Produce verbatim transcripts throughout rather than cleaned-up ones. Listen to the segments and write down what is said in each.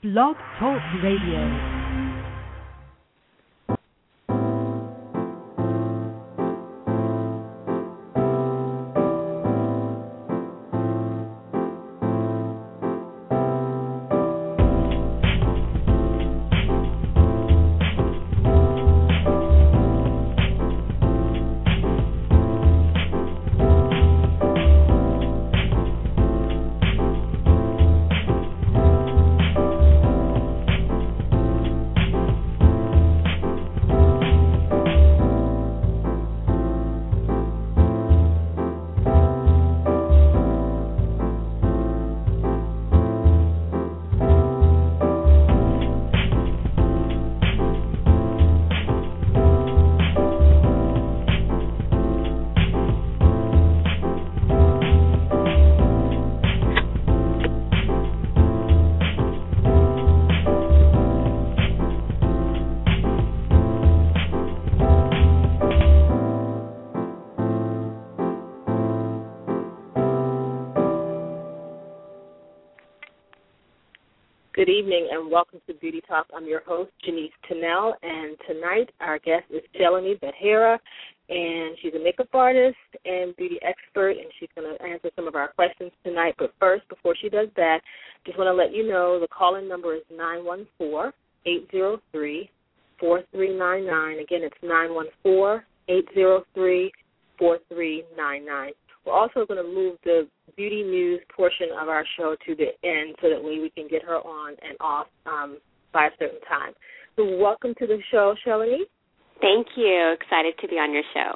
Blog Talk Radio. Good evening and welcome to Beauty Talk. I'm your host, Janice Tennell, and tonight our guest is Shalini Behera, and she's a makeup artist and beauty expert, and she's going to answer some of our questions tonight. But first, before she does that, just want to let you know the call-in number is nine one four, eight zero three, four three nine nine. Again, it's nine one four, eight zero three, four three nine nine. We're also going to move the beauty news portion of our show to the end so that way we can get her on and off um, by a certain time. So welcome to the show, Shalini. Thank you. Excited to be on your show.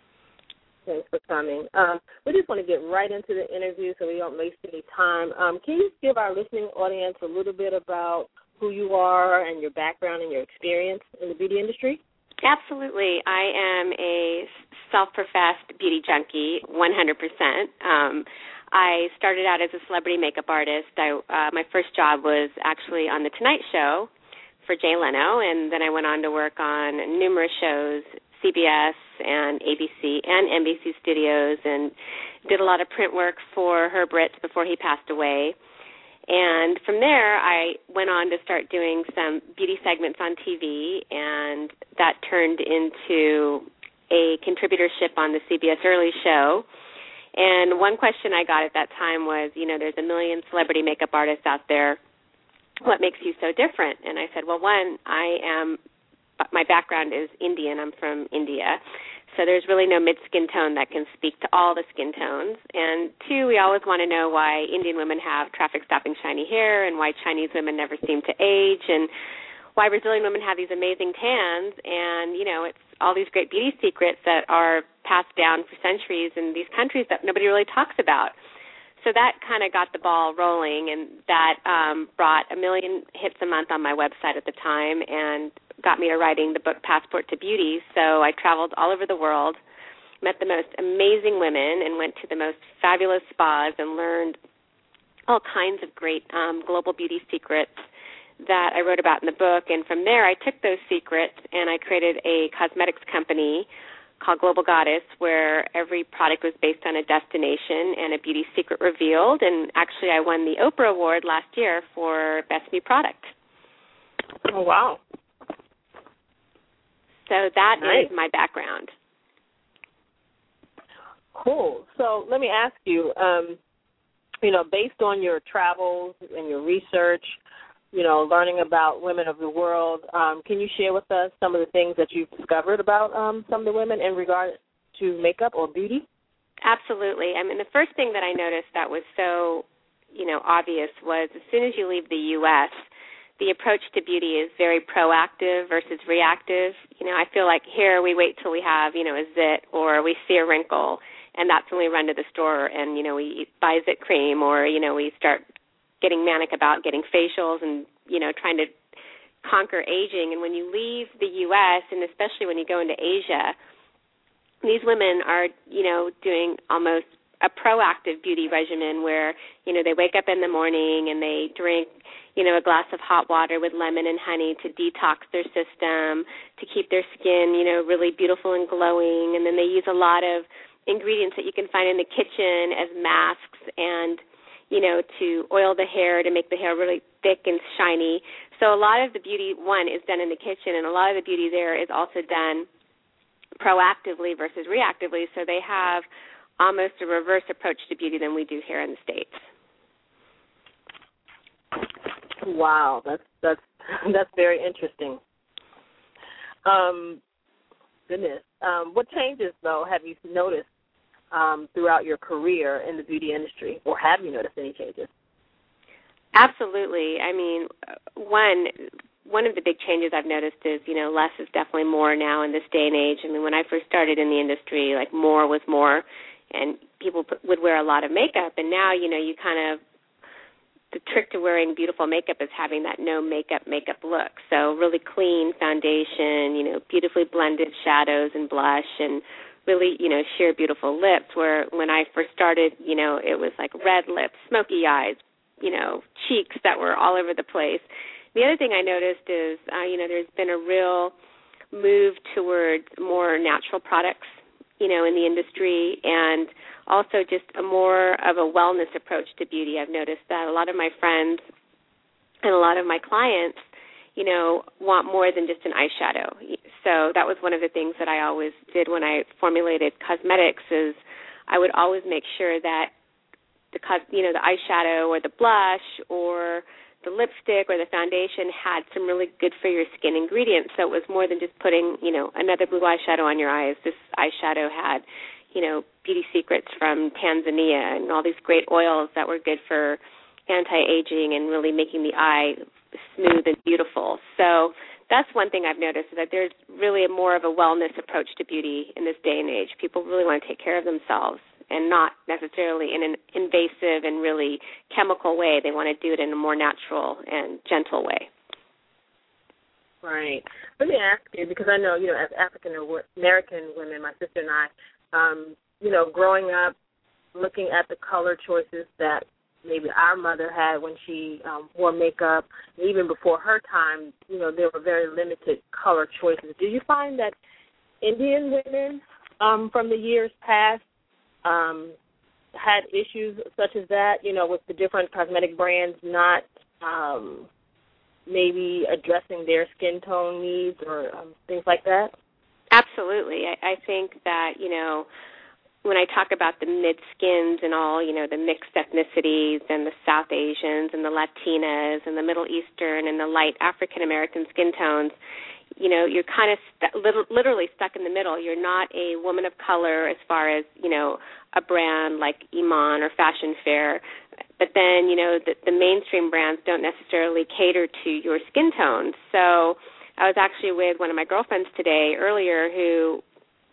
Thanks for coming. Um, we just want to get right into the interview so we don't waste any time. Um, can you give our listening audience a little bit about who you are and your background and your experience in the beauty industry? Absolutely. I am a self-professed beauty junkie, one hundred percent. Um, I started out as a celebrity makeup artist. I, uh, my first job was actually on The Tonight Show for Jay Leno, and then I went on to work on numerous shows, C B S and A B C and N B C Studios, and did a lot of print work for Herb Ritts before he passed away. And from there, I went on to start doing some beauty segments on T V, and that turned into a contributorship on the C B S Early Show. And one question I got at that time was, you know, there's a million celebrity makeup artists out there. What makes you so different? And I said, well, one, I am, my background is Indian. I'm from India. So there's really no mid-skin tone that can speak to all the skin tones. And two, we always want to know why Indian women have traffic-stopping shiny hair and why Chinese women never seem to age and why Brazilian women have these amazing tans. And, you know, it's all these great beauty secrets that are passed down for centuries in these countries that nobody really talks about. So that kind of got the ball rolling, and that um, brought a million hits a month on my website at the time and got me to writing the book Passport to Beauty. So I traveled all over the world, met the most amazing women, and went to the most fabulous spas and learned all kinds of great um, global beauty secrets that I wrote about in the book. And from there, I took those secrets and I created a cosmetics company called Global Goddess, where every product was based on a destination and a beauty secret revealed. And actually, I won the Oprah Award last year for Best New Product. Oh, wow. So that nice. is my background. Cool. So let me ask you, um, you know, based on your travels and your research, you know, learning about women of the world, um, can you share with us some of the things that you've discovered about um, some of the women in regard to makeup or beauty? Absolutely. I mean, the first thing that I noticed that was so, you know, obvious was as soon as you leave the U S, the approach to beauty is very proactive versus reactive. You know, I feel like here we wait till we have, you know, a zit or we see a wrinkle, and that's when we run to the store and, you know, we buy zit cream, or, you know, we start getting manic about getting facials and, you know, trying to conquer aging. And when you leave the U S, and especially when you go into Asia, these women are, you know, doing almost a proactive beauty regimen where, you know, they wake up in the morning and they drink, you know, a glass of hot water with lemon and honey to detox their system, to keep their skin, you know, really beautiful and glowing. And then they use a lot of ingredients that you can find in the kitchen as masks. And, you know, to oil the hair to make the hair really thick and shiny. So a lot of the beauty, one, is done in the kitchen, and a lot of the beauty there is also done proactively versus reactively. So they have almost a reverse approach to beauty than we do here in the States. Wow, that's that's that's very interesting. Um, goodness, um, what changes though have you noticed um, throughout your career in the beauty industry, or have you noticed any changes? Absolutely. I mean, one one of the big changes I've noticed is, you know, less is definitely more now in this day and age. I mean, when I first started in the industry, like more was more, and people would wear a lot of makeup. And now, you know, you kind of, the trick to wearing beautiful makeup is having that no makeup makeup look. So really clean foundation, you know, beautifully blended shadows and blush, and really, you know, sheer beautiful lips, where when I first started, you know, it was like red lips, smoky eyes, you know, cheeks that were all over the place. The other thing I noticed is, uh, you know, there's been a real move towards more natural products, you know, in the industry, and also just a more of a wellness approach to beauty. I've noticed that a lot of my friends and a lot of my clients, you know, want more than just an eyeshadow. So that was one of the things that I always did when I formulated cosmetics, is I would always make sure that the, you know, the eyeshadow or the blush or the lipstick or the foundation had some really good for your skin ingredients. So it was more than just putting, you know, another blue eyeshadow on your eyes. This eyeshadow had, you know, beauty secrets from Tanzania and all these great oils that were good for anti-aging and really making the eye smooth and beautiful. So that's one thing I've noticed, is that there's really a more of a wellness approach to beauty in this day and age. People really want to take care of themselves, and not necessarily in an invasive and really chemical way. They want to do it in a more natural and gentle way. Right. Let me ask you, because I know, you know, as African American women, my sister and I, um, you know, growing up, looking at the color choices that maybe our mother had when she um, wore makeup, even before her time, you know, there were very limited color choices. Do you find that Indian women um, from the years past um, had issues such as that, you know, with the different cosmetic brands not um, maybe addressing their skin tone needs or um, things like that? Absolutely. I, I think that, you know, when I talk about the mid-skins and all, you know, the mixed ethnicities and the South Asians and the Latinas and the Middle Eastern and the light African-American skin tones, you know, you're kind of st- literally stuck in the middle. You're not a woman of color as far as, you know, a brand like Iman or Fashion Fair. But then, you know, the, the mainstream brands don't necessarily cater to your skin tone. So I was actually with one of my girlfriends today earlier who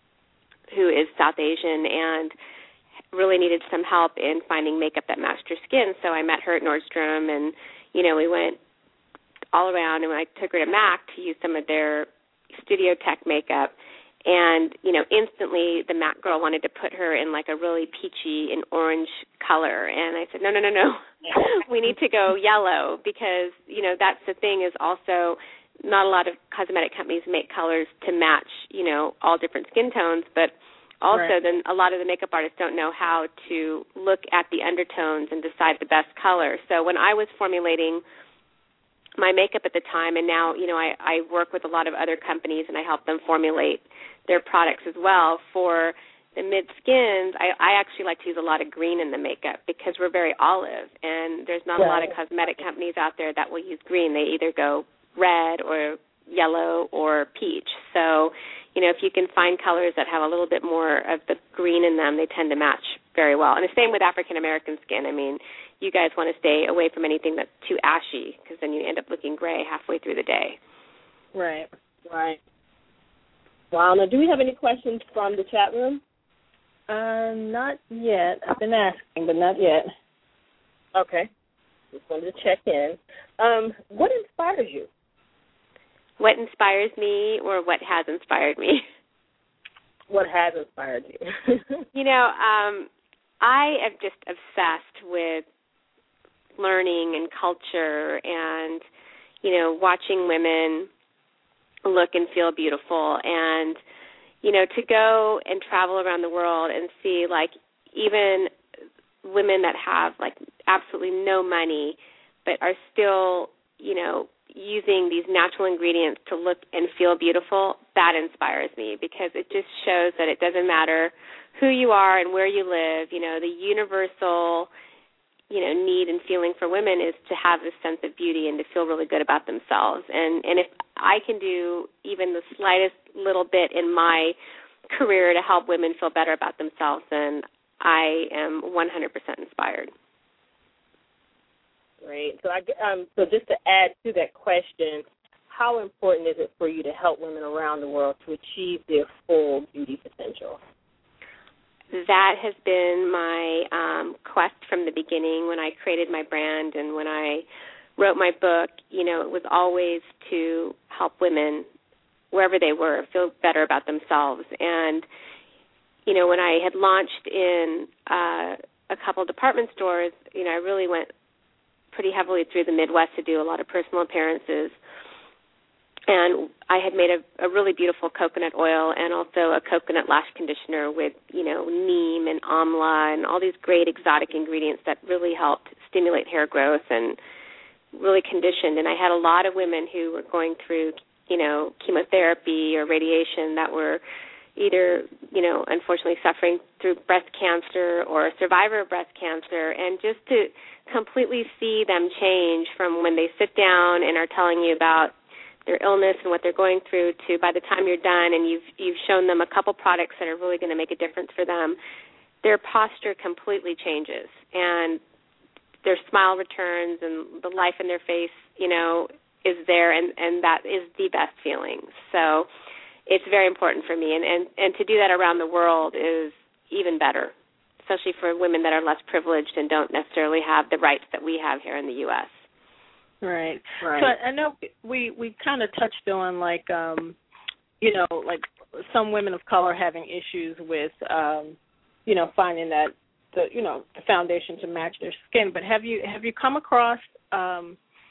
who is South Asian and really needed some help in finding makeup that matched her skin. So I met her at Nordstrom, and, you know, we went all around, and I took her to MAC to use some of their Studio Tech makeup. And, you know, instantly the MAC girl wanted to put her in, like, a really peachy and orange color. And I said, no, no, no, no. We need to go yellow, because, you know, that's the thing, is also not a lot of cosmetic companies make colors to match, you know, all different skin tones, but also right. Then a lot of the makeup artists don't know how to look at the undertones and decide the best color. So when I was formulating my makeup at the time, and now, you know, I, I work with a lot of other companies and I help them formulate their products as well. For the mid-skins, I, I actually like to use a lot of green in the makeup, because we're very olive, and there's not right. a lot of cosmetic companies out there that will use green. They either go red or yellow or peach. So, you know, if you can find colors that have a little bit more of the green in them, they tend to match very well. And the same with African-American skin. I mean, you guys want to stay away from anything that's too ashy, because then you end up looking gray halfway through the day. Right, right. Wow. Now, do we have any questions from the chat room? Uh, not yet. I've been asking, but not yet. Okay. Just wanted to check in. Um, what inspires you? What inspires me, or what has inspired me? What has inspired you? You know, um, I am just obsessed with learning and culture, and, you know, watching women look and feel beautiful. And, you know, to go and travel around the world and see, like, even women that have, like, absolutely no money but are still, you know, using these natural ingredients to look and feel beautiful, that inspires me because it just shows that it doesn't matter who you are and where you live. You know, the universal, you know, need and feeling for women is to have this sense of beauty and to feel really good about themselves. And, and if I can do even the slightest little bit in my career to help women feel better about themselves, then I am one hundred percent inspired. Great. So, I, um, so just to add to that question, how important is it for you to help women around the world to achieve their full beauty potential? That has been my um, quest from the beginning when I created my brand and when I wrote my book. You know, it was always to help women wherever they were feel better about themselves. And, you know, when I had launched in uh, a couple department stores, you know, I really went pretty heavily through the Midwest to do a lot of personal appearances. And I had made a, a really beautiful coconut oil and also a coconut lash conditioner with, you know, neem and amla and all these great exotic ingredients that really helped stimulate hair growth and really conditioned. And I had a lot of women who were going through, you know, chemotherapy or radiation that were either, you know, unfortunately suffering through breast cancer or a survivor of breast cancer, and just to completely see them change from when they sit down and are telling you about their illness and what they're going through to by the time you're done and you've you've shown them a couple products that are really going to make a difference for them, their posture completely changes and their smile returns and the life in their face, you know, is there, and, and that is the best feeling. So it's very important for me, and, and, and to do that around the world is even better, especially for women that are less privileged and don't necessarily have the rights that we have here in the U S Right. Right. So I know we, we kind of touched on, like, um, you know, like some women of color having issues with, um, you know, finding that, the you know, the foundation to match their skin. But have you have you come across um,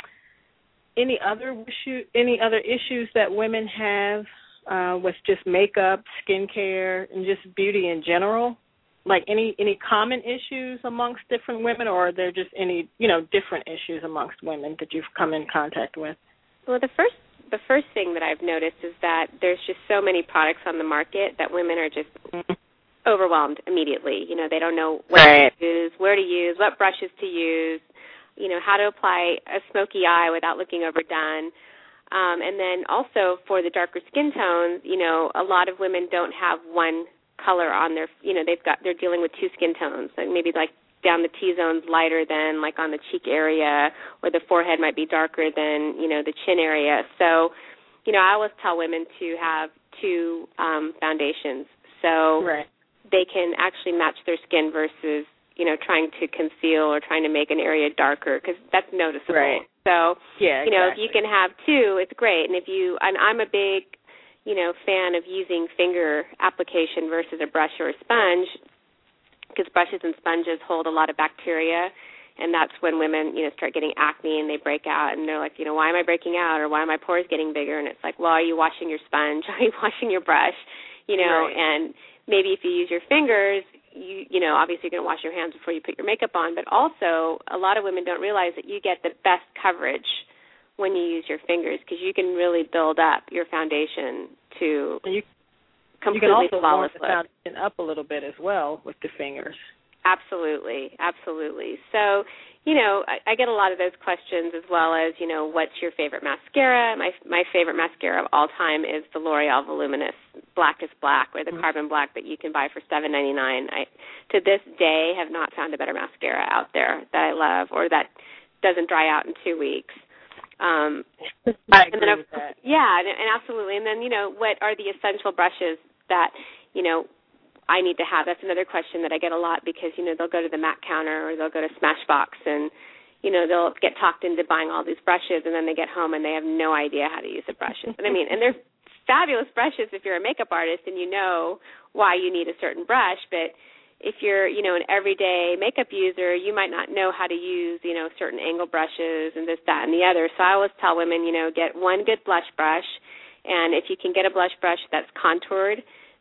any other issue, any other issues that women have uh, with just makeup, skincare, and just beauty in general? Like any, any common issues amongst different women, or are there just any, you know, different issues amongst women that you've come in contact with? Well, the first the first thing that I've noticed is that there's just so many products on the market that women are just mm-hmm. overwhelmed immediately. You know, they don't know what right. to use, where to use, what brushes to use, you know, how to apply a smoky eye without looking overdone. Um, and then also for the darker skin tones, you know, a lot of women don't have one color on their, you know, they've got, they're dealing with two skin tones, like maybe like down the T-zone's lighter than like on the cheek area, or the forehead might be darker than, you know, the chin area. So, you know, I always tell women to have two um, foundations so right. they can actually match their skin versus, you know, trying to conceal or trying to make an area darker, because that's noticeable. Right. So, yeah, you know, exactly. if you can have two, it's great. And if you, and I'm a big, you know, fan of using finger application versus a brush or a sponge, because brushes and sponges hold a lot of bacteria, and that's when women, you know, start getting acne and they break out, and they're like, you know, why am I breaking out, or why are my pores getting bigger? And it's like, well, are you washing your sponge? Are you washing your brush? You know, right. And maybe if you use your fingers, you, you know, obviously you're going to wash your hands before you put your makeup on, but also a lot of women don't realize that you get the best coverage when you use your fingers, because you can really build up your foundation to you, completely you can also flawless warm the foundation up a little bit as well with the fingers. Absolutely, absolutely. So, you know, I, I get a lot of those questions, as well as, you know, what's your favorite mascara? My my favorite mascara of all time is the L'Oreal Voluminous Black is Black, or the mm-hmm. Carbon Black that you can buy for seven ninety-nine. I, to this day, have not found a better mascara out there that I love, or that doesn't dry out in two weeks. Um, I agree and then, with that. Yeah, and, and absolutely. And then, you know, what are the essential brushes that, you know, I need to have? That's another question that I get a lot, because, you know, they'll go to the MAC counter or they'll go to Smashbox and, you know, they'll get talked into buying all these brushes, and then they get home and they have no idea how to use the brushes. And I mean, and they're fabulous brushes if you're a makeup artist and you know why you need a certain brush, but if you're, you know, an everyday makeup user, you might not know how to use, you know, certain angle brushes and this, that, and the other. So I always tell women, you know, get one good blush brush, and if you can get a blush brush that's contoured,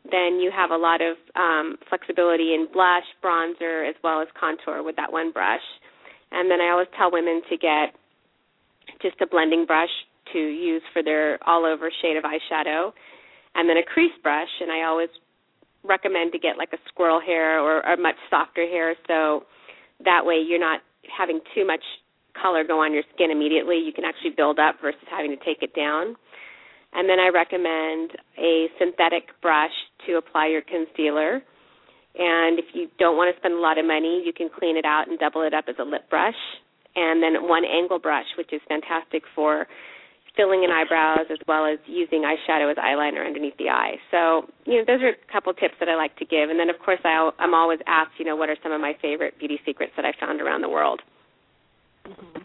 then you have a lot of um, flexibility in blush, bronzer, as well as contour with that one brush. And then I always tell women to get just a blending brush to use for their all-over shade of eyeshadow, and then a crease brush, and I always recommend to get like a squirrel hair or a much softer hair, so that way you're not having too much color go on your skin immediately. You can actually build up versus having to take it down. And then I recommend a synthetic brush to apply your concealer. And if you don't want to spend a lot of money, you can clean it out and double it up as a lip brush. And then one angle brush, which is fantastic for filling in eyebrows as well as using eyeshadow as eyeliner underneath the eye. So, you know, those are a couple tips that I like to give. And then, of course, I, I'm always asked, you know, what are some of my favorite beauty secrets that I found around the world. Mm-hmm.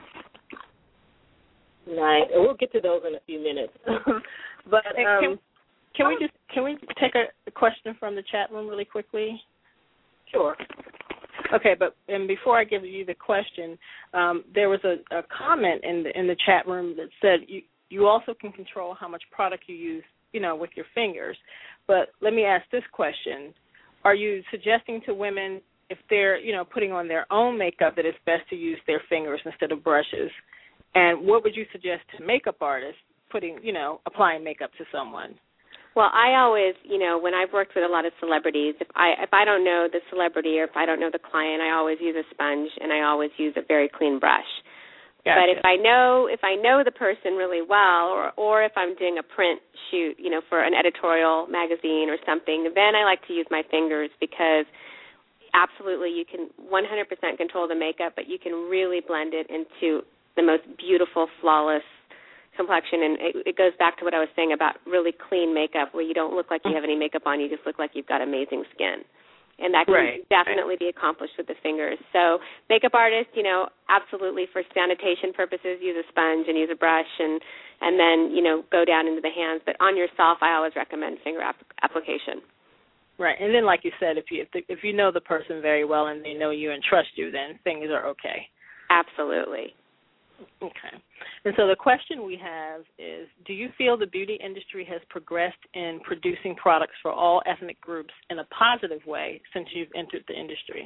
Nice. And we'll get to those in a few minutes. But um, can, can we just can we take a, a question from the chat room really quickly? Sure. Okay, but and before I give you the question, um, there was a, a comment in the in the chat room that said you you also can control how much product you use, you know, with your fingers. But let me ask this question: are you suggesting to women if they're, you know, putting on their own makeup that it's best to use their fingers instead of brushes? And what would you suggest to makeup artists putting, you know, applying makeup to someone? Well, I always, you know, when I've worked with a lot of celebrities, if I if I don't know the celebrity or if I don't know the client, I always use a sponge and I always use a very clean brush. Gotcha. But if I know if I know the person really well, or or if I'm doing a print shoot, you know, for an editorial magazine or something, then I like to use my fingers because absolutely you can one hundred percent control the makeup, but you can really blend it into the most beautiful, flawless complexion. And it, it goes back to what I was saying about really clean makeup, where you don't look like you have any makeup on, you just look like you've got amazing skin. And that can right. definitely be accomplished with the fingers. So makeup artists, you know, absolutely for sanitation purposes, use a sponge and use a brush and, and then, you know, go down into the hands. But on yourself, I always recommend finger ap- application. Right. And then, like you said, if you if, the, if you know the person very well and they know you and trust you, then things are okay. Absolutely. Okay. And so the question we have is, do you feel the beauty industry has progressed in producing products for all ethnic groups in a positive way since you've entered the industry?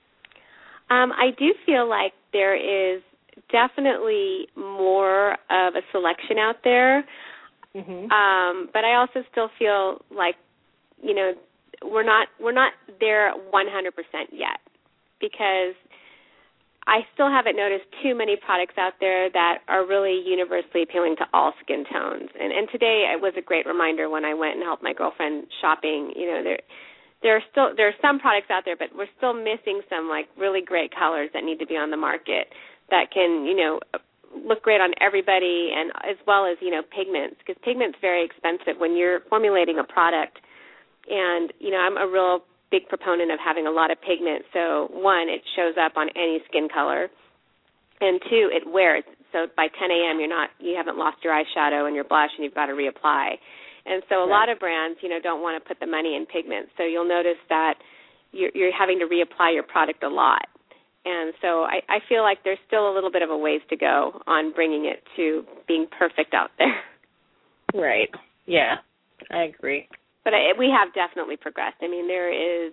Um, I do feel like there is definitely more of a selection out there, mm-hmm. um, but I also still feel like, you know, we're not we're not there one hundred percent yet, because I still haven't noticed too many products out there that are really universally appealing to all skin tones. And, and today it was a great reminder when I went and helped my girlfriend shopping. You know, there there are still there are some products out there, but we're still missing some like really great colors that need to be on the market that can, you know, look great on everybody, and as well as, you know, pigments, because pigment's very expensive when you're formulating a product. And, you know, I'm a real big proponent of having a lot of pigment. So one, it shows up on any skin color, and two, it wears. So by ten a.m. you're not you haven't lost your eyeshadow and your blush, and you've got to reapply. And so a right. lot of brands, you know, don't want to put the money in pigment. So you'll notice that you're, you're having to reapply your product a lot. And so I, I feel like there's still a little bit of a ways to go on bringing it to being perfect out there. Right. Yeah, I agree. But I, we have definitely progressed. I mean, there is,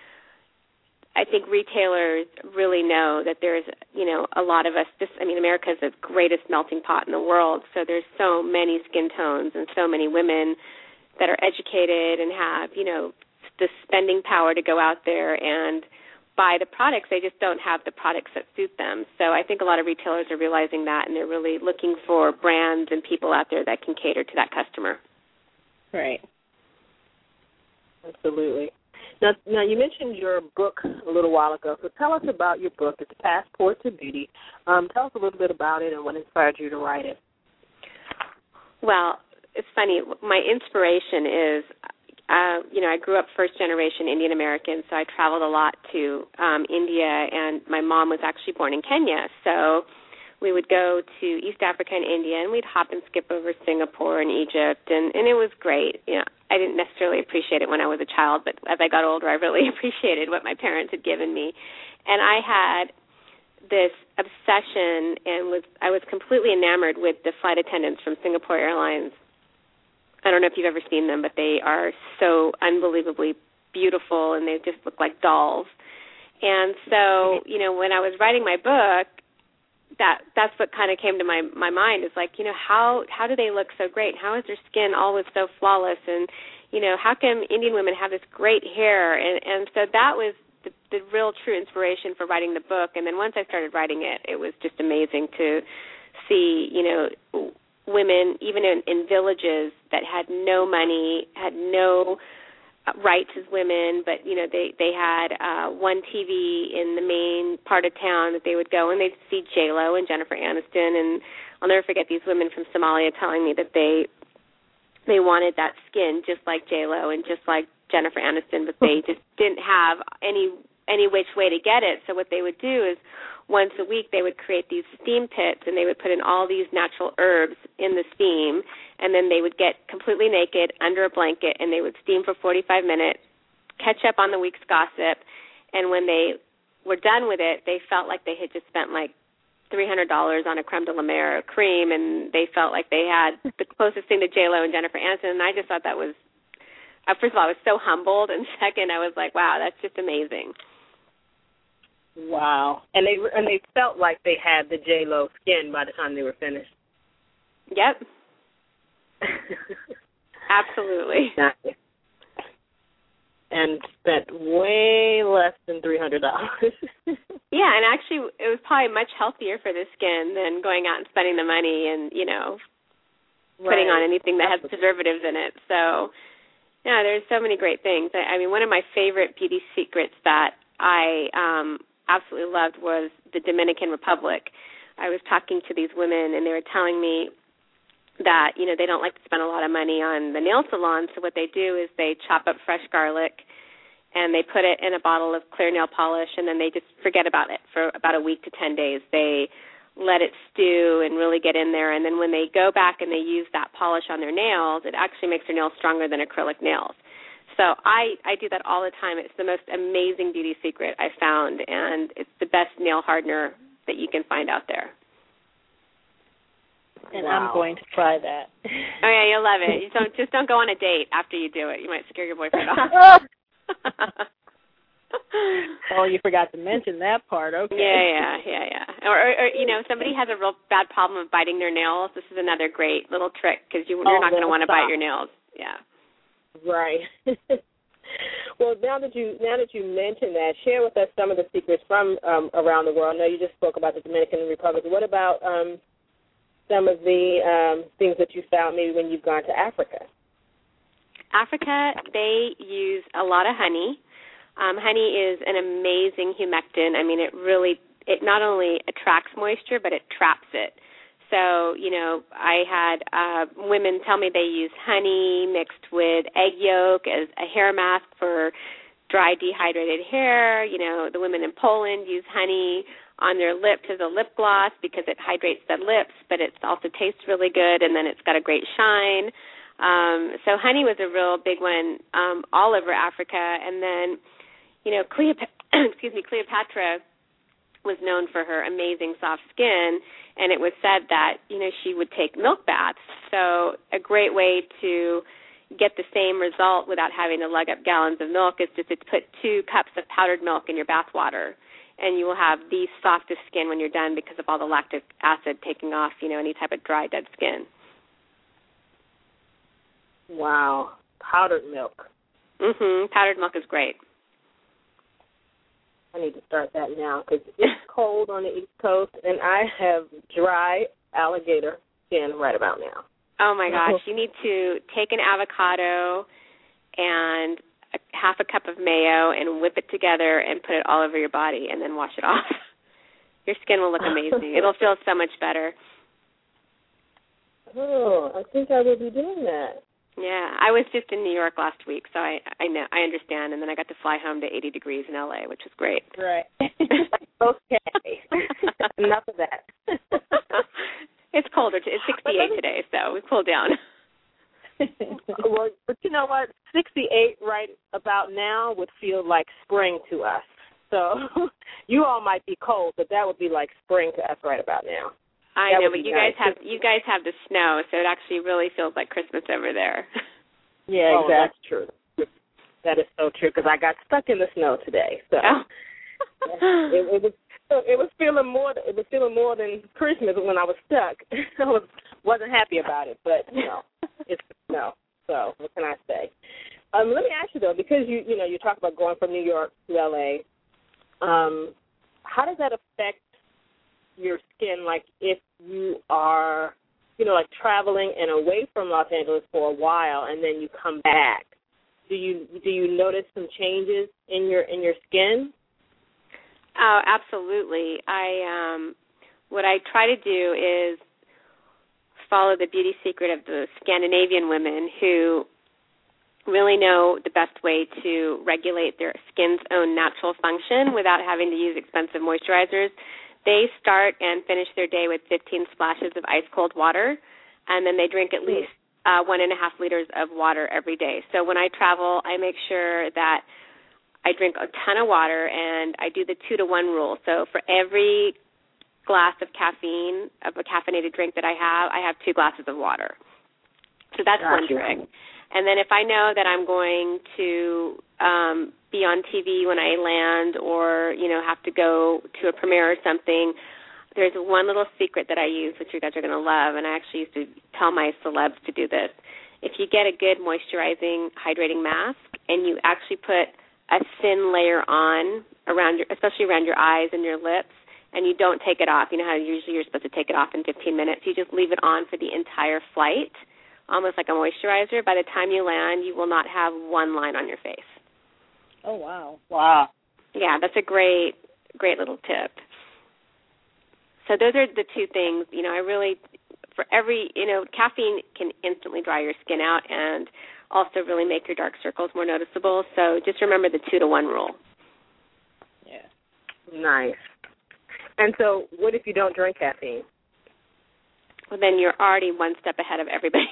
I think retailers really know that there's, you know, a lot of us, this, I mean, America is the greatest melting pot in the world, so there's so many skin tones and so many women that are educated and have, you know, the spending power to go out there and buy the products. They just don't have the products that suit them. So I think a lot of retailers are realizing that, and they're really looking for brands and people out there that can cater to that customer. Right. Absolutely. Now, now, you mentioned your book a little while ago, so tell us about your book. It's Passport to Beauty. Um, tell us a little bit about it and what inspired you to write it. Well, it's funny. My inspiration is, uh, you know, I grew up first-generation Indian American, so I traveled a lot to um, India, and my mom was actually born in Kenya, so we would go to East Africa and India, and we'd hop and skip over Singapore and Egypt, and, and it was great. You know, I didn't necessarily appreciate it when I was a child, but as I got older, I really appreciated what my parents had given me. And I had this obsession and was I was completely enamored with the flight attendants from Singapore Airlines I don't know if you've ever seen them, but they are so unbelievably beautiful, and they just look like dolls. And so, you know, when I was writing my book, that that's what kind of came to my my mind is like, you know, how how do they look so great? How is their skin always so flawless? And, you know, how come Indian women have this great hair? And, and so that was the, the real true inspiration for writing the book. And then once I started writing it, it was just amazing to see, you know, women even in, in villages that had no money, had no rights as women, but, you know, they, they had uh, one T V in the main part of town that they would go and they'd see J Lo and Jennifer Aniston, and I'll never forget these women from Somalia telling me that they they wanted that skin just like J Lo and just like Jennifer Aniston, but they just didn't have any any which way to get it. So what they would do is once a week they would create these steam pits, and they would put in all these natural herbs in the steam, and then they would get completely naked under a blanket, and they would steam for forty-five minutes, catch up on the week's gossip, and when they were done with it, they felt like they had just spent like three hundred dollars on a creme de la mer cream, and they felt like they had the closest thing to J Lo and Jennifer Aniston, and I just thought that was, uh, first of all, I was so humbled, and second, I was like, wow, that's just amazing. Wow. And they and they felt like they had the J Lo skin by the time they were finished. Yep. Absolutely. And spent way less than three hundred dollars. Yeah, and actually it was probably much healthier for the skin than going out and spending the money and, you know, right. putting on anything that has preservatives in it. So, yeah, there's so many great things. I, I mean, one of my favorite beauty secrets that I um, absolutely loved was the Dominican Republic. I was talking to these women, and they were telling me that, you know, they don't like to spend a lot of money on the nail salon, so what they do is they chop up fresh garlic and they put it in a bottle of clear nail polish, and then they just forget about it for about a week to ten days. They let it stew and really get in there, and then when they go back and they use that polish on their nails, it actually makes their nails stronger than acrylic nails. So I, I do that all the time. It's the most amazing beauty secret I found, and it's the best nail hardener that you can find out there. And wow. I'm going to try that. Oh, yeah, you'll love it. You don't, just don't go on a date after you do it. You might scare your boyfriend off. Oh, you forgot to mention that part. Okay. Yeah, yeah, yeah, yeah. Or, or, or, you know, if somebody has a real bad problem of biting their nails, this is another great little trick because you, you're oh, not going to want to stop. bite your nails. Yeah. Right. Well, now that you now that you mentioned that, share with us some of the secrets from um, around the world. I know you just spoke about the Dominican Republic. What about um, some of the um, things that you found maybe when you've gone to Africa? Africa, they use a lot of honey. Um, honey is an amazing humectant. I mean, it really, it not only attracts moisture, but it traps it. So, you know, I had uh, women tell me they use honey mixed with egg yolk as a hair mask for dry, dehydrated hair. You know, the women in Poland use honey on their lips as a lip gloss because it hydrates the lips, but it also tastes really good, and then it's got a great shine. Um, so honey was a real big one um, all over Africa. And then, you know, Cleopatra, excuse me, Cleopatra was known for her amazing soft skin, and it was said that, you know, she would take milk baths. So a great way to get the same result without having to lug up gallons of milk is just to put two cups of powdered milk in your bath water, and you will have the softest skin when you're done because of all the lactic acid taking off, you know, any type of dry, dead skin. Wow. Powdered milk. Mm-hmm. Powdered milk is great. I need to start that now because it's cold on the East Coast, and I have dry alligator skin right about now. Oh, my gosh. You need to take an avocado and a, half a cup of mayo and whip it together and put it all over your body and then wash it off. Your skin will look amazing. It'll feel so much better. Oh, I think I will be doing that. Yeah, I was just in New York last week, so I I know I understand. And then I got to fly home to eighty degrees in L A, which was great. Right. Okay. Enough of that. It's colder. It's sixty-eight today, so we cooled down. Well, but you know what? sixty-eight right about now would feel like spring to us. So you all might be cold, but that would be like spring to us right about now. I That know, would but be you nice. guys have you guys have the snow, so it actually really feels like Christmas over there. Yeah, Oh, exactly. That's true. That is so true because I got stuck in the snow today. So Oh. it, it was it was feeling more it was feeling more than Christmas when I was stuck. I was wasn't happy about it, but you know it's snow. So what can I say? Um, let me ask you though, because you you know you talk about going from New York to L A. Um, how does that affect your skin? Like if you are you know like traveling and away from Los Angeles for a while, and then you come back. Do you do you notice some changes in your in your skin? Oh, absolutely. I um, what I try to do is follow the beauty secret of the Scandinavian women who really know the best way to regulate their skin's own natural function without having to use expensive moisturizers. They start and finish their day with fifteen splashes of ice cold water, and then they drink at least Uh, one and a half liters of water every day. So when I travel, I make sure that I drink a ton of water, and I do the two to one rule. So for every glass of caffeine, of a caffeinated drink that I have, I have two glasses of water. So that's gotcha. one trick. And then if I know that I'm going to um, be on T V when I land or, you know, have to go to a premiere or something, there's one little secret that I use, which you guys are going to love, and I actually used to tell my celebs to do this. If you get a good moisturizing, hydrating mask, and you actually put a thin layer on, around your, especially around your eyes and your lips, and you don't take it off. You know how usually you're supposed to take it off in fifteen minutes. You just leave it on for the entire flight, almost like a moisturizer. By the time you land, you will not have one line on your face. Oh, wow. Wow. Yeah, that's a great, great little tip. So those are the two things, you know, I really, for every, you know, caffeine can instantly dry your skin out and also really make your dark circles more noticeable. So just remember the two to one rule. Yeah. Nice. And so what if you don't drink caffeine? Well, then you're already one step ahead of everybody.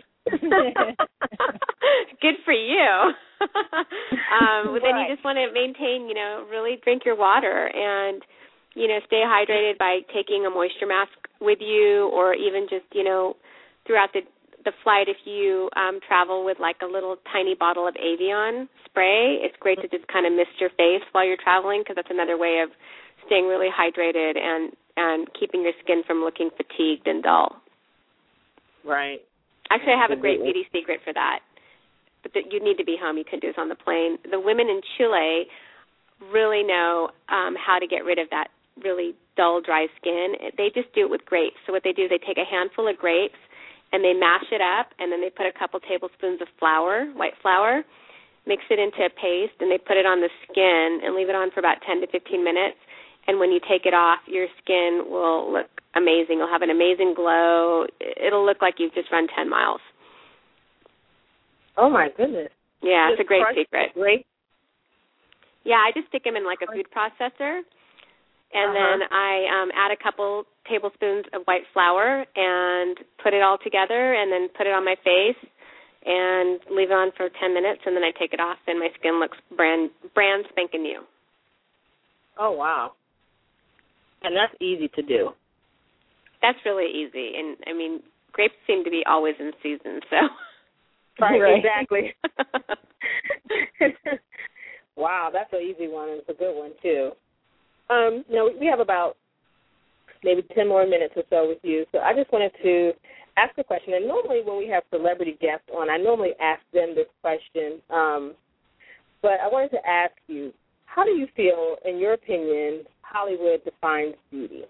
Good for you. um, but then right. you just want to maintain, you know, really drink your water and, you know, stay hydrated by taking a moisture mask with you, or even just, you know, throughout the the flight, if you um, travel with like a little tiny bottle of Avion spray, it's great to just kind of mist your face while you're traveling, because that's another way of staying really hydrated and, and keeping your skin from looking fatigued and dull. Right. Actually, I have a great beauty secret for that, but that you need to be home. You can do this on the plane. The women in Chile really know um, how to get rid of that really dull, dry skin. They just do it with grapes. So what they do is they take a handful of grapes and they mash it up, and then they put a couple tablespoons of flour, white flour, mix it into a paste, and they put it on the skin and leave it on for about ten to fifteen minutes. And when you take it off, your skin will look amazing. You'll have an amazing glow. It'll look like you've just run ten miles. Oh, my goodness. Yeah, Just it's a great crush secret. Grape? Yeah, I just stick them in like a food processor, and uh-huh. then I um, add a couple tablespoons of white flour and put it all together, and then put it on my face and leave it on for ten minutes, and then I take it off, and my skin looks brand brand spanking new. Oh, wow. And that's easy to do. That's really easy, and I mean, grapes seem to be always in season, so. Right, right. exactly. Wow, that's an easy one, and it's a good one, too. Um, you know, we have about maybe ten more minutes or so with you, so I just wanted to ask a question. And normally when we have celebrity guests on, I normally ask them this question, um, but I wanted to ask you, how do you feel, in your opinion, Hollywood defines beauty?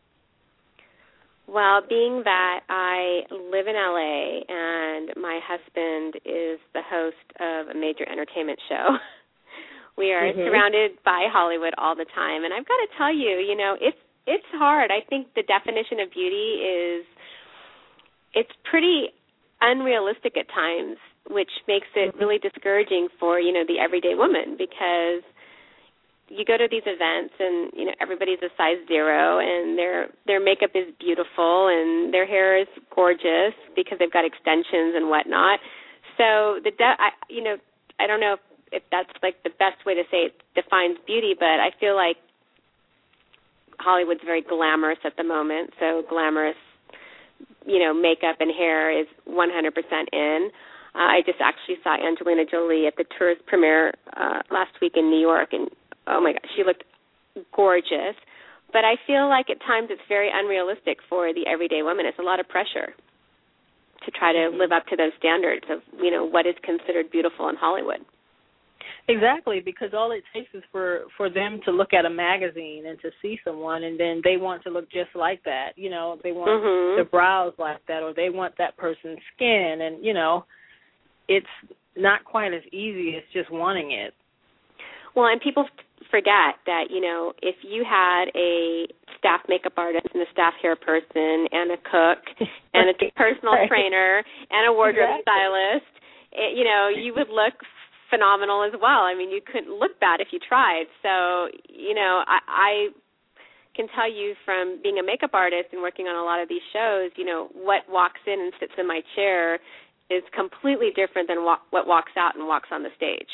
Well, being that I live in L A and my husband is the host of a major entertainment show, we are mm-hmm. surrounded by Hollywood all the time. And I've got to tell you, you know, it's it's hard. I think the definition of beauty is, it's pretty unrealistic at times, which makes it really discouraging for, you know, the everyday woman, because you go to these events and, you know, everybody's a size zero and their their makeup is beautiful and their hair is gorgeous because they've got extensions and whatnot. So, the de- I, you know, I don't know if, if that's like the best way to say it defines beauty, but I feel like Hollywood's very glamorous at the moment, so glamorous, you know, makeup and hair is one hundred percent in. Uh, I just actually saw Angelina Jolie at the tourist premiere uh, last week in New York, and oh my gosh, she looked gorgeous. But I feel like at times it's very unrealistic for the everyday woman. It's a lot of pressure to try to live up to those standards of, you know, what is considered beautiful in Hollywood. Exactly, because all it takes is for, for them to look at a magazine and to see someone, and then they want to look just like that. You know, they want mm-hmm. the brows like that, or they want that person's skin, and, you know, it's not quite as easy as just wanting it. Well, and people forget that, you know, if you had a staff makeup artist and a staff hair person and a cook and a personal right. trainer and a wardrobe exactly. stylist, it, you know, you would look phenomenal as well. I mean, you couldn't look bad if you tried. So, you know, I, I can tell you from being a makeup artist and working on a lot of these shows, you know, what walks in and sits in my chair is completely different than wa- what walks out and walks on the stage.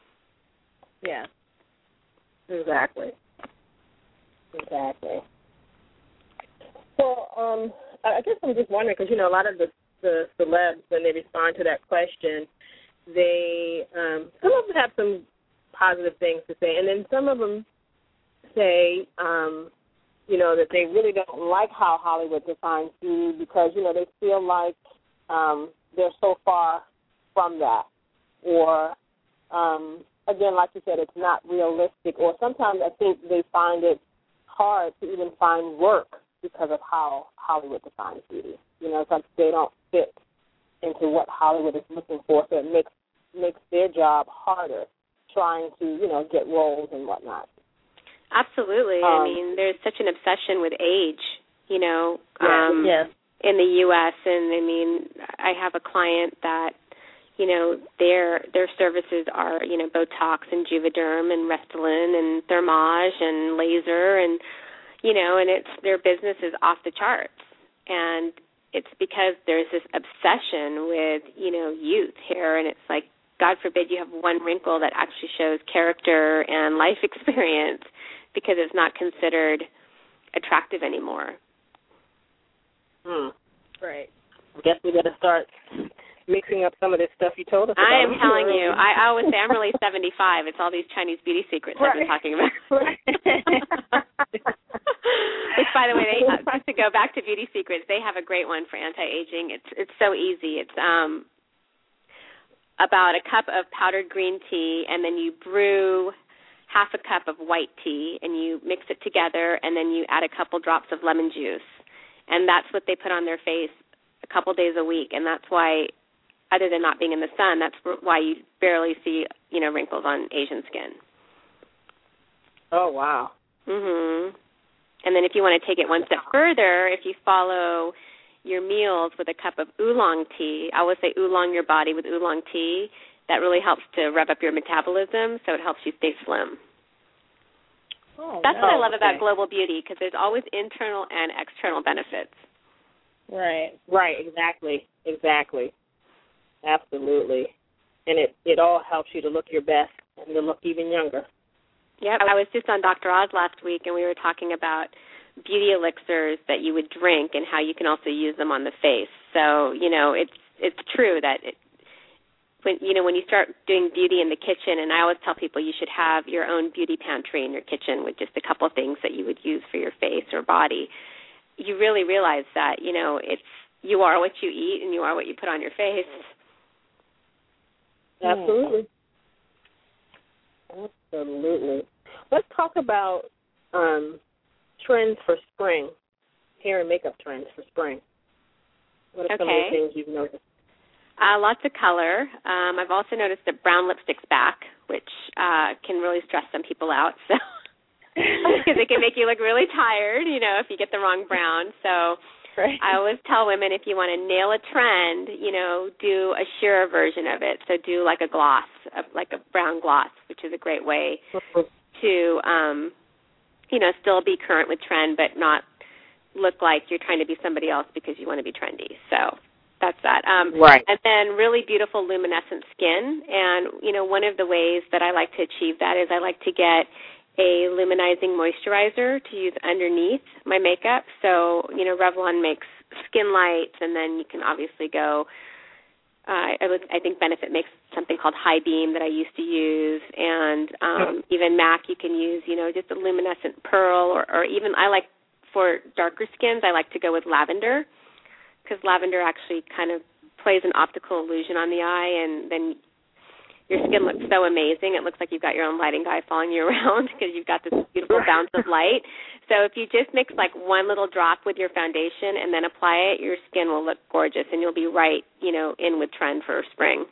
Yeah. Exactly. Exactly. Well, um, I guess I'm just wondering, because, you know, a lot of the, the celebs, when they respond to that question, they, um, some of them have some positive things to say, and then some of them say, um, you know, that they really don't like how Hollywood defines beauty because, you know, they feel like um, they're so far from that. Or, um, again, like you said, it's not realistic. Or sometimes I think they find it hard to even find work because of how Hollywood defines beauty. You know, it's like they don't fit into what Hollywood is looking for, so it makes makes their job harder trying to, you know, get roles and whatnot. Absolutely. Um, I mean, there's such an obsession with age, you know, yeah, um, yes. in the U S And, I mean, I have a client that, you know, their their services are, you know, Botox and Juvederm and Restylane and Thermage and laser and, you know, and it's their business is off the charts. And it's because there's this obsession with, you know, youth here, and it's like, God forbid you have one wrinkle that actually shows character and life experience because it's not considered attractive anymore. Hmm. Right. I guess we got to start mixing up some of this stuff you told us about. I am telling you. I, I always say I'm really seventy-five. It's all these Chinese beauty secrets right. I've been talking about. Which, by the way, they, uh, just to go back to beauty secrets, they have a great one for anti-aging. It's it's so easy. It's um about a cup of powdered green tea, and then you brew half a cup of white tea, and you mix it together, and then you add a couple drops of lemon juice. And that's what they put on their face a couple days a week, and that's why, other than not being in the sun, that's why you barely see, you know, wrinkles on Asian skin. Oh, wow. Mhm. And then if you want to take it one step further, if you follow your meals with a cup of oolong tea, I always say oolong your body with oolong tea, that really helps to rev up your metabolism, so it helps you stay slim. Oh, That's no. what I love okay. about Global Beauty, because there's always internal and external benefits. Right. Right, exactly, exactly. Absolutely. And it, it all helps you to look your best and to look even younger. Yep. I was just on Doctor Oz last week, and we were talking about beauty elixirs that you would drink and how you can also use them on the face. So, you know, it's it's true that it, when you know when you start doing beauty in the kitchen, and I always tell people you should have your own beauty pantry in your kitchen with just a couple of things that you would use for your face or body. You really realize that, you know, it's you are what you eat and you are what you put on your face. Absolutely. Absolutely. Let's talk about um, trends for spring, hair and makeup trends for spring. What are okay. some of the things you've noticed? Uh, lots of color. Um, I've also noticed that brown lipstick's back, which uh, can really stress some people out. So because it can make you look really tired, you know, if you get the wrong brown. So right. I always tell women, if you want to nail a trend, you know, do a sheer version of it. So do like a gloss, like a brown gloss, which is a great way to, um, you know, still be current with trend, but not look like you're trying to be somebody else because you want to be trendy. So that's that. Um, right. And then really beautiful luminescent skin. And, you know, one of the ways that I like to achieve that is I like to get a luminizing moisturizer to use underneath my makeup. So, you know, Revlon makes Skin Light, and then you can obviously go, uh, I, would, I think Benefit makes something called High Beam that I used to use, and um, even MAC you can use, you know, just a luminescent pearl, or, or even I like, for darker skins, I like to go with lavender, because lavender actually kind of plays an optical illusion on the eye, and then your skin looks so amazing. It looks like you've got your own lighting guy following you around because you've got this beautiful bounce of light. So if you just mix like one little drop with your foundation and then apply it, your skin will look gorgeous, and you'll be right, you know, in with trend for spring.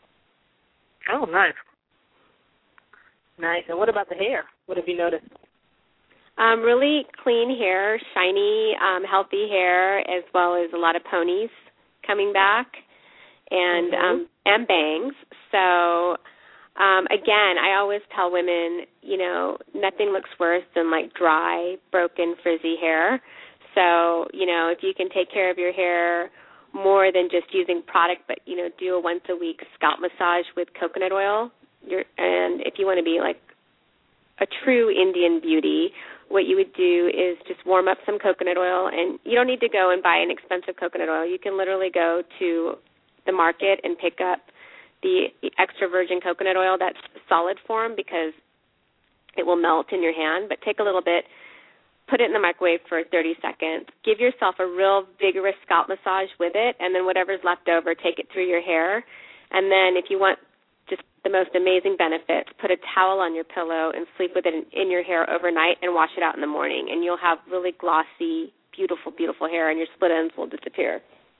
Oh, nice. Nice. And what about the hair? What have you noticed? Um, really clean hair, shiny, um, healthy hair, as well as a lot of ponies coming back, and mm-hmm. um, and bangs. So, um, again, I always tell women, you know, nothing looks worse than, like, dry, broken, frizzy hair. So, you know, if you can take care of your hair more than just using product, but, you know, do a once-a-week scalp massage with coconut oil, you're, and if you want to be, like, a true Indian beauty, what you would do is just warm up some coconut oil, and you don't need to go and buy an expensive coconut oil. You can literally go to the market and pick up the extra virgin coconut oil that's solid form, because it will melt in your hand. But take a little bit, put it in the microwave for thirty seconds. Give yourself a real vigorous scalp massage with it, and then whatever's left over, take it through your hair. And then if you want just the most amazing benefits, put a towel on your pillow and sleep with it in, in your hair overnight and wash it out in the morning, and you'll have really glossy, beautiful, beautiful hair, and your split ends will disappear.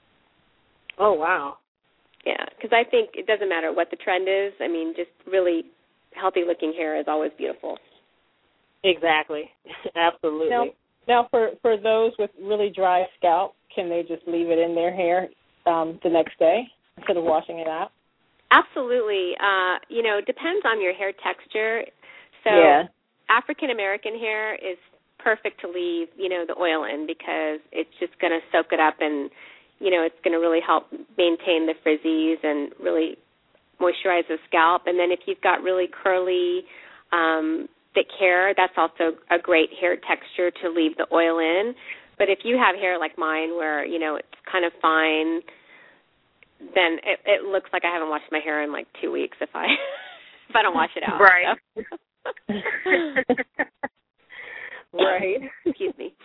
Oh, wow. Yeah, because I think it doesn't matter what the trend is. I mean, just really healthy-looking hair is always beautiful. Exactly. Absolutely. Now, now for, for those with really dry scalp, can they just leave it in their hair um, the next day instead of washing it out? Absolutely. Uh, you know, it depends on your hair texture. So yeah. African-American hair is perfect to leave, you know, the oil in, because it's just going to soak it up, and you know, it's going to really help maintain the frizzies and really moisturize the scalp. And then if you've got really curly, um, thick hair, that's also a great hair texture to leave the oil in. But if you have hair like mine where, you know, it's kind of fine, then it, it looks like I haven't washed my hair in like two weeks if I if I don't wash it out. Right. So. Right. Excuse me.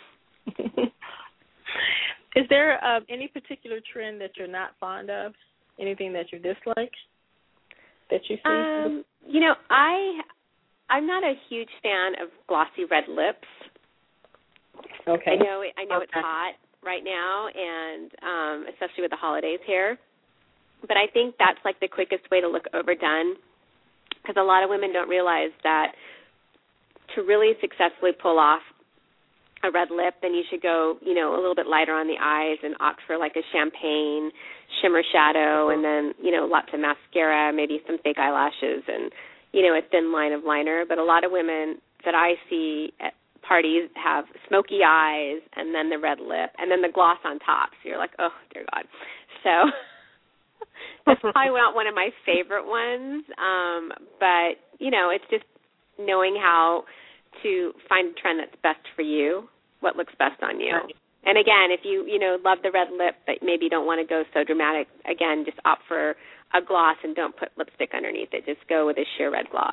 Is there uh, any particular trend that you're not fond of? Anything that you dislike that you see? Um, you know, I, I'm not a huge fan of glossy red lips. Okay. I know, I know okay. it's hot right now, and um, especially with the holidays here. But I think that's like the quickest way to look overdone, because a lot of women don't realize that to really successfully pull off a red lip, then you should go, you know, a little bit lighter on the eyes and opt for like a champagne shimmer shadow, and then, you know, lots of mascara, maybe some fake eyelashes, and, you know, a thin line of liner. But a lot of women that I see at parties have smoky eyes and then the red lip and then the gloss on top. So you're like, oh, dear God. So that's probably not one of my favorite ones. Um, but, you know, it's just knowing how to find a trend that's best for you, what looks best on you. Right. And again, if you, you know, love the red lip but maybe don't want to go so dramatic, again, just opt for a gloss and don't put lipstick underneath it. Just go with a sheer red gloss.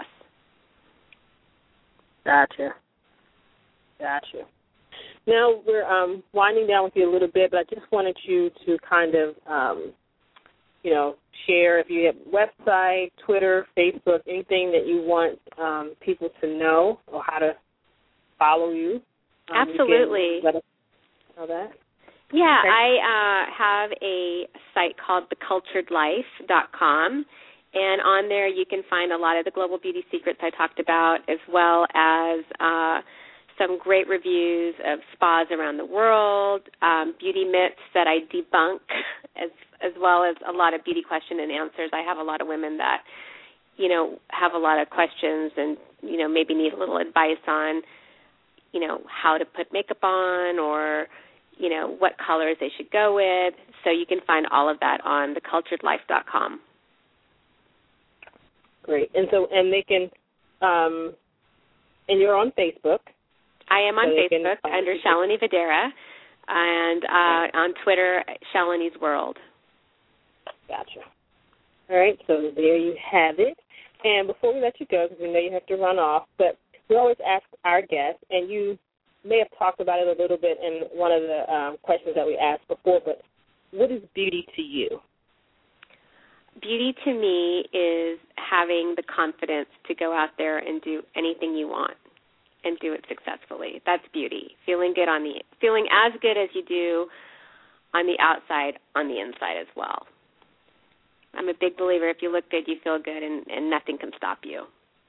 Gotcha. Gotcha. Now we're um, winding down with you a little bit, but I just wanted you to kind of, um, you know, share if you have a website, Twitter, Facebook, anything that you want um, people to know or how to follow you. Um, Absolutely. You let us know that. Yeah, okay. I uh, have a site called the cultured life dot com, and on there you can find a lot of the global beauty secrets I talked about, as well as uh, some great reviews of spas around the world, um, beauty myths that I debunk, as as well as a lot of beauty question and answers. I have a lot of women that, you know, have a lot of questions and, you know, maybe need a little advice on, you know, how to put makeup on, or, you know, what colors they should go with. So you can find all of that on the cultured life dot com. Great. And so, and they can, um, and you're on Facebook. I am on so Facebook under Shalini Videra, and uh, on Twitter, Shalini's World. Gotcha. All right, so there you have it. And before we let you go, because we know you have to run off, but we always ask our guests, and you may have talked about it a little bit in one of the um, questions that we asked before, but what is beauty to you? Beauty to me is having the confidence to go out there and do anything you want and do it successfully. That's beauty. Feeling good on the feeling as good as you do on the outside, on the inside as well. I'm a big believer if you look good, you feel good, and, and nothing can stop you.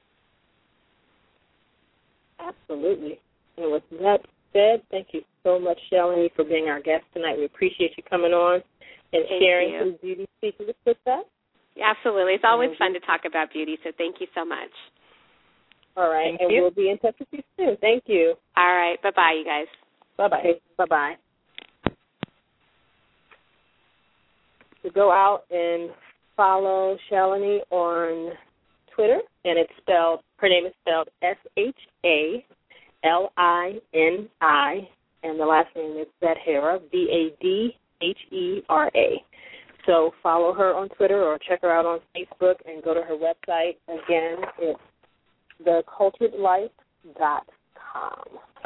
Absolutely. And with that said, thank you so much, Shalini, for being our guest tonight. We appreciate you coming on and thank sharing you. some beauty secrets with us. Absolutely. It's always fun to talk about beauty, so thank you so much. All right, thank and you. we'll be in touch with you soon. Thank you. All right. Bye-bye, you guys. Bye-bye. Okay, bye-bye. So go out and follow Shalini on Twitter, and it's spelled, her name is spelled S H A L I N I, and the last name is Videra, V A D H E R A. So follow her on Twitter or check her out on Facebook and go to her website. Again, it's the cultured life dot com.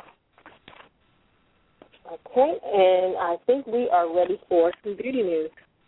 Okay, and I think we are ready for some beauty news.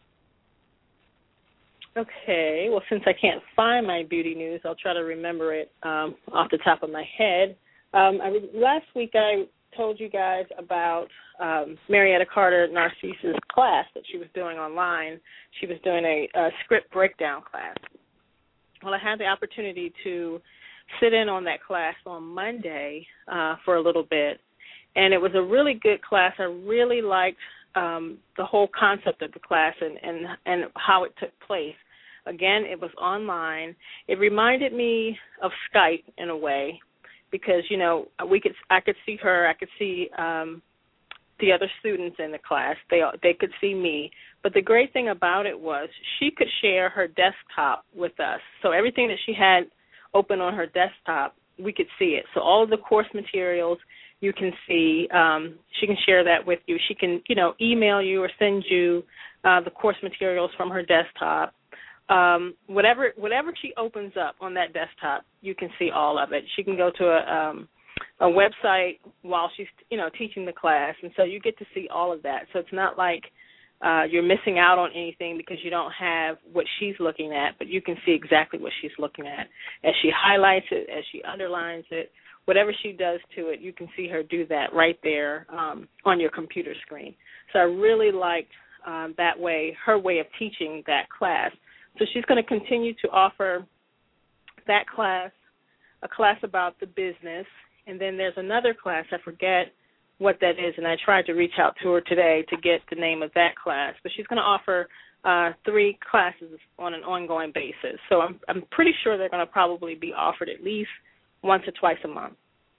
Okay, well, since I can't find my beauty news, I'll try to remember it um, off the top of my head. Um, I, last week I told you guys about um, Marietta Carter Narcisse's class that she was doing online. She was doing a, a script breakdown class. Well, I had the opportunity to sit in on that class on Monday uh, for a little bit, and it was a really good class. I really liked um, the whole concept of the class and, and, and how it took place. Again, it was online. It reminded me of Skype in a way, because, you know, we could I could see her, I could see um, the other students in the class. They they could see me. But the great thing about it was she could share her desktop with us. So everything that she had open on her desktop, we could see it. So all of the course materials you can see. Um, she can share that with you. She can, you know, email you or send you uh, the course materials from her desktop. Um, whatever whatever she opens up on that desktop, you can see all of it. She can go to a um, a website while she's, you know, teaching the class, and so you get to see all of that. So it's not like uh, you're missing out on anything because you don't have what she's looking at, but you can see exactly what she's looking at. As she highlights it, as she underlines it, whatever she does to it, you can see her do that right there um, on your computer screen. So I really liked um, that way, her way of teaching that class. So she's going to continue to offer that class, a class about the business, and then there's another class, I forget what that is, and I tried to reach out to her today to get the name of that class. But she's going to offer uh, three classes on an ongoing basis. So I'm, I'm pretty sure they're going to probably be offered at least once or twice a month.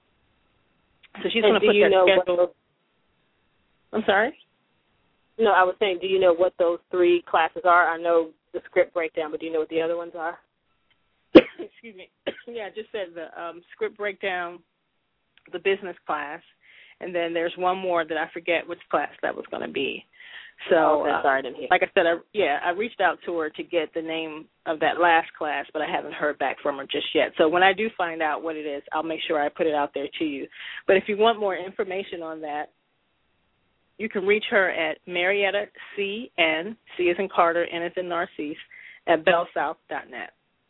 So she's going to put that schedule. Those, I'm sorry? No, I was saying, do you know what those three classes are? I know the script breakdown, but do you know what the other ones are? Excuse me. Yeah, I just said the um, script breakdown, the business class, and then there's one more that I forget which class that was going to be. So, oh, okay. uh, Sorry, I didn't hear. like I said, I, yeah, I reached out to her to get the name of that last class, but I haven't heard back from her just yet. So when I do find out what it is, I'll make sure I put it out there to you. But if you want more information on that, you can reach her at Marietta C N, C as in Carter, N as in Narcisse, at bell south dot net.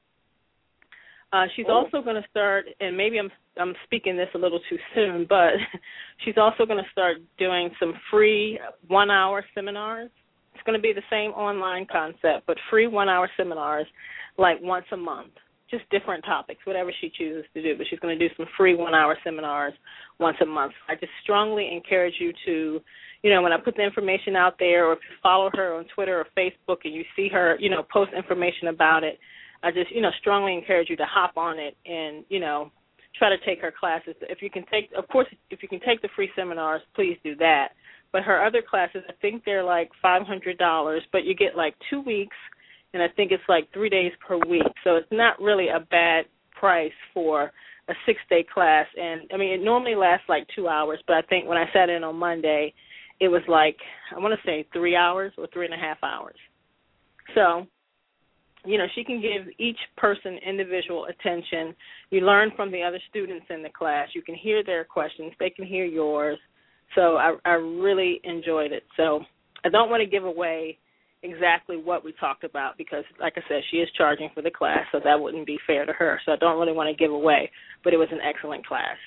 Uh, she's oh. also going to start, and maybe I'm I'm speaking this a little too soon, but she's also going to start doing some free one-hour seminars. It's going to be the same online concept, but free one-hour seminars like once a month, just different topics, whatever she chooses to do. But she's going to do some free one-hour seminars once a month. I just strongly encourage you to, you know, when I put the information out there, or if you follow her on Twitter or Facebook and you see her, you know, post information about it, I just, you know, strongly encourage you to hop on it and, you know, try to take her classes. If you can take, of course, if you can take the free seminars, please do that. But her other classes, I think they're like five hundred dollars, but you get like two weeks, and I think it's like three days per week. So it's not really a bad price for a six-day class. And, I mean, it normally lasts like two hours, but I think when I sat in on Monday, it was like, I want to say three hours or three and a half hours. So, you know, she can give each person individual attention. You learn from the other students in the class. You can hear their questions. They can hear yours. So I, I really enjoyed it. So I don't want to give away exactly what we talked about because, like I said, she is charging for the class, so that wouldn't be fair to her. So I don't really want to give away, but it was an excellent class.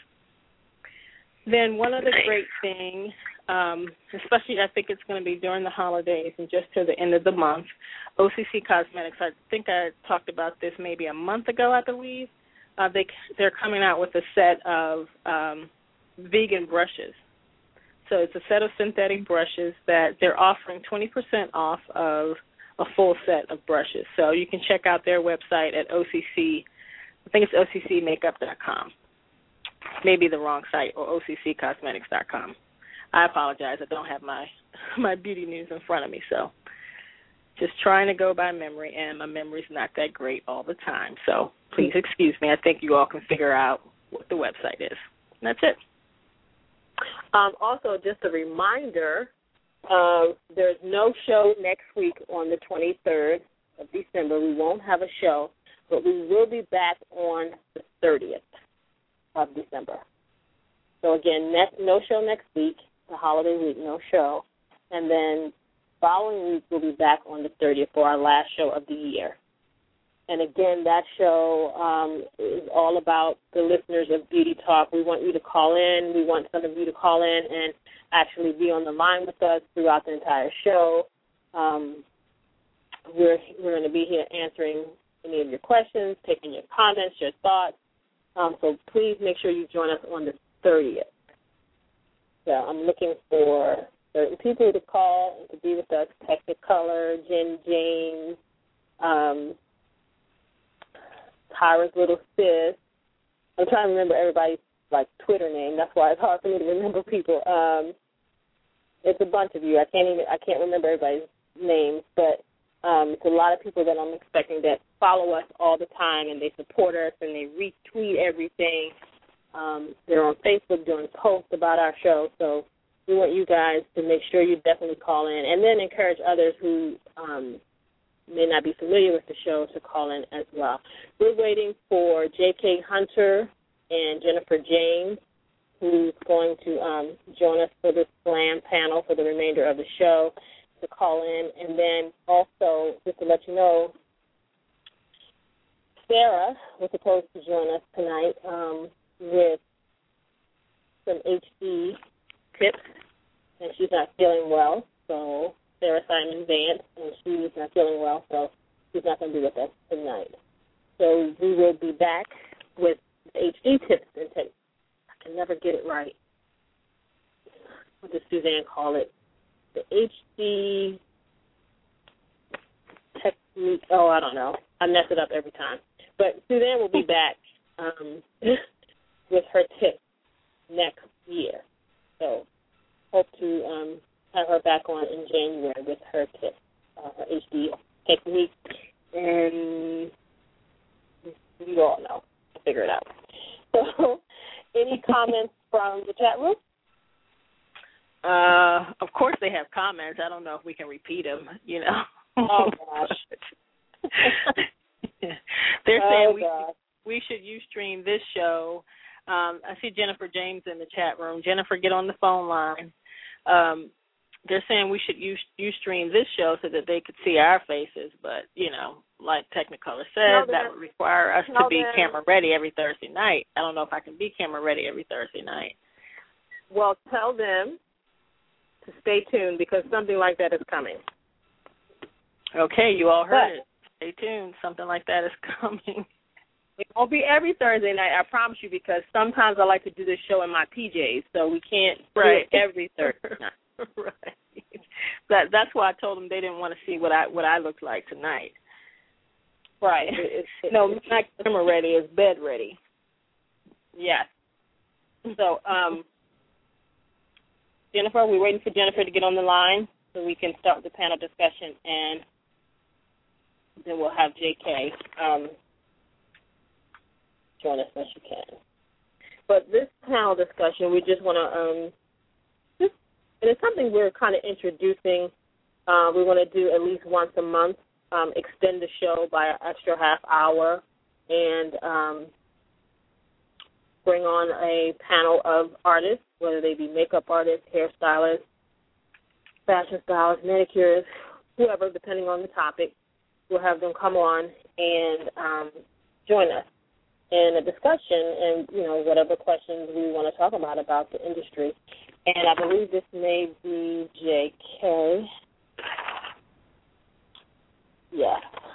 Then one other great thing, um, especially I think it's going to be during the holidays and just to the end of the month, O C C Cosmetics, I think I talked about this maybe a month ago, I believe. Uh, they, they're coming out with a set of um, vegan brushes. So it's a set of synthetic brushes that they're offering twenty percent off of a full set of brushes. So you can check out their website at O C C, I think it's O C C makeup dot com. Maybe the wrong site, or O C C cosmetics dot com. I apologize. I don't have my, my beauty news in front of me, so just trying to go by memory, and my memory's not that great all the time. So please excuse me. I think you all can figure out what the website is. And that's it. Um, also, just a reminder, uh, there's no show next week on the twenty-third of December. We won't have a show, but we will be back on the thirtieth of December. So, again, next, no show next week, the holiday week, no show. And then following week, we'll be back on the thirtieth for our last show of the year. And, again, that show um, is all about the listeners of Beauty Talk. We want you to call in. We want some of you to call in and actually be on the line with us throughout the entire show. Um, we're we're going to be here answering any of your questions, taking your comments, your thoughts. Um, so please make sure you join us on the thirtieth. So I'm looking for certain people to call and to be with us. Technicolor, Jen James, um, Tyra's little sis. I'm trying to remember everybody's like Twitter name. That's why it's hard for me to remember people. Um, it's a bunch of you. I can't even I can't remember everybody's names, but um, it's a lot of people that I'm expecting that follow us all the time and they support us and they retweet everything. Um, they're on Facebook doing posts about our show, so we want you guys to make sure you definitely call in and then encourage others who um, may not be familiar with the show to call in as well. We're waiting for J K Hunter and Jennifer James, who's going to um, join us for this slam panel for the remainder of the show, to call in. And then also, just to let you know, Sarah was supposed to join us tonight um, with some H D tips, and she's not feeling well, so Sarah Simon Vance, and she's not feeling well, so she's not going to be with us tonight. So we will be back with H D tips and tips. I can never get it right. What does Suzanne call it? The H D technique. Oh, I don't know. I mess it up every time. But Suzanne will be back um, with her tips next year. So hope to um, have her back on in January with her tips, uh, her H D technique, and you all know. I'll figure it out. So any comments from the chat room? Uh, of course they have comments. I don't know if we can repeat them, you know. Oh, gosh. They're oh, saying we, gosh. we should Ustream this show. Um, I see Jennifer James in the chat room. Jennifer, get on the phone line. Um, they're saying we should use Ustream this show so that they could see our faces, but, you know, like Technicolor said, no, that would require us no, to be then. camera ready every Thursday night. I don't know if I can be camera ready every Thursday night. Well, tell them to stay tuned because something like that is coming. Okay, you all heard but, it. Stay tuned. Something like that is coming. It won't be every Thursday night, I promise you, because sometimes I like to do this show in my P Js, so we can't right. do it every Thursday night. Right. That that's why I told them they didn't want to see what I what I looked like tonight. Right. It, it, no, it's not camera ready. It's bed ready. Yes. So, um, Jennifer, we're waiting for Jennifer to get on the line so we can start the panel discussion, and then we'll have J K um, join us when she can. but this panel discussion, we just want to, um, just, and it's something we're kind of introducing. Uh, we want to do at least once a month, um, extend the show by an extra half hour, and um, bring on a panel of artists, whether they be makeup artists, hairstylists, fashion stylists, manicurists, whoever, depending on the topic. We'll have them come on and um, join us in a discussion and, you know, whatever questions we want to talk about about the industry. And I believe this may be J K. Yeah.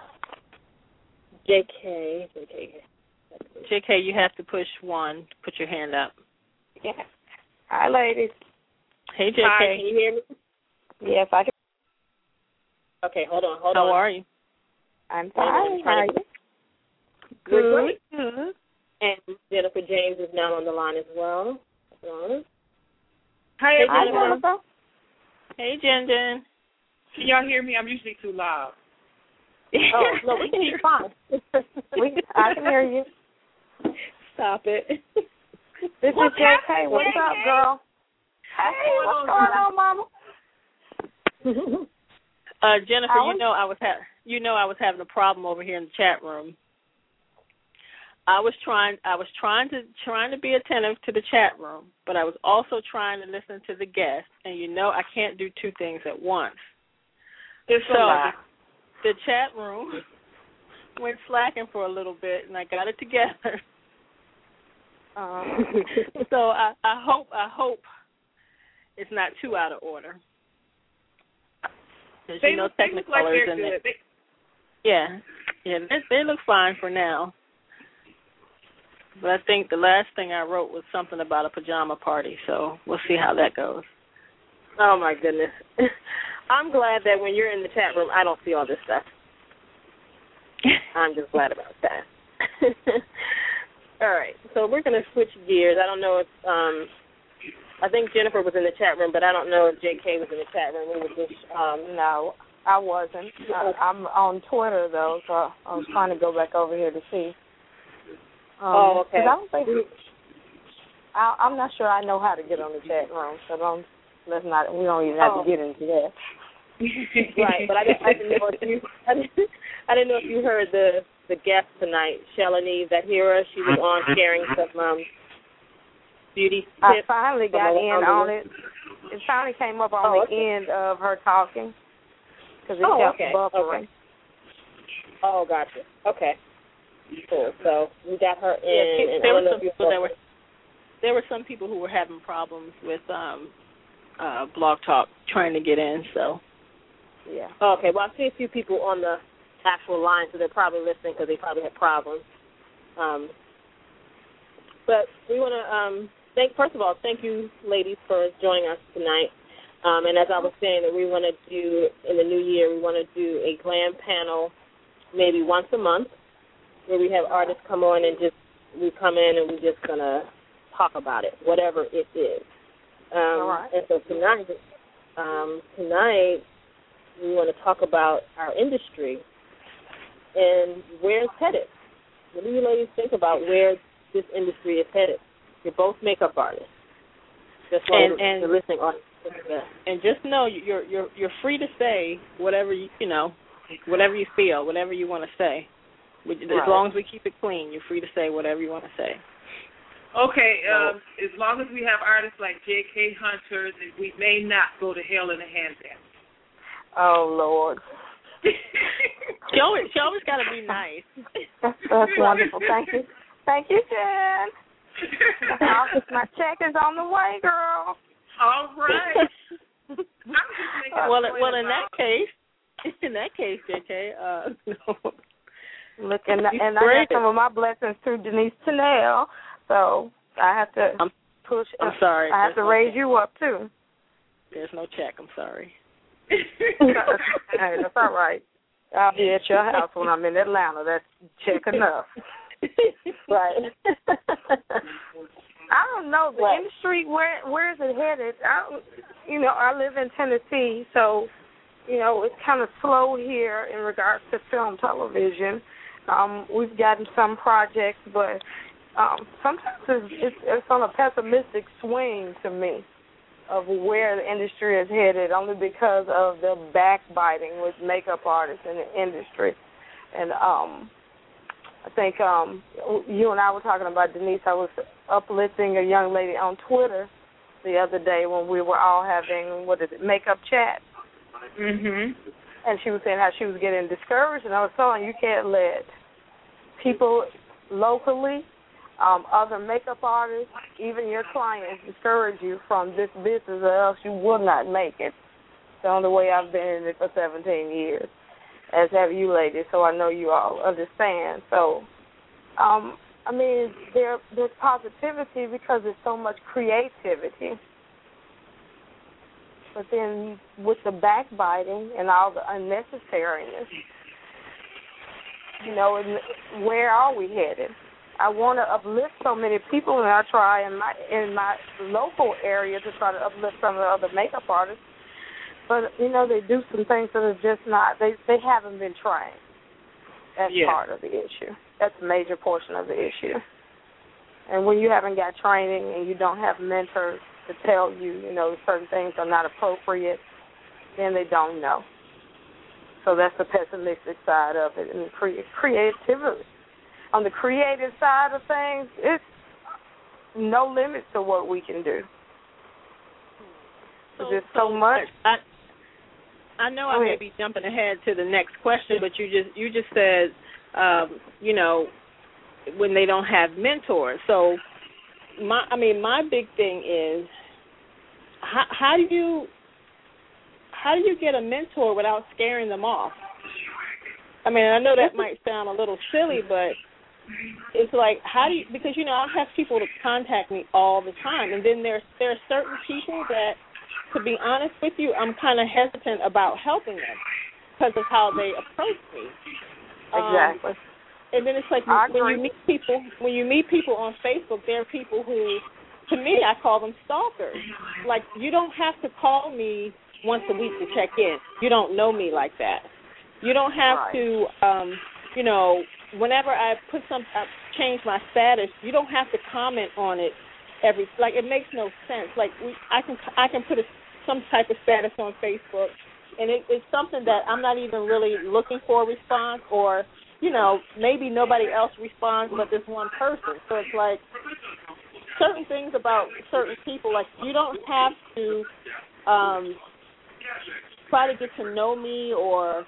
J K. J K. J K, you have to push one. Put your hand up. Yeah. Hi, ladies. Hey, J K. Hi, can you hear me? Yes, I can. Okay, hold on, hold How on. How are you? I'm fine. How are you? Good. Good. And Jennifer James is now on the line as well. Hi, Hey, Hi, Jennifer. Jennifer. Hey, Jen Jen. Can y'all hear me? I'm usually too loud. Oh, no, we can hear you fine. we, I can hear you. Stop it. This is J K. What's up, girl? Hey, what's going on, Mama? Uh, Jennifer, How you is- know I was ha- you know I was having a problem over here in the chat room. I was trying I was trying to trying to be attentive to the chat room, but I was also trying to listen to the guests, and you know I can't do two things at once. It's so a lot. The, the chat room went slacking for a little bit, and I got it together. Um, so I, I hope I hope it's not too out of order. Because you know, look, they look like Technicolor's they're in there. good. They, Yeah, yeah, they, they look fine for now. But I think the last thing I wrote was something about a pajama party, so we'll see how that goes. Oh, my goodness. I'm glad that when you're in the chat room, I don't see all this stuff. I'm just glad about that. All right, so we're going to switch gears. I don't know if, um, I think Jennifer was in the chat room, but I don't know if J K was in the chat room. We were just, Um, no, I wasn't. Uh, I'm on Twitter, though, so I was trying to go back over here to see. Um, oh, okay. 'cause I don't think, I, I'm not sure I know how to get on the chat room, so don't, let's not, we don't even have Oh. to get into that. Right, but I didn't, I didn't know if you, I didn't, I didn't know if you heard the the guest tonight, Shalini Zahira. She was on sharing some um, beauty I tips. finally got from in around on the- it. It finally came up on Oh, the okay. end of her talking because it Oh, kept okay, buffering. okay. Oh, gotcha. Okay. Cool. So we got her in. Yeah, and there I were don't know some if you people that were there were some people who were having problems with um, uh, Blog Talk trying to get in. So Yeah. Oh, okay. Well, I see a few people on the actual line, so they're probably listening because they probably had problems. Um, but we want to um, thank, first of all, thank you, ladies, for joining us tonight. Um, and as I was saying, that we want to do, in the new year, we want to do a glam panel maybe once a month where we have artists come on and just, we come in and we're just going to talk about it, whatever it is. Um, All right. And so tonight, um, tonight we want to talk about our industry and where it's headed. What do you ladies think about where this industry is headed? You're both makeup artists. Just And- the, and- the listening audience. and just know you're you're you're free to say whatever you you know, whatever you feel, whatever you want to say. As Right. long as we keep it clean, you're free to say whatever you want to say. okay, um, as long as we have artists like J K. Hunter, then we may not go to hell in a handbasket. Oh, Lord. She always she always got to be nice. That's, that's wonderful. Thank you. Thank you, Jen. My check is on the way, girl. All right. I'm just making a well, point well, in about- that case, in that case, J K, uh, Look, and, and I Great. got some of my blessings through Denise Tennell, so I have to I'm, push. I'm sorry. I have There's to no raise check. you up too. There's no check. I'm sorry. Hey, that's all right. I'll be at your house when I'm in Atlanta. That's check enough. Right. I don't know the Right. industry. Where where is it headed? I, don't- you know, I live in Tennessee, so you know it's kind of slow here in regards to film, television. Um, we've gotten some projects, but um, sometimes it's, it's, it's on a pessimistic swing to me of where the industry is headed, only because of the backbiting with makeup artists in the industry. And um, I think um, you and I were talking about, Denise, I was uplifting a young lady on Twitter the other day when we were all having, what is it, makeup chat. Mhm. And she was saying how she was getting discouraged, and I was telling her, you can't let people locally, um, other makeup artists, even your clients, discourage you from this business, or else you will not make it. It's the only way I've been in it for seventeen years, as have you ladies, so I know you all understand. So, um, I mean, there there's positivity because there's so much creativity. But then with the backbiting and all the unnecessariness, you know, and where are we headed? I want to uplift so many people, and I try in my in my local area to try to uplift some of the other makeup artists. But, you know, they do some things that are just not, they, they haven't been trained. That's yeah. part of the issue. That's a major portion of the issue. And when you haven't got training and you don't have mentors to tell you, you know, certain things are not appropriate, then they don't know. So that's the pessimistic side of it. And cre- creativity. On the creative side of things, it's no limit to what we can do. So, There's so, so much. I, I know I may be jumping ahead to the next question, but you just you just said, um, you know, when they don't have mentors. So, my I mean, my big thing is, how, how do you how do you get a mentor without scaring them off? I mean, I know that might sound a little silly, but it's like, how do you, because, you know, I have people that contact me all the time, and then there's there are certain people that, to be honest with you, I'm kind of hesitant about helping them because of how they approach me. Exactly. Um, and then it's like when, when you meet people, when you meet people on Facebook, there are people who, to me, I call them stalkers. Like, you don't have to call me once a week to check in. You don't know me like that. You don't have right. to, um, you know, whenever I put some, I change my status, you don't have to comment on it every, like, it makes no sense. Like, we, I can I can put a, some type of status on Facebook, and it, it's something that I'm not even really looking for a response, or, you know, maybe nobody else responds but this one person. So it's like certain things about certain people, like, you don't have to um, try to get to know me, or,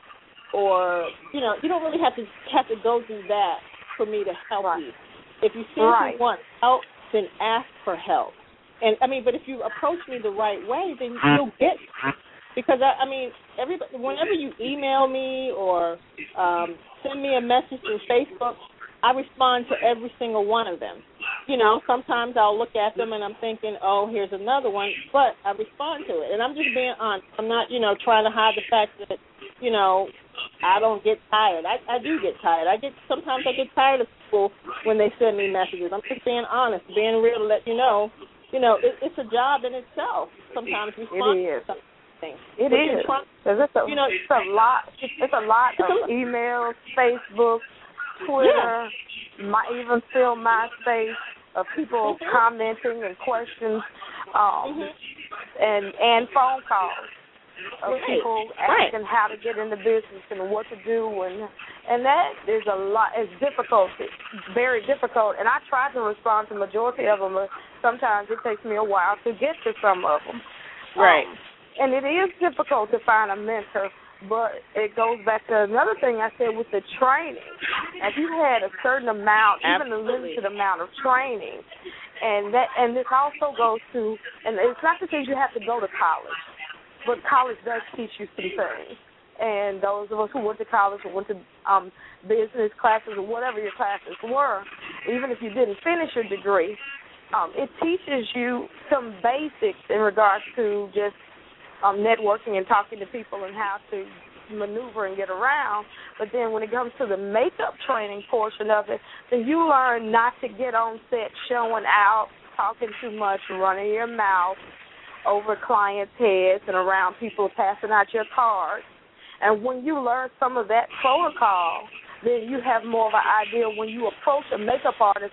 or you know, you don't really have to have to go through that for me to help right. you. If you simply right. want help, then ask for help. And I mean, but if you approach me the right way, then you'll get it. Because I, I mean, everybody, whenever you email me or um, send me a message through Facebook, I respond to every single one of them. You know, sometimes I'll look at them and I'm thinking, oh, here's another one, but I respond to it. And I'm just being honest. I'm not, you know, trying to hide the fact that, you know, I don't get tired. I, I do get tired. I get sometimes I get tired of people when they send me messages. I'm just being honest, being real to let you know, you know, it, it's a job in itself. Sometimes responding to something. It but is. Because it's a, you know, it's a lot. It's a lot of emails, Facebook, Twitter, yeah. my even still MySpace of people mm-hmm. commenting and questions, um, mm-hmm. and and phone calls of right. people asking right. how to get into business and what to do, and and that is a lot. It's difficult, it's very difficult. And I try to respond to the majority of them, but sometimes it takes me a while to get to some of them. Right. Um, and it is difficult to find a mentor, but it goes back to another thing I said with the training. If you had a certain amount, Absolutely. even a limited amount of training, and that and this also goes to, and it's not to say you have to go to college, but college does teach you some things. And those of us who went to college or went to um, business classes or whatever your classes were, even if you didn't finish your degree, um, it teaches you some basics in regards to just um, networking and talking to people and how to maneuver and get around. But then when it comes to the makeup training portion of it, then you learn not to get on set showing out, talking too much, running your mouth over clients' heads and around people passing out your cards. And when you learn some of that protocol, then you have more of an idea when you approach a makeup artist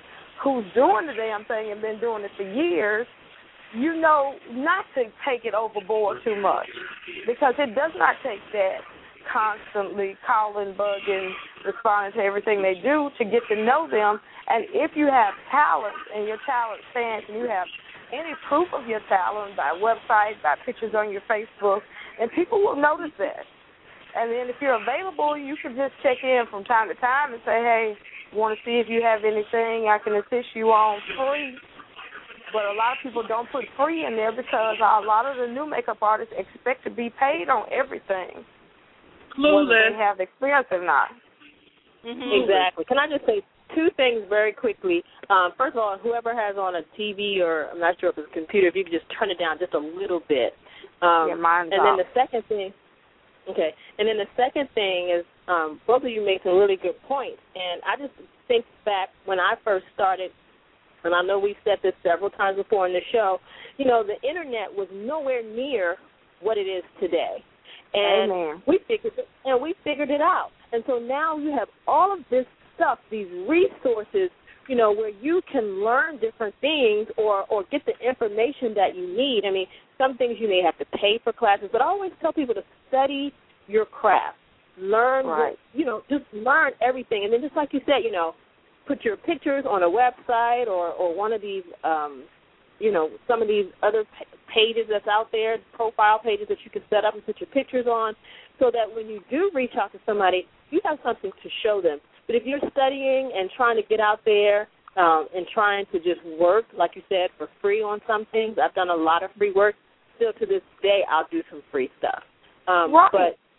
who's doing the damn thing and been doing it for years, you know not to take it overboard too much, because it does not take that constantly calling, bugging, responding to everything they do to get to know them. And if you have talent and your talent stands and you have any proof of your talent by website, by pictures on your Facebook, and people will notice that. And then if you're available, you can just check in from time to time and say, hey, want to see if you have anything I can assist you on free. But a lot of people don't put free in there because a lot of the new makeup artists expect to be paid on everything, Clueless. whether they have experience or not. Mm-hmm. Exactly. Can I just say two things very quickly? Um, first of all, whoever has on a T V or I'm not sure if it's a computer, if you could just turn it down just a little bit. Um, yeah, mine's and off. then the second thing, okay, and then the second thing is um, both of you make some really good points. And I just think back when I first started, and I know we've said this several times before in the show, you know, the Internet was nowhere near what it is today. And Amen. we figured it, and we figured it out. And so now you have all of this stuff, these resources, you know, where you can learn different things or, or get the information that you need. I mean, some things you may have to pay for classes, but I always tell people to study your craft. Learn, right. the, you know, just learn everything. And then just like you said, you know, put your pictures on a website or, or one of these, um, you know, some of these other pages that's out there, profile pages that you can set up and put your pictures on, so that when you do reach out to somebody, you have something to show them. But if you're studying and trying to get out there um, and trying to just work, like you said, for free on some things, I've done a lot of free work. Still to this day, I'll do some free stuff. Um, right.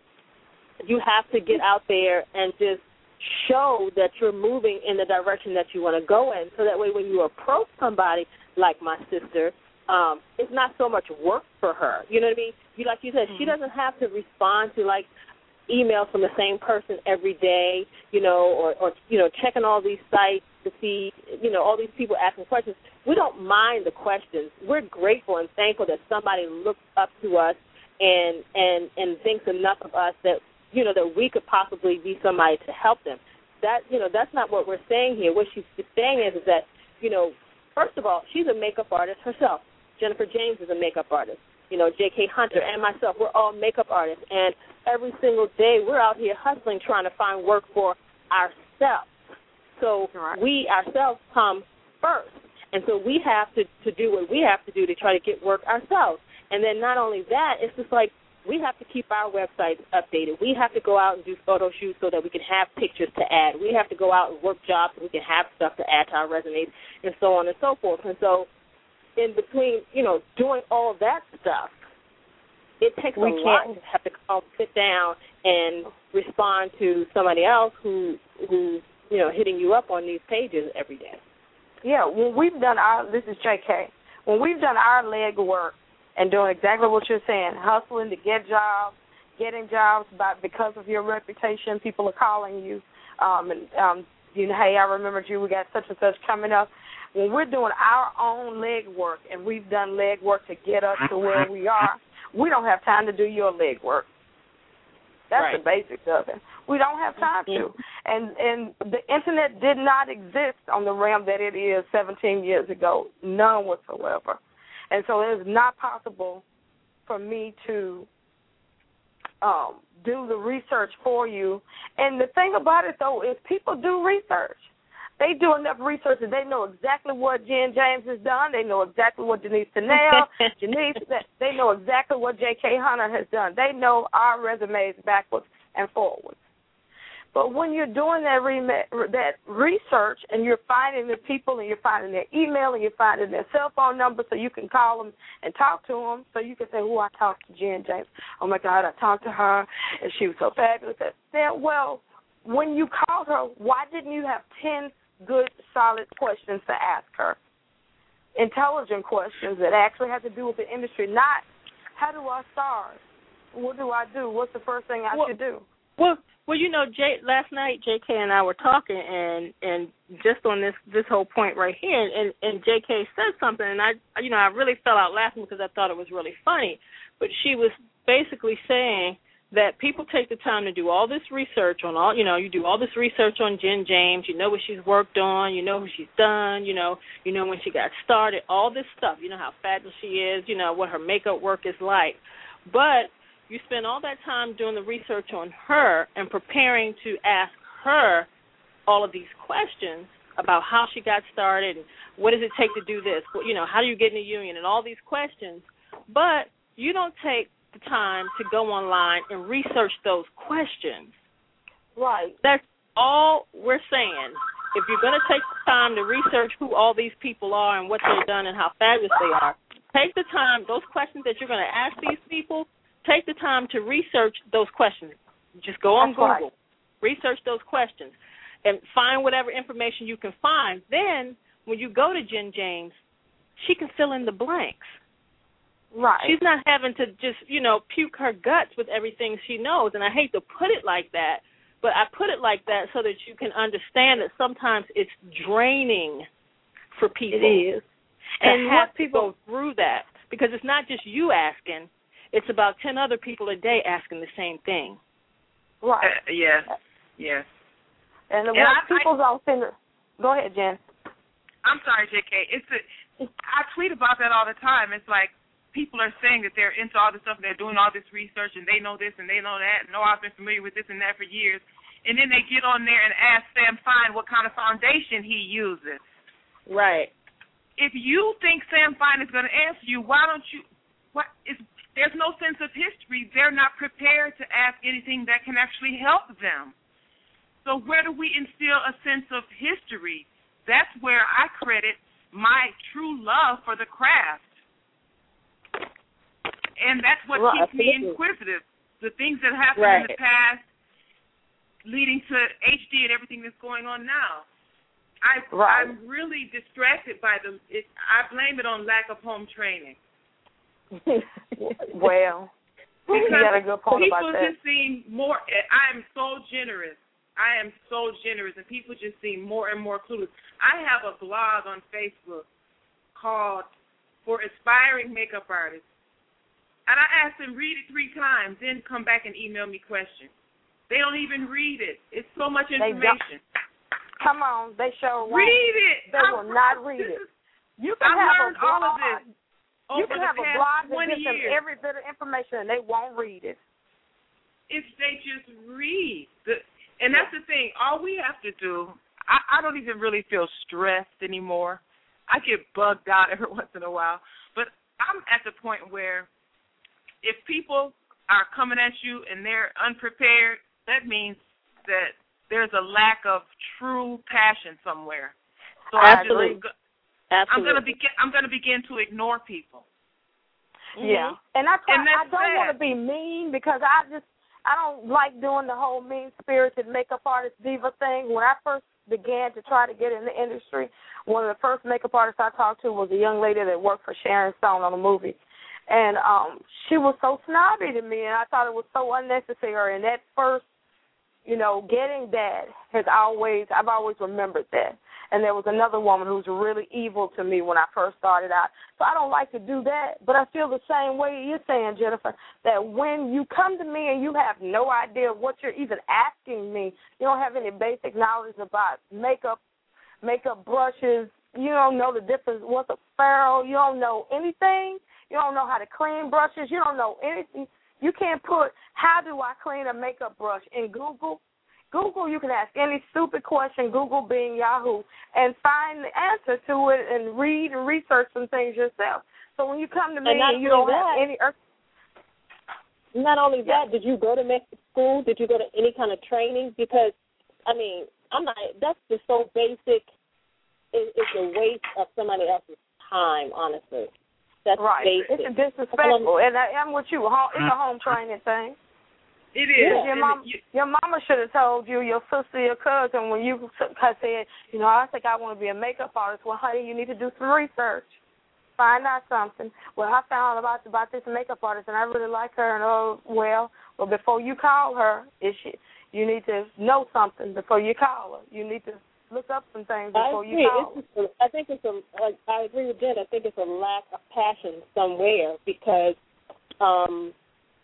But you have to get out there and just show that you're moving in the direction that you want to go in, so that way when you approach somebody like my sister, um, it's not so much work for her. You know what I mean? You, like you said, mm-hmm. she doesn't have to respond to, like, emails from the same person every day, you know, or, or, you know, checking all these sites to see, you know, all these people asking questions. We don't mind the questions. We're grateful and thankful that somebody looks up to us and, and, and thinks enough of us that, you know, that we could possibly be somebody to help them. That, you know, that's not what we're saying here. What she's saying is, is that, you know, first of all, she's a makeup artist herself. Jennifer James is a makeup artist. You know, J K Hunter and myself, we're all makeup artists. And every single day we're out here hustling, trying to find work for ourselves. So right. we ourselves come first. And so we have to, to do what we have to do to try to get work ourselves. And then not only that, it's just like, we have to keep our websites updated. We have to go out and do photo shoots so that we can have pictures to add. We have to go out and work jobs so we can have stuff to add to our resumes and so on and so forth. And so in between, you know, doing all of that stuff, it takes we a lot to have to come sit down and respond to somebody else who, who's, you know, hitting you up on these pages every day. Yeah, when we've done our, this is J K, when we've done our leg work, and doing exactly what you're saying, hustling to get jobs, getting jobs by because of your reputation. People are calling you, um, and um, you know, hey, I remembered you. We got such and such coming up. When we're doing our own leg work, and we've done leg work to get us to where we are, we don't have time to do your leg work. That's right. The basics of it. We don't have time to. And and the Internet did not exist on the realm that it is seventeen years ago, none whatsoever. And so it is not possible for me to um, do the research for you. And the thing about it, though, is people do research. They do enough research that they know exactly what Jen James has done. They know exactly what Denise Tennell, Janice, they know exactly what J K Hunter has done. They know our resumes backwards and forwards. But when you're doing that re- that research and you're finding the people and you're finding their email and you're finding their cell phone number so you can call them and talk to them, so you can say, oh, I talked to Jen James. Oh, my God, I talked to her, and she was so fabulous. Then, well, when you called her, why didn't you have ten good, solid questions to ask her? Intelligent questions that actually have to do with the industry, not how do I start? What do I do? What's the first thing I well, should do? Well, well, you know, Jay, last night J K and I were talking, and and just on this this whole point right here, and and J K said something, and I, you know, I really fell out laughing because I thought it was really funny. But she was basically saying that people take the time to do all this research on all, you know, you do all this research on Jen James, you know what she's worked on, you know who she's done, you know, you know when she got started, all this stuff, you know how fabulous she is, you know what her makeup work is like. But you spend all that time doing the research on her and preparing to ask her all of these questions about how she got started and what does it take to do this, you know, how do you get in a union and all these questions, but you don't take the time to go online and research those questions. Right. That's all we're saying. If you're going to take the time to research who all these people are and what they've done and how fabulous they are, take the time, those questions that you're going to ask these people, take the time to research those questions. Just go on That's Google, right. research those questions, and find whatever information you can find. Then when you go to Jen James, she can fill in the blanks. Right. She's not having to just, you know, puke her guts with everything she knows. And I hate to put it like that, but I put it like that so that you can understand that sometimes it's draining for people. It is. And have people go through that, because it's not just you asking. It's about ten other people a day asking the same thing. Right. Uh, yes. Yes. And the and what I, people I, don't send it. Go ahead, Jen. I'm sorry, J K. It's a, I tweet about that all the time. It's like, people are saying that they're into all this stuff and they're doing all this research and they know this and they know that. No, I've been familiar with this and that for years. And then they get on there and ask Sam Fine what kind of foundation he uses. Right. If you think Sam Fine is going to answer you, why don't you what is there's no sense of history. They're not prepared to ask anything that can actually help them. So where do we instill a sense of history? That's where I credit my true love for the craft. And that's what well, keeps absolutely. me inquisitive. The things that happened right. in the past leading to H D and everything that's going on now. I, right. I'm really distracted by the, it, I blame it on lack of home training. Well, you got a good point people about that. just seem more, I am so generous. I am so generous, and people just seem more and more clueless. I have a blog on Facebook called For Aspiring Makeup Artists. And I asked them, read it three times, then come back and email me questions. They don't even read it. It's so much information. Come on, they sure won't. Read it. They will not read it. You can I've have learned a blog. all of this You over can the have a past blog that twenty gives them years. every bit of information, and they won't read it. If they just read. The, and that's the thing. All we have to do, I, I don't even really feel stressed anymore. I get bugged out every once in a while. But I'm at the point where if people are coming at you and they're unprepared, that means that there's a lack of true passion somewhere. So Absolutely. I'm just, Absolutely. I'm going to begin. I'm going to begin to ignore people. Yeah, mm-hmm. and I try, and I don't want to be mean because I just I don't like doing the whole mean spirited makeup artist diva thing. When I first began to try to get in the industry, one of the first makeup artists I talked to was a young lady that worked for Sharon Stone on a movie. And um, she was so snobby to me, and I thought it was so unnecessary. And that first, you know, getting that has always, I've always remembered that. And there was another woman who was really evil to me when I first started out. So I don't like to do that, but I feel the same way you're saying, Jennifer, that when you come to me and you have no idea what you're even asking me, you don't have any basic knowledge about makeup, makeup brushes, you don't know the difference, what's a ferrule, you don't know anything. You don't know how to clean brushes. You don't know anything. You can't put, how do I clean a makeup brush in Google? Google, you can ask any stupid question, Google being Yahoo, and find the answer to it and read and research some things yourself. So when you come to me and, and you don't that, have any... Not only that, did you go to makeup school? Did you go to any kind of training? Because, I mean, I'm not, that's just so basic. It, it's a waste of somebody else's time, honestly. That's right. basic. It's disrespectful, and I, I'm with you. It's a home training thing. It is. Yeah. Your, mom, you, your mama should have told you, your sister, your cousin, when you said, you know, I think I want to be a makeup artist. Well, honey, you need to do some research. Find out something. Well, I found out about, about this makeup artist, and I really like her. And, oh, well, well, before you call her, is she, you need to know something before you call her. You need to look up some things before you call. It's a, I think it's a, like, I agree with Jen. I think it's a lack of passion somewhere because um,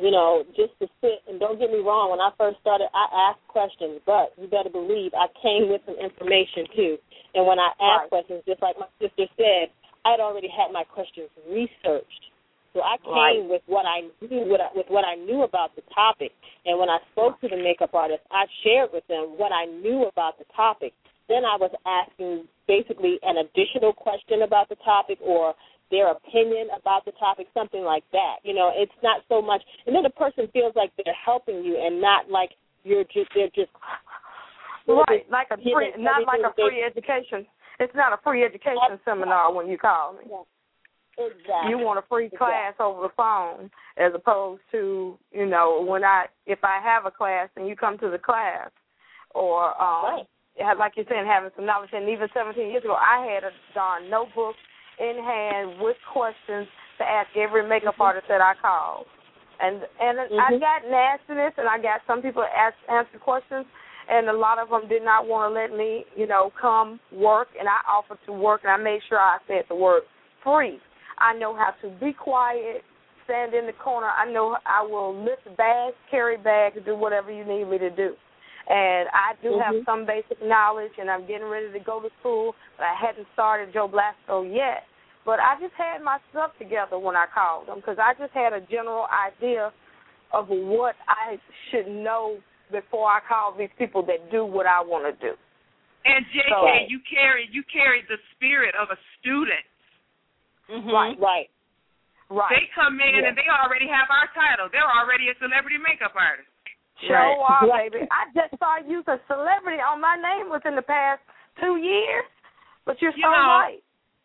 you know, just to sit. And don't get me wrong, when I first started, I asked questions, but you better believe I came with some information too. And when I asked right. questions, just like my sister said, I had already had my questions researched. So I came right. with what I knew, what I, with what I knew about the topic. And when I spoke to the makeup artist, I shared with them what I knew about the topic. Then I was asking basically an additional question about the topic or their opinion about the topic, something like that. You know, it's not so much, and then the person feels like they're helping you and not like you're just they're just right, like a free, not like a free education. It's not a free education seminar when you call me. Yeah. Exactly. You want a free class exactly. over the phone as opposed to, you know, when I, if I have a class and you come to the class or, um, right. like you're saying, having some knowledge. And even seventeen years ago, I had a darn notebook in hand with questions to ask every makeup mm-hmm. artist that I called. And and mm-hmm. I got nastiness and I got some people ask, answer questions, and a lot of them did not want to let me, you know, come work. And I offered to work, and I made sure I said the word free. I know how to be quiet, stand in the corner. I know I will lift bags, carry bags, do whatever you need me to do. And I do mm-hmm. have some basic knowledge, and I'm getting ready to go to school, but I hadn't started Joe Blasco yet. But I just had my stuff together when I called them because I just had a general idea of what I should know before I call these people that do what I want to do. And J K, so, you carry you carry the spirit of a student. Mm-hmm. Right, right, right. They come in yeah. and they already have our title. They're already a celebrity makeup artist. Show off, right. baby. I just saw you a celebrity on my name within the past two years, but you're you so know, right.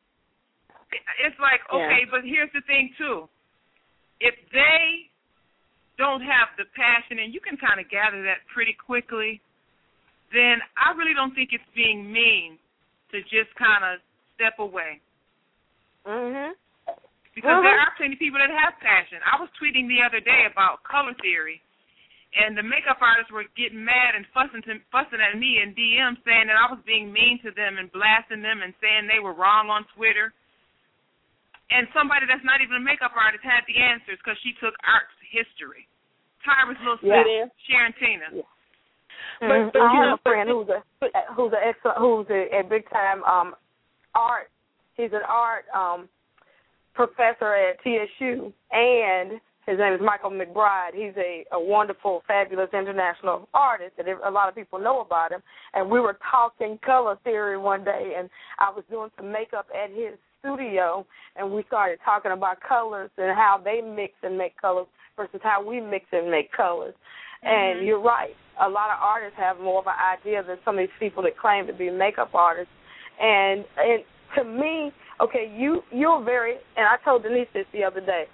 It's like, okay, yeah. but here's the thing, too. If they don't have the passion, and you can kind of gather that pretty quickly, then I really don't think it's being mean to just kind of step away. Mhm. Because mm-hmm. there are plenty of people that have passion. I was tweeting the other day about color theory, and the makeup artists were getting mad and fussing to, fussing at me in D M saying that I was being mean to them and blasting them and saying they were wrong on Twitter. And somebody that's not even a makeup artist had the answers because she took art history. Tyra's little yeah. sister, Sharon Tina. Yeah. But, but I you have know, a friend who's a who's a excellent, who's a, a big time um, art. He's an art um, professor at T S U, and his name is Michael McBride. He's a, a wonderful, fabulous international artist, and a lot of people know about him. And we were talking color theory one day, and I was doing some makeup at his studio, and we started talking about colors and how they mix and make colors versus how we mix and make colors. Mm-hmm. And you're right. A lot of artists have more of an idea than some of these people that claim to be makeup artists. And and to me, okay, you, you're very, and I told Denise this the other day,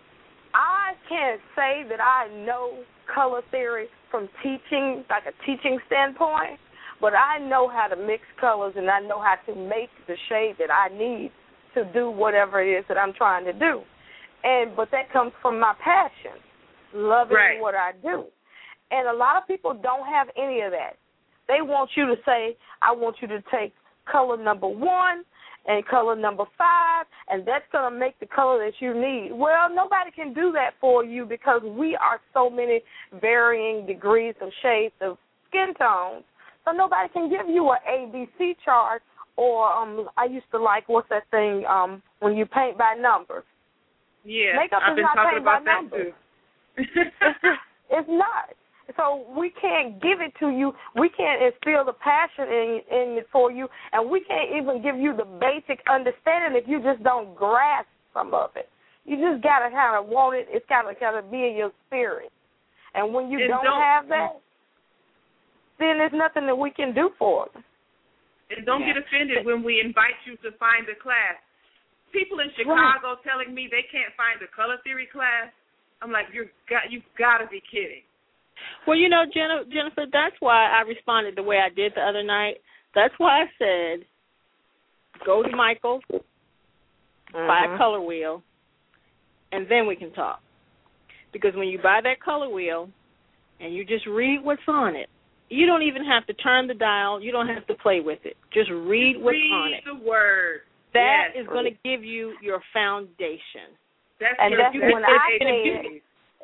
I can't say that I know color theory from teaching, like a teaching standpoint, but I know how to mix colors and I know how to make the shade that I need to do whatever it is that I'm trying to do. And but that comes from my passion, loving right. what I do. And a lot of people don't have any of that. They want you to say, I want you to take color number one and color number five, and that's going to make the color that you need. Well, nobody can do that for you because we are so many varying degrees of shades of skin tones. So nobody can give you an A B C chart or um, I used to like, what's that thing, um, when you paint by numbers. Yeah, Makeup I've is been not talking paint about by that numbers. too. it's, just, it's not. So we can't give it to you. We can't instill the passion in, in it for you, and we can't even give you the basic understanding if you just don't grasp some of it. You just got to kind of want it. It's got to kind of be in your spirit. And when you don't, don't have that, then there's nothing that we can do for it. And don't yeah. get offended when we invite you to find a class. People in Chicago right. telling me they can't find a color theory class. I'm like, you're got, you've got to be kidding. Well, you know, Jennifer, Jennifer, that's why I responded the way I did the other night. That's why I said, go to Michael, mm-hmm. buy a color wheel, and then we can talk. Because when you buy that color wheel and you just read what's on it, you don't even have to turn the dial. You don't have to play with it. Just read what's read on it. Read the word. That yes. is going to give you your foundation. That's and your, that's you when I said,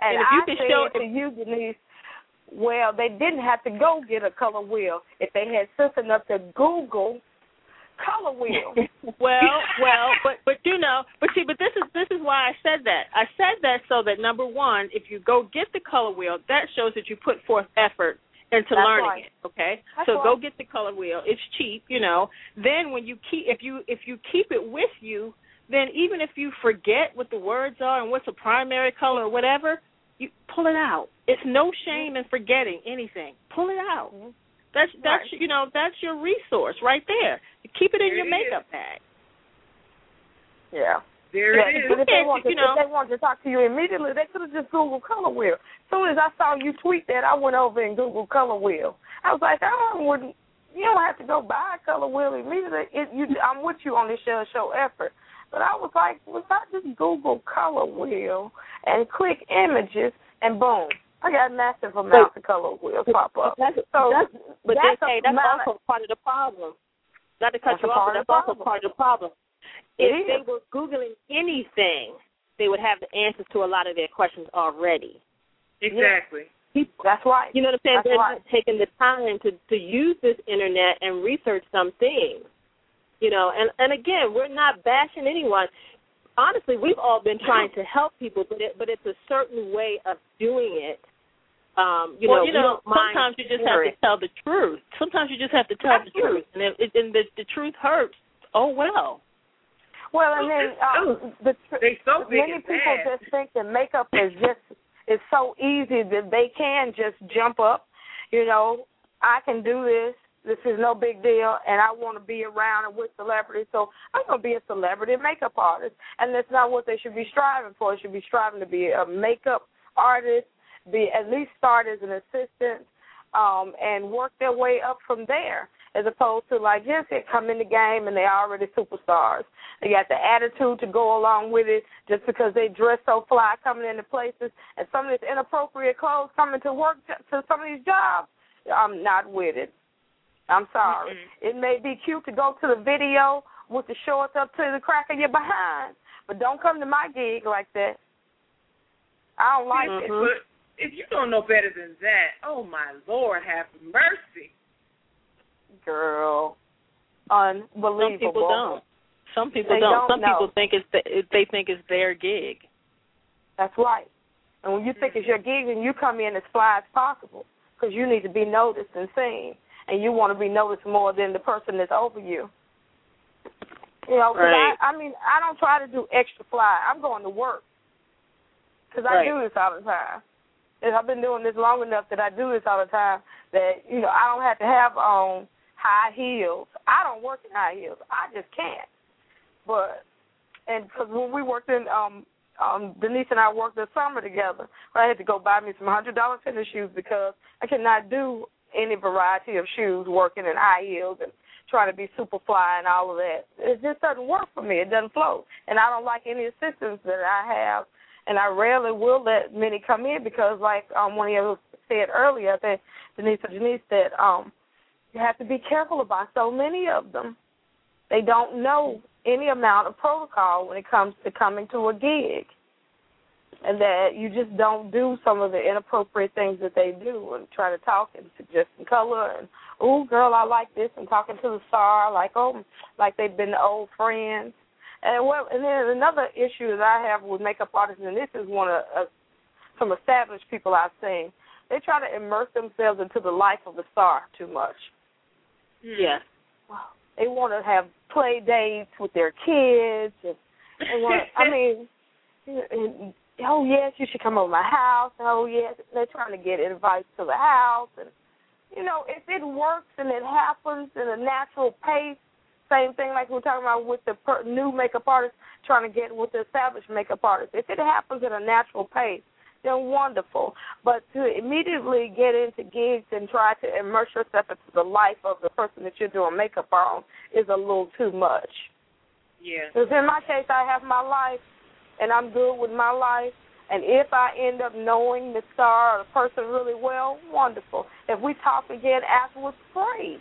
And, and if I you can said show to you, Denise, well, they didn't have to go get a color wheel if they had sense enough to Google color wheel. well, well, but but you know, but see, but this is this is why I said that. I said that so that number one, if you go get the color wheel, that shows that you put forth effort into That's learning right. it. Okay, That's so right. go get the color wheel. It's cheap, you know. Then when you keep, if you if you keep it with you, then even if you forget what the words are and what's a primary color or whatever, you pull it out. It's no shame in forgetting anything. Pull it out. Mm-hmm. That's that's right. you know that's your resource right there. Keep it in There your it makeup is. bag. Yeah. There yeah, it is. But if they, Yes, wanted, you know. if they wanted to talk to you immediately, they could have just Googled color wheel. As soon as I saw you tweet that, I went over and Googled color wheel. I was like, I wouldn't. You don't have to go buy a color wheel immediately. It, you, I'm with you on this show, show effort. But I was like, was I just Google color wheel and click images and boom, I got massive amounts of color wheels pop up. That's, So that's, but that's, they say that's amount also part of the problem. Not to cut That's you a off, part but of that's the also problem. part of the problem. It If is. they were Googling anything, they would have the answers to a lot of their questions already. Exactly. That's right. You know what I'm saying? That's They're right. not taking the time to, to use this internet and research some things. You know, and, and again, we're not bashing anyone. Honestly, we've all been trying to help people, but it, but it's a certain way of doing it. Um, you well, know, you know, we don't mind sometimes you just have to hearing. tell the truth. Sometimes you just have to tell That's the truth, and if it, and the, the truth hurts. Oh well. Well, and then um, the tr- They so big many and people bad. just think that makeup is just is so easy that they can just jump up. You know, I can do this. This is no big deal, and I want to be around and with celebrities, so I'm going to be a celebrity makeup artist. And that's not what they should be striving for. They should be striving to be a makeup artist, be at least start as an assistant, um, and work their way up from there, as opposed to, like, yes, they come in the game and they're already superstars. They got the attitude to go along with it just because they dress so fly coming into places, and some of these inappropriate clothes coming to work to some of these jobs. I'm not with it. I'm sorry. Mm-hmm. It may be cute to go to the video with the shorts up to the crack of your behind, but don't come to my gig like that. I don't like mm-hmm. it. But if you don't know better than that, oh, my Lord, have mercy. Girl, unbelievable. Some people don't. Some people they don't. don't Some know. people think it's the, they think it's their gig. That's right. And when you think it's your gig, then you come in as fly as possible because you need to be noticed and seen. And you want to be noticed more than the person that's over you. You know, because right. I, I mean, I don't try to do extra fly. I'm going to work because right. I do this all the time. And I've been doing this long enough that I do this all the time that, you know, I don't have to have on high heels. I don't work in high heels. I just can't. But, and because when we worked in, um, um, Denise and I worked this summer together, I had to go buy me some one hundred dollars tennis shoes because I cannot do any variety of shoes working in high heels and trying to be super fly and all of that. It just doesn't work for me. It doesn't flow. And I don't like any assistants that I have, and I rarely will let many come in because, like um, one of you said earlier, I think Denise or Denise said, um, you have to be careful about so many of them. They don't know any amount of protocol when it comes to coming to a gig, and that you just don't do some of the inappropriate things that they do and try to talk and suggesting color and, oh, girl, I like this, and talking to the star like, oh, like they've been old friends. And well, and then another issue that I have with makeup artists, and this is one of uh, some established people I've seen, they try to immerse themselves into the life of the star too much. Yes. They want to have play dates with their kids. And, and want, I mean, and, oh, yes, you should come over my house. Oh, yes. They're trying to get invites to the house. And, you know, if it works and it happens in a natural pace, same thing like we were talking about with the per- new makeup artist trying to get with the established makeup artist. If it happens at a natural pace, then wonderful. But to immediately get into gigs and try to immerse yourself into the life of the person that you're doing makeup on is a little too much. Yeah. Because in my case, I have my life, and I'm good with my life. And if I end up knowing the star or the person really well, wonderful. If we talk again afterwards, great.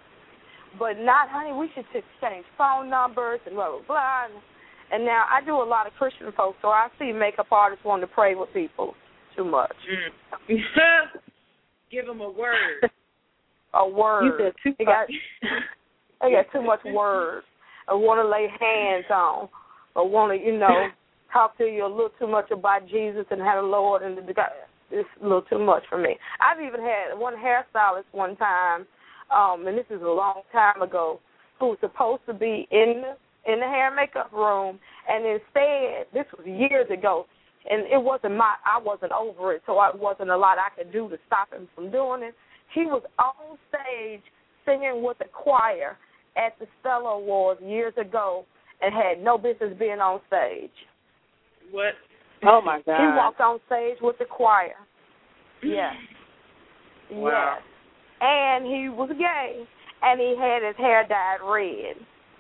But not, honey, we should exchange phone numbers and blah, blah, blah. And now I do a lot of Christian folks, so I see makeup artists wanting to pray with people. too much. Mm. Give them a word. A word. You said too they much. got, they got too much words. I want to lay hands on, or want to, you know, talk to you a little too much about Jesus and have the Lord, and the God. It's a little too much for me. I've even had one hairstylist one time, um, and this is a long time ago, who was supposed to be in the, in the hair and makeup room, and instead, this was years ago, and it wasn't my, I wasn't over it, so it wasn't a lot I could do to stop him from doing it. He was on stage singing with the choir at the Stella Awards years ago and had no business being on stage. What? Oh, my God. He walked on stage with the choir. Yes. Wow. Yes. And he was gay, and he had his hair dyed red.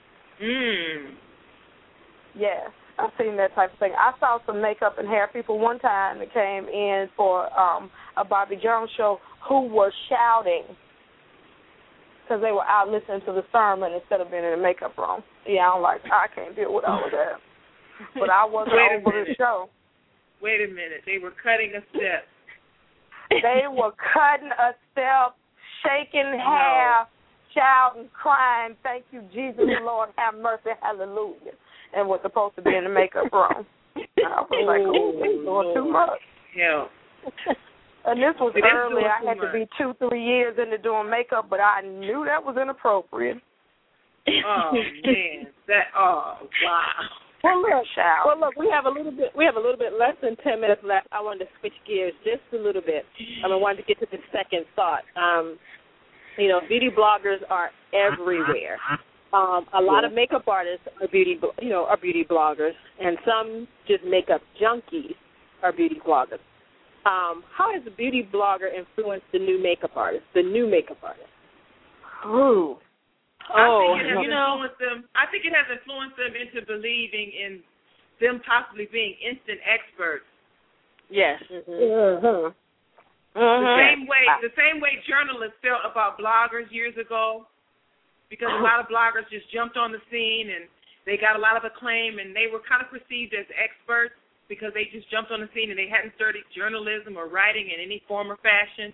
Mm. Yes. I've seen that type of thing. I saw some makeup and hair people one time that came in for um, a Bobby Jones show who were shouting because they were out listening to the sermon instead of being in the makeup room. Yeah, I'm like, I can't deal with all of that. But I wasn't Wait a over the show. Wait a minute. They were cutting a step. They were cutting a step, shaking hair, shouting, crying, thank you, Jesus, Lord, have mercy, hallelujah, and was supposed to be in the makeup room. I was like, oh, they're doing too much. Hell. And this was It is early. doing I too had to be two, three years into doing makeup, but I knew that was inappropriate. Oh, man. That, oh, wow. Well, look, Shout. well, look. We have a little bit. We have a little bit less than ten minutes left. I wanted to switch gears just a little bit. I mean, I wanted to get to the second thought. Um, you know, beauty bloggers are everywhere. Um, a lot of makeup artists are beauty, you know, are beauty bloggers, and some just makeup junkies are beauty bloggers. Um, how has the beauty blogger influenced the new makeup artist? The new makeup artist. Ooh. I think it has you know, influenced them. I think it has influenced them into believing in them possibly being instant experts. Yes. Mm-hmm. The Mm-hmm. same way, the same way journalists felt about bloggers years ago, because a lot of bloggers just jumped on the scene and they got a lot of acclaim, and they were kind of perceived as experts because they just jumped on the scene and they hadn't studied journalism or writing in any form or fashion.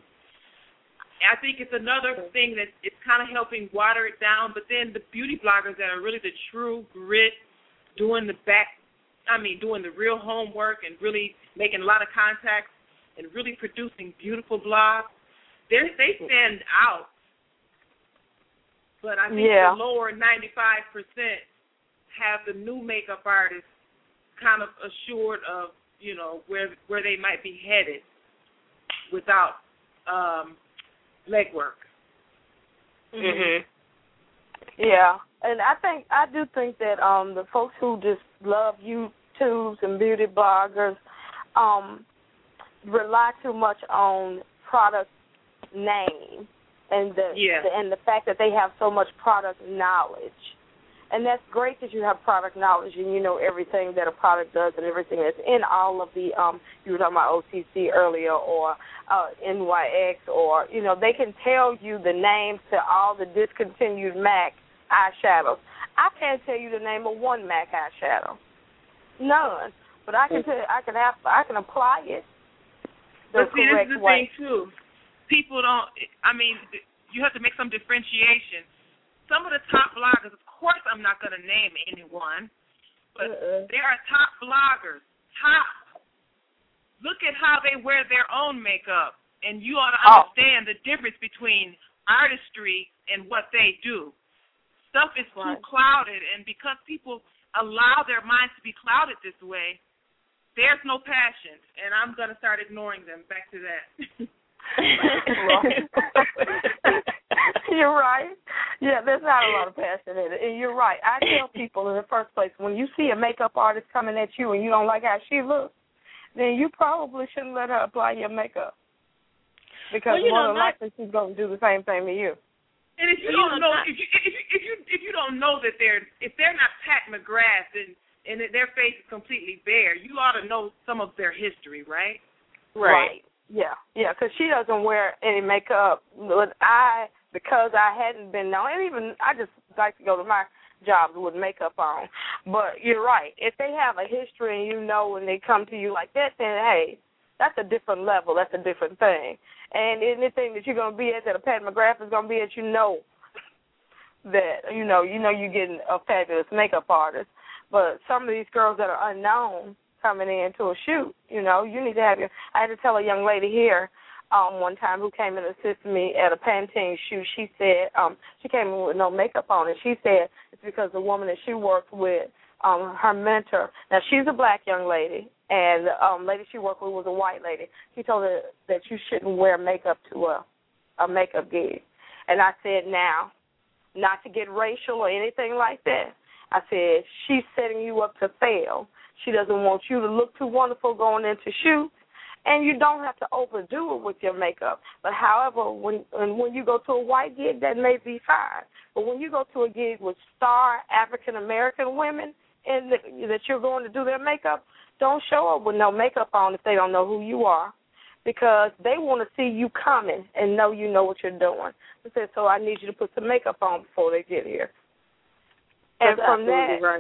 I think it's another thing that it's kind of helping water it down. But then the beauty bloggers that are really the true grit, doing the back, I mean, doing the real homework and really making a lot of contacts and really producing beautiful blogs, they they stand out. But I think Yeah. the lower ninety-five percent have the new makeup artists kind of assured of, you know, where where they might be headed without um, legwork. Mhm. Yeah, and I think I do think that um the folks who just love YouTubes and beauty bloggers um rely too much on product name and the, Yeah. the and the fact that they have so much product knowledge. And that's great that you have product knowledge and you know everything that a product does and everything that's in all of the, um, you were talking about O T C earlier or uh, N Y X or, you know, they can tell you the names to all the discontinued MAC eyeshadows. I can't tell you the name of one MAC eyeshadow. None. But I can tell I can have, I can apply it the But see, correct this is the way. thing, too. People don't, I mean, you have to make some differentiation. Some of the top bloggers, of course I'm not going to name anyone, but Uh-uh. there are top bloggers, top. Look at how they wear their own makeup, and you ought to Oh. understand the difference between artistry and what they do. Stuff is too Right. clouded, and because people allow their minds to be clouded this way, there's no passion, and I'm going to start ignoring them. Back to that. You're right. Yeah, there's not a lot of passion in it. And you're right. I tell people in the first place, when you see a makeup artist coming at you and you don't like how she looks, then you probably shouldn't let her apply your makeup. Because Well, you more know, than likely she's going to do the same thing to you. And if you Well, you don't know, know, not- if you if you if you if you don't know that they're if they're not Pat McGrath and and that their face is completely bare, you ought to know some of their history, right? Right. Yeah, yeah, because she doesn't wear any makeup. But I, because I hadn't been known, and even I just like to go to my jobs with makeup on. But you're right. If they have a history and you know when they come to you like that, then hey, that's a different level. That's a different thing. And anything that you're going to be at that a Pat McGrath is going to be at, you know that, you know, you know you're getting a fabulous makeup artist. But some of these girls that are unknown coming in to a shoot, you know, you need to have your, I had to tell a young lady here um, one time who came in to assist me at a Pantene shoot. She said, um, she came in with no makeup on, and she said it's because the woman that she worked with, um, her mentor, now she's a black young lady, and the um, lady she worked with was a white lady. She told her that you shouldn't wear makeup to a, a makeup gig. And I said, now, not to get racial or anything like that, I said, she's setting you up to fail. She doesn't want you to look too wonderful going into shoots, and you don't have to overdo it with your makeup. But, however, when when you go to a white gig, that may be fine. But when you go to a gig with star African-American women and the, that you're going to do their makeup, don't show up with no makeup on if they don't know who you are, because they want to see you coming and know you know what you're doing. I said, so I need you to put some makeup on before they get here. And That's from that, right.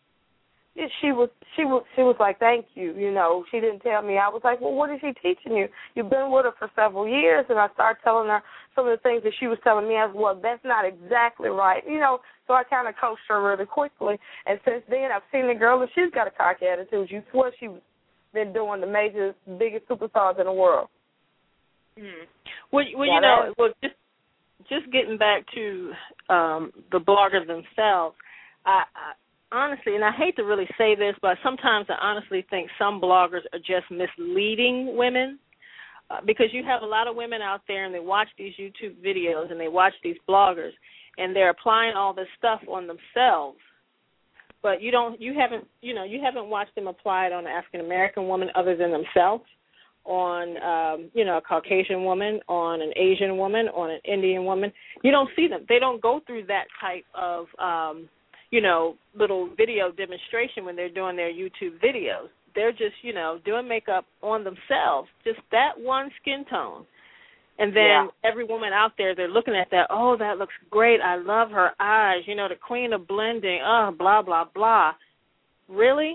she was she was she was like, thank you. You know, she didn't tell me. I was like, well, what is she teaching you? You've been with her for several years, and I started telling her some of the things that she was telling me as well. That's not exactly right, you know. So I kind of coached her really quickly, and since then I've seen the girl, and she's got a cocky attitude. You swear she's been doing the major, biggest superstars in the world. Mm. Well, well yeah, you know, well, just just getting back to um, the bloggers themselves, I, I honestly, and I hate to really say this, but sometimes I honestly think some bloggers are just misleading women, uh, because you have a lot of women out there and they watch these YouTube videos and they watch these bloggers and they're applying all this stuff on themselves, but you don't, you haven't, you know, you haven't watched them apply it on an African American woman other than themselves, on, um, you know, a Caucasian woman, on an Asian woman, on an Indian woman. You don't see them. They don't go through that type of, um, you know, little video demonstration when they're doing their YouTube videos. They're just, you know, doing makeup on themselves, just that one skin tone. And then yeah. every woman out there, they're looking at that, oh, that looks great. I love her eyes. You know, the queen of blending, oh, blah, blah, blah. Really?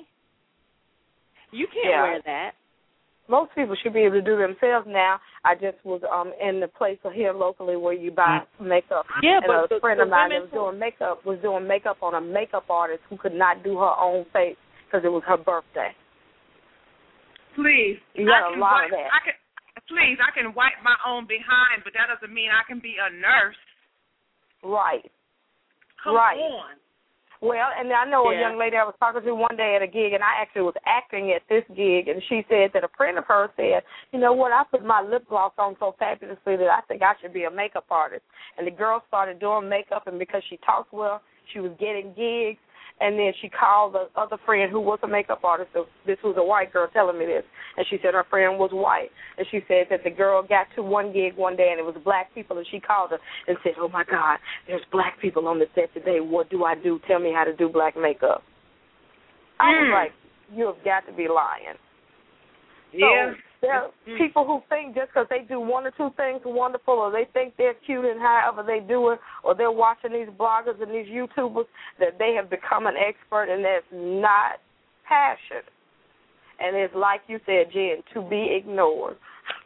You can't yeah. wear that. Most people should be able to do themselves now. I just was um in the place here locally where you buy makeup. Yeah, and but a the, friend the of mine women that was doing makeup was doing makeup on a makeup artist who could not do her own face because it was her birthday. Please, you got I a lot wipe, of that. I can, please, I can wipe my own behind, but that doesn't mean I can be a nurse. Right. Come right. on. Well, and I know yeah. a young lady I was talking to one day at a gig, and I actually was acting at this gig, and she said that a friend of hers said, you know what, I put my lip gloss on so fabulously that I think I should be a makeup artist. And the girl started doing makeup, and because she talked well, she was getting gigs. And then she called the other friend who was a makeup artist. So this was a white girl telling me this. And she said her friend was white. And she said that the girl got to one gig one day and it was black people. And she called her and said, oh, my God, there's black people on the set today. What do I do? Tell me how to do black makeup. I was mm. like, you have got to be lying. Yeah. So there are mm. people who think just because they do one or two things wonderful, or they think they're cute and however they do it, or they're watching these bloggers and these YouTubers, that they have become an expert, and that's not passion. And it's like you said, Jen, to be ignored.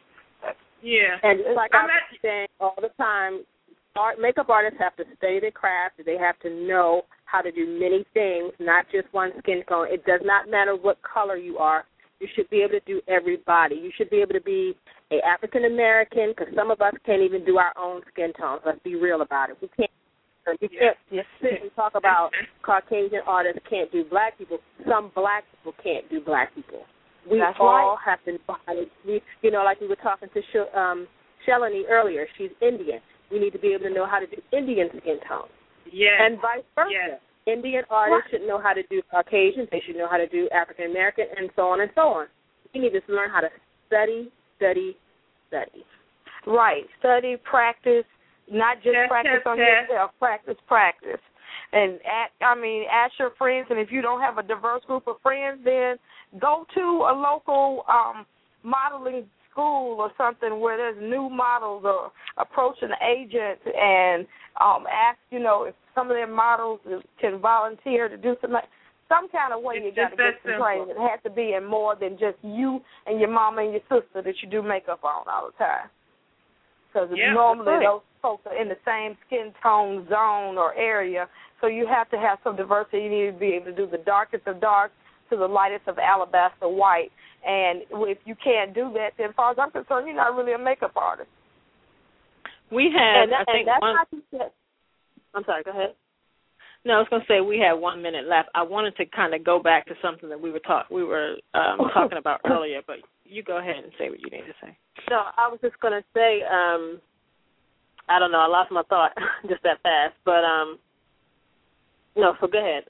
Yeah. And just like I'm at- saying all the time, art, makeup artists have to study their craft. They have to know how to do many things, not just one skin tone. It does not matter what color you are. You should be able to do everybody. You should be able to be a African American, because some of us can't even do our own skin tones. Let's be real about it. We can't. You can't yes. sit and talk about Caucasian artists can't do black people. Some black people can't do black people. We That's all right. have to know how to. We, you know, like we were talking to Sh- um, Shalini earlier. She's Indian. We need to be able to know how to do Indian skin tones. Yes. And vice versa. Yes. Indian artists should know how to do Caucasians. They should know how to do African American, and so on and so on. We need to learn how to study, study, study. Right. Study, practice, not just Test, practice test, on test. yourself. Practice, practice. And, at, I mean, ask your friends, and if you don't have a diverse group of friends, then go to a local um, modeling school or something where there's new models, or approach an agent and um, ask, you know, if some of their models can volunteer to do some. some kind of way it's you got to get some simple. training. It has to be in more than just you and your mama and your sister that you do makeup on all the time. Because yeah, normally right. those folks are in the same skin tone zone or area, so you have to have some diversity. You need to be able to do the darkest of dark to the lightest of alabaster white. And if you can't do that, then as far as I'm concerned, you're not really a makeup artist. We have, and that, I think, and that's one. not just, I'm sorry, go ahead. No, I was going to say we had one minute left. I wanted to kind of go back to something that we were talk we were um, talking about earlier, but you go ahead and say what you need to say. No, I was just going to say, um, I don't know, I lost my thought just that fast, but um, no, so go ahead.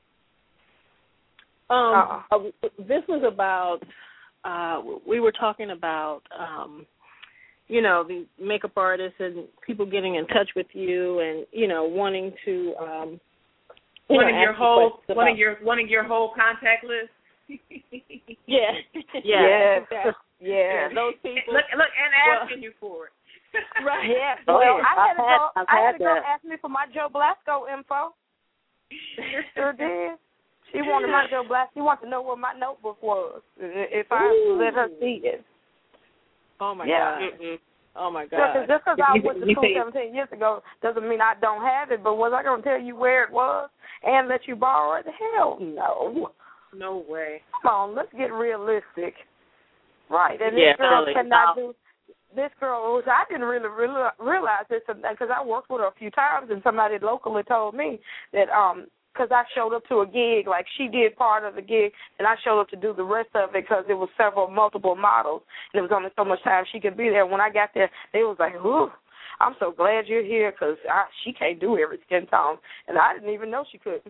Um, uh, this was about, uh, we were talking about, um, you know, the makeup artists and people getting in touch with you and, you know, wanting to, um, you wanting know, your ask whole, you wanting your, wanting your whole contact list. yeah. yeah. Yeah. Yeah. Yeah. Those people. Look, look, and asking well, you for it. Right. Yeah. Oh, well, yeah. I had I've to had, go. I've I had had to go that. ask me for my Joe Blasco info. She sure did. She wanted my Joe Blasco. She wanted to know where my notebook was if I Ooh. let her see it. Oh my yeah. God. Mm-mm. Oh my God. Just because I went to school seventeen years ago doesn't mean I don't have it. But was I going to tell you where it was and let you borrow it? Hell no. No way. Come on, let's get realistic. Right. And yeah, this girl really. cannot do. This girl, which I didn't really, really realize this because I worked with her a few times, and somebody locally told me that um because I showed up to a gig, like she did part of the gig, and I showed up to do the rest of it because there was several, multiple models, and it was only so much time she could be there. When I got there, they was like, ooh, I'm so glad you're here because she can't do every skin tone, and I didn't even know she couldn't.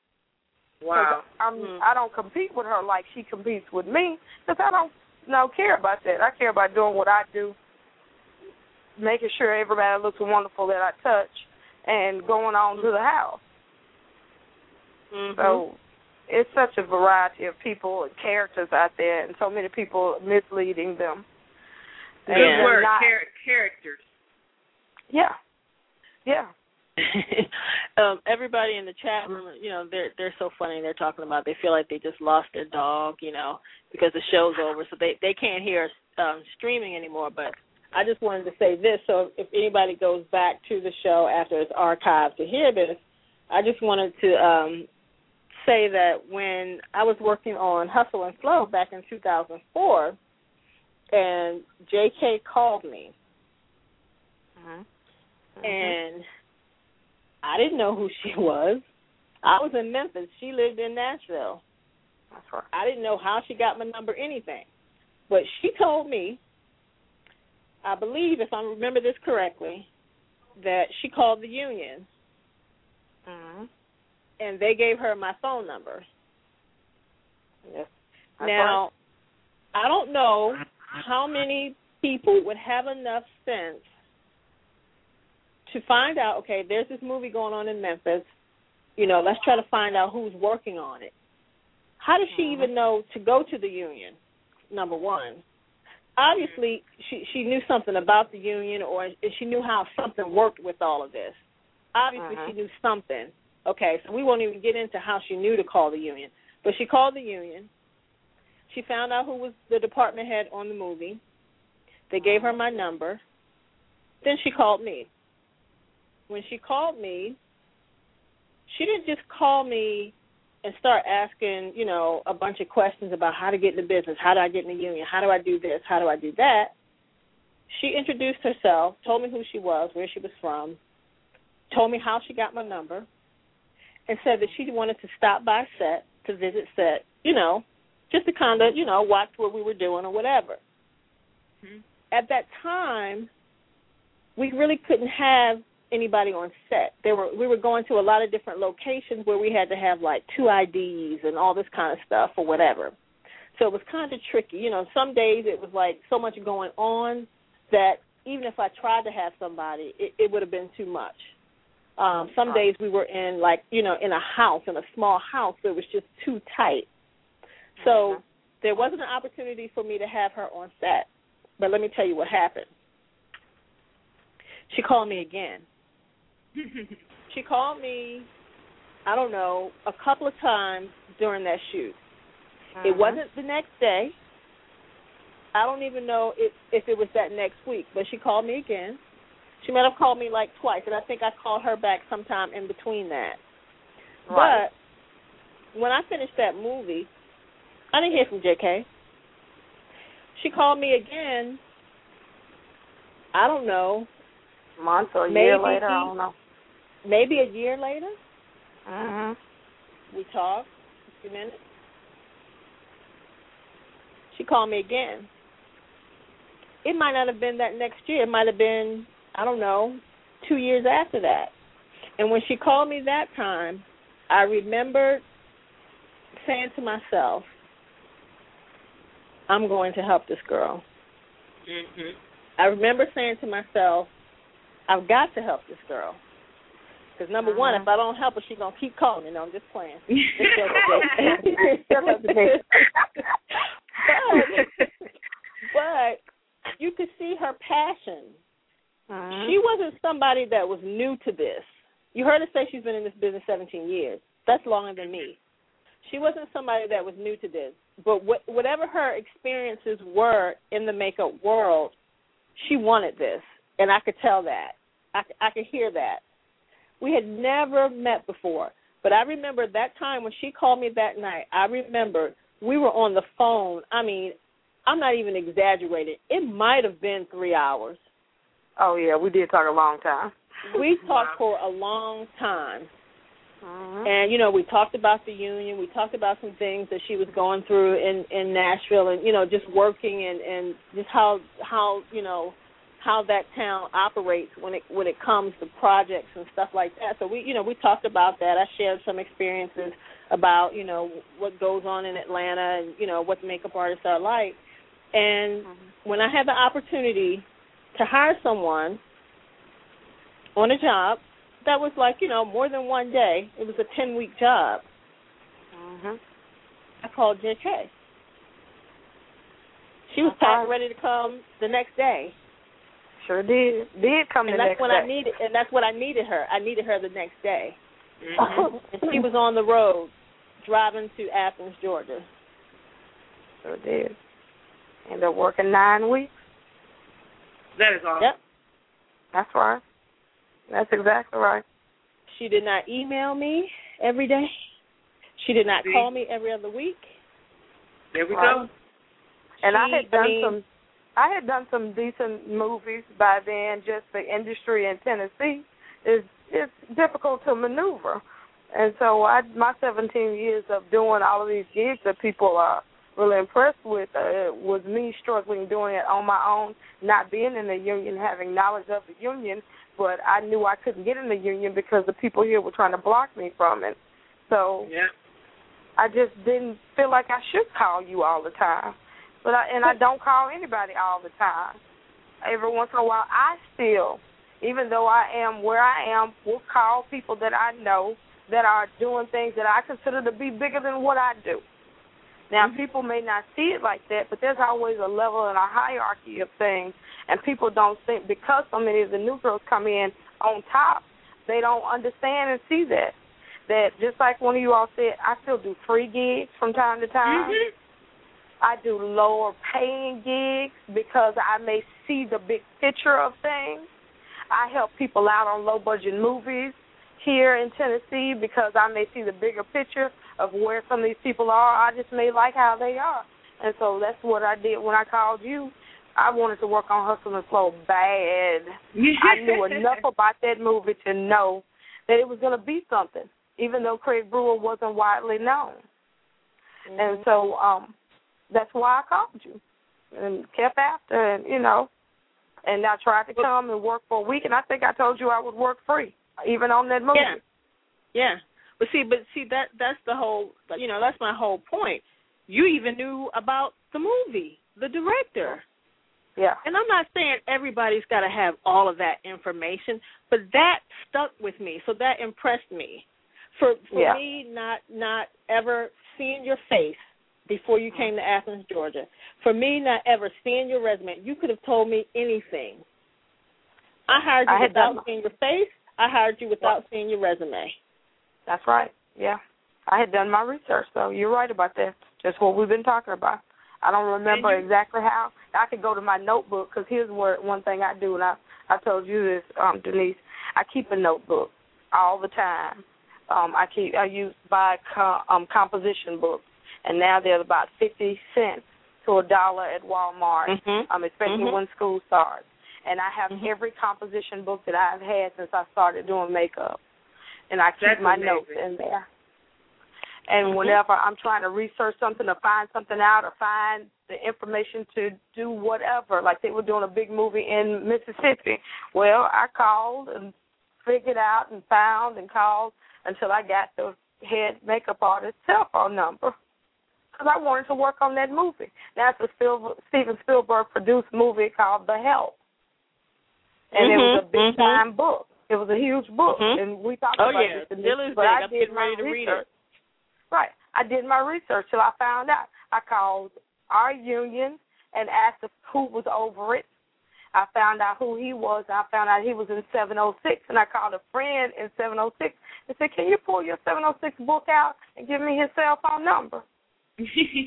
Wow. I'm, mm. I don't compete with her like she competes with me because I don't no, care about that. I care about doing what I do, making sure everybody looks wonderful that I touch, and going on to the house. Mm-hmm. So it's such a variety of people and characters out there, and so many people misleading them. Good and word, not, Char- characters. Yeah, yeah. um, everybody in the chat room, you know, they're they're so funny. They're talking about they feel like they just lost their dog, you know, because the show's over, so they they can't hear us um, streaming anymore. But I just wanted to say this, so if anybody goes back to the show after it's archived to hear this, I just wanted to um, say that when I was working on Hustle and Flow back in two thousand four, and J K called me, Mm-hmm. and I didn't know who she was. I was in Memphis. She lived in Nashville. That's right. I didn't know how she got my number, anything. But she told me, I believe, if I remember this correctly, that she called the union, Mm-hmm. and they gave her my phone number. Yes. Now, right. I don't know how many people would have enough sense to find out, okay, there's this movie going on in Memphis. You know, let's try to find out who's working on it. How does she Mm-hmm. even know to go to the union, number one? Obviously, she, she knew something about the union, or she knew how something worked with all of this. Obviously, Mm-hmm. she knew something. Okay, so we won't even get into how she knew to call the union. But she called the union. She found out who was the department head on the movie. They gave her my number. Then she called me. When she called me, she didn't just call me and start asking, you know, a bunch of questions about how to get in the business, how do I get in the union, how do I do this, how do I do that. She introduced herself, told me who she was, where she was from, told me how she got my number, and said that she wanted to stop by set, to visit set, you know, just to kind of, you know, watch what we were doing or whatever. Mm-hmm. At that time, we really couldn't have anybody on set. There were we were going to a lot of different locations where we had to have like two I Ds and all this kind of stuff or whatever. So it was kind of tricky. You know, some days it was like so much going on that even if I tried to have somebody, it, it would have been too much. Um, some days we were in like, you know, in a house, in a small house that was just too tight. So mm-hmm. there wasn't an opportunity for me to have her on set. But let me tell you what happened. She called me again. She called me I don't know, a couple of times during that shoot. Mm-hmm. It wasn't the next day. I don't even know if, if it was that next week, but she called me again. She might have called me like twice, and I think I called her back sometime in between that. Right. But when I finished that movie, I didn't hear from J K. She called me again, I don't know. Months or a maybe, year later, I don't know. Maybe a year later. Mm-hmm. We talked a few minutes. She called me again. It might not have been that next year. It might have been, I don't know, two years after that. And when she called me that time, I remembered saying to myself, I'm going to help this girl. Mhm. I remember saying to myself, I've got to help this girl. Because, number uh-huh. one, if I don't help her, she's going to keep calling me. No, I'm just playing. but, but you could see her passion. Uh-huh. She wasn't somebody that was new to this. You heard her say she's been in this business seventeen years. That's longer than me. She wasn't somebody that was new to this. But what, whatever her experiences were in the makeup world, she wanted this, and I could tell that. I, I could hear that. We had never met before, but I remember that time when she called me that night, I remember we were on the phone. I mean, I'm not even exaggerating. It might have been three hours. Oh, yeah, we did talk a long time. We talked for a long time. Mm-hmm. And, you know, we talked about the union. We talked about some things that she was going through in, in Nashville and, you know, just working and, and just how, how, you know, how that town operates when it when it comes to projects and stuff like that. So we, you know, we talked about that. I shared some experiences about, you know, what goes on in Atlanta and, you know, what the makeup artists are like. And mm-hmm. when I had the opportunity to hire someone on a job that was like, you know, more than one day, it was a ten-week job, mm-hmm. I called J K. She was packed, ready to come the next day. Sure did. Did come and the that's next when day. I needed, and that's what I needed her. I needed her the next day. Mm-hmm. And she was on the road driving to Athens, Georgia. Sure did. Ended up working nine weeks. That is awesome. Yep. That's right. That's exactly right. She did not email me every day. She did not See? call me every other week. There we right. go. And she, I had done I mean, some I had done some decent movies by then. Just the industry in Tennessee is it's difficult to maneuver, and so I my seventeen years of doing all of these gigs that people are really impressed with uh, was me struggling doing it on my own, not being in the union, having knowledge of the union, but I knew I couldn't get in the union because the people here were trying to block me from it. So yeah. I just didn't feel like I should call you all the time. But I, and I don't call anybody all the time. Every once in a while, I still, even though I am where I am, will call people that I know that are doing things that I consider to be bigger than what I do. Now, mm-hmm. people may not see it like that, but there's always a level and a hierarchy of things, and people don't think because so many of the new girls come in on top, they don't understand and see that. That just like one of you all said, I still do free gigs from time to time. Mm-hmm. I do lower paying gigs because I may see the big picture of things. I help people out on low budget movies here in Tennessee because I may see the bigger picture of where some of these people are. I just may like how they are. And so that's what I did when I called you. I wanted to work on Hustle and Flow bad. I knew enough about that movie to know that it was going to be something, even though Craig Brewer wasn't widely known. Mm-hmm. And so um, that's why I called you and kept after, and, you know, and I tried to come and work for a week, and I think I told you I would work free, even on that movie. Yeah, yeah. But see, but see that that's the whole, you know, that's my whole point. You even knew about the movie, the director. Yeah. And I'm not saying everybody's got to have all of that information, but that stuck with me, so that impressed me. For for yeah. me, not not ever seeing your face before you came to Athens, Georgia. For me, not ever seeing your resume. You could have told me anything. I hired you I without done. seeing your face. I hired you without seeing your resume. That's right. Yeah. I had done my research, so you're right about that. Just what we've been talking about. I don't remember you, exactly how. I could go to my notebook, because here's where, one thing I do, and I, I told you this, um, Denise. I keep a notebook all the time. Um, I keep I use buy com, um, composition books, and now they're about fifty cents to a dollar at Walmart, mm-hmm. um, especially mm-hmm. when school starts. And I have mm-hmm. every composition book that I've had since I started doing makeup, and I keep That's my amazing. notes in there. And mm-hmm. whenever I'm trying to research something or find something out or find the information to do whatever, like they were doing a big movie in Mississippi, well, I called and figured out and found and called until I got the head makeup artist's cell phone number, because I wanted to work on that movie. Now it's a Steven Spielberg-produced movie called The Help, and mm-hmm. it was a big-time mm-hmm. book. It was a huge book, mm-hmm. and we talked oh, about yeah. this. Still is but big. I I'm did getting my ready to research. read it. Right. I did my research till I found out. I called our union and asked if who was over it. I found out who he was. I found out he was in seven oh six, and I called a friend in seven oh six and said, can you pull your seven oh six book out and give me his cell phone number? No,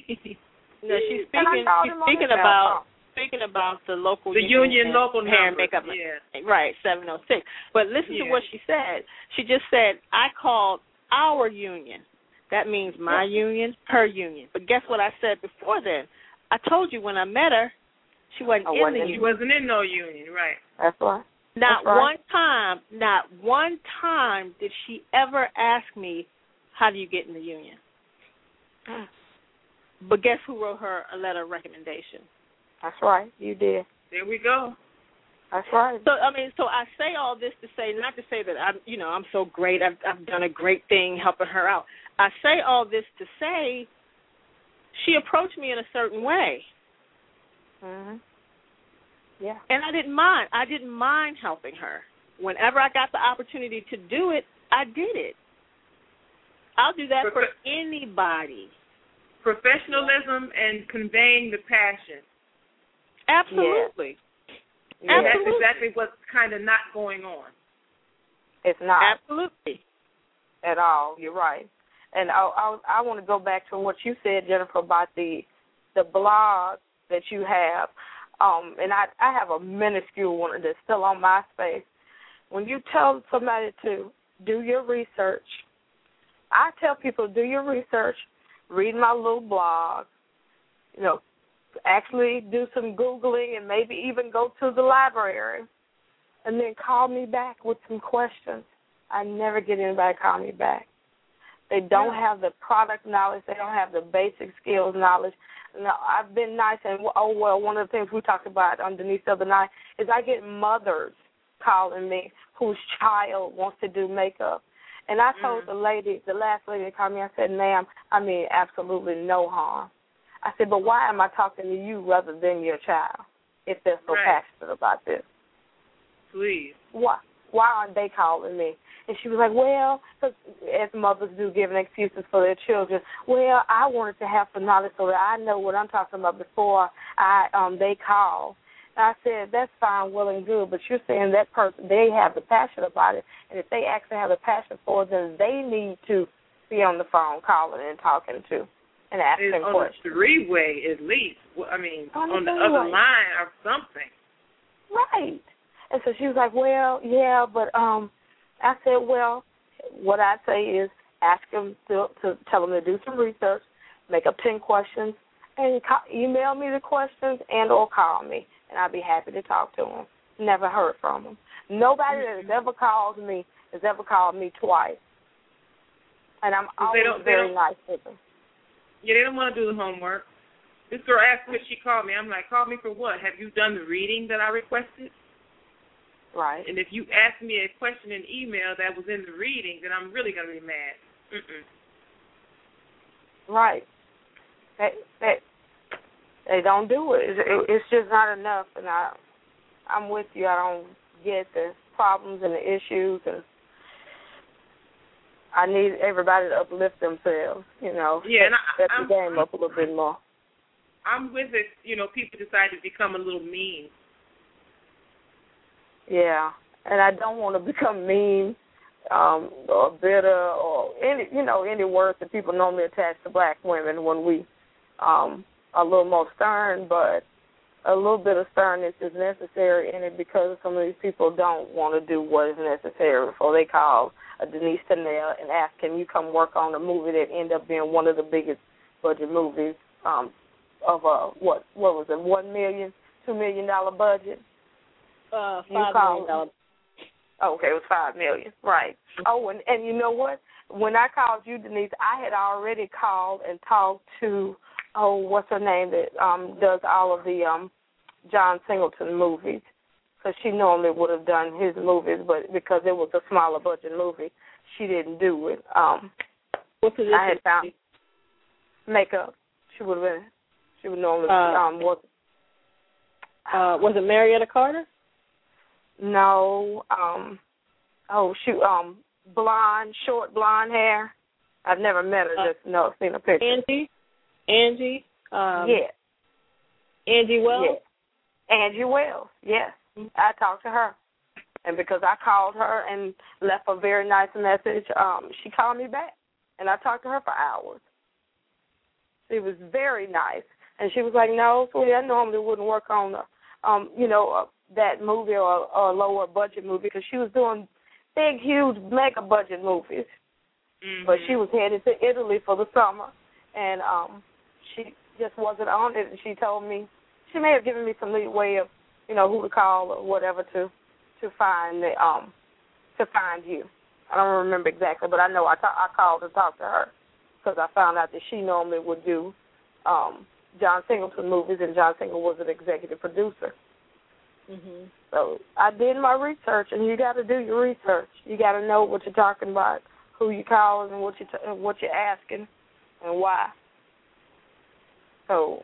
she's speaking, she's speaking about speaking about the local the union, union local hair and number. makeup. Yeah. Right, seven oh six. But listen yeah. to what she said. She just said, I called our union. That means my yeah. union, her union. But guess what I said before then? I told you when I met her, she wasn't I in wasn't the in union. She wasn't in no union, right. That's right. Not That's right. one time, not one time did she ever ask me, how do you get in the union? Mm. But guess who wrote her a letter of recommendation? That's right. You did. There we go. That's right. So I mean, so I say all this to say, not to say that I'm, you know, I'm so great. I've, I've done a great thing helping her out. I say all this to say, she approached me in a certain way. Mhm. Yeah. And I didn't mind. I didn't mind helping her. Whenever I got the opportunity to do it, I did it. I'll do that for anybody. Professionalism and conveying the passion. Absolutely. Yeah. And Absolutely. that's exactly what's kind of not going on. It's not. Absolutely. At all. You're right. And I, I, I want to go back to what you said, Jennifer, about the the blog that you have. Um, and I, I have a minuscule one that's still on MySpace. When you tell somebody to do your research, I tell people do your research, read my little blog, you know, actually do some Googling and maybe even go to the library and then call me back with some questions. I never get anybody to call me back. They don't yeah. have the product knowledge. They don't have the basic skills knowledge. No, I've been nice, and, oh, well, one of the things we talked about on Denise the other night is I get mothers calling me whose child wants to do makeup. And I told mm-hmm. the lady, the last lady that called me, I said, ma'am, I mean absolutely no harm. I said, but why am I talking to you rather than your child if they're so right. passionate about this? Please. Why? Why aren't they calling me? And she was like, well, cause as mothers do, giving excuses for their children. Well, I wanted to have some knowledge so that I know what I'm talking about before I um they call. And I said, that's fine, well and good, but you're saying that person, they have the passion about it, and if they actually have the passion for it, then they need to be on the phone calling and talking to and asking it's questions. On the three-way at least. I mean, on, on the, the other line or something. Right. And so she was like, well, yeah, but um, I said, well, what I say is ask them to, to tell them to do some research, make up ten questions, and call, email me the questions and or call me, and I'll be happy to talk to them. Never heard from them. Nobody mm-hmm. that has ever called me has ever called me twice. And I'm always very nice with them. Yeah, they don't want to do the homework. This girl asked me if she called me. I'm like, call me for what? Have you done the reading that I requested? Right. And if you ask me a question in email that was in the reading, then I'm really going to be mad. Mm-mm. Right. They, they, they don't do it. It's, it's just not enough. And I, I'm with you. I don't get the problems and the issues. And I need everybody to uplift themselves, you know, yeah, and I, step I'm, the game up a little bit more. I'm with it. You know, people decide to become a little mean. Yeah, and I don't want to become mean, um, or bitter, or any, you know, any words that people normally attach to black women when we um, are a little more stern, but a little bit of sternness is necessary in it because some of these people don't want to do what is necessary before they call a Denise Tennell and ask, can you come work on a movie that ended up being one of the biggest budget movies um, of a, what, what was it, one million, two million dollar budget? Uh, five million dollars. Oh, okay, it was five million, right? Oh, and and you know what? When I called you, Denise, I had already called and talked to, oh, what's her name that um does all of the um John Singleton movies, because she normally would have done his movies, but because it was a smaller budget movie, she didn't do it. Um, what position? I had found makeup. She would have been. She would normally uh, um was. Uh, was it Marietta Carter? No, um, oh shoot, um, blonde, short blonde hair. I've never met her, Uh, just no, seen a picture. Angie, Angie, um, yeah, Angie Wells. Yeah. Angie Wells. Yes, I talked to her, and because I called her and left a very nice message, um, she called me back, and I talked to her for hours. She was very nice, and she was like, "No, sweetie, I normally wouldn't work on the, um, you know." Uh, that movie or, or a lower budget movie because she was doing big, huge, mega budget movies. Mm-hmm. But she was headed to Italy for the summer, and um, she just wasn't on it. And she told me, she may have given me some leeway of, you know, who to call or whatever to to find the um to find you. I don't remember exactly, but I know I, ta- I called to talk to her because I found out that she normally would do um, John Singleton movies, and John Singleton was an executive producer. Mm-hmm. So I did my research, and you got to do your research. You got to know what you're talking about, who you're calling, and what you t- what you're asking, and why. So,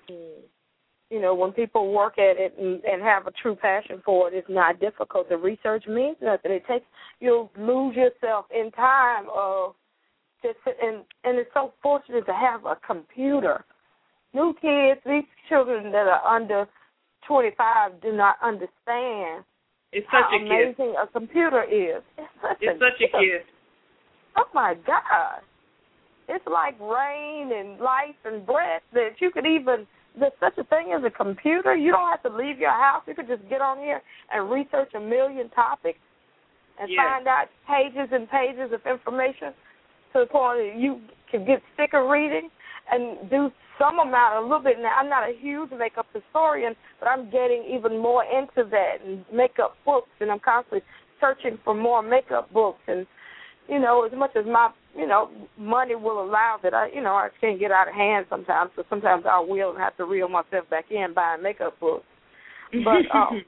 you know, when people work at it and, and have a true passion for it, it's not difficult. The research means nothing. It takes you'll lose yourself in time of just and and it's so fortunate to have a computer. New kids, these children that are under twenty-five do not understand it's such how a amazing gift. a computer is. It's such, it's a, such a gift. Oh, my God. It's like rain and life and breath that you could even, there's such a thing as a computer. You don't have to leave your house. You could just get on here and research a million topics and yes. find out pages and pages of information to the point that you can get sick of reading and do some amount, a little bit. Now, I'm not a huge makeup historian, but I'm getting even more into that and makeup books, and I'm constantly searching for more makeup books. And, you know, as much as my, you know, money will allow that, I, you know, I can't get out of hand sometimes, so sometimes I will and have to reel myself back in buying makeup books. But um,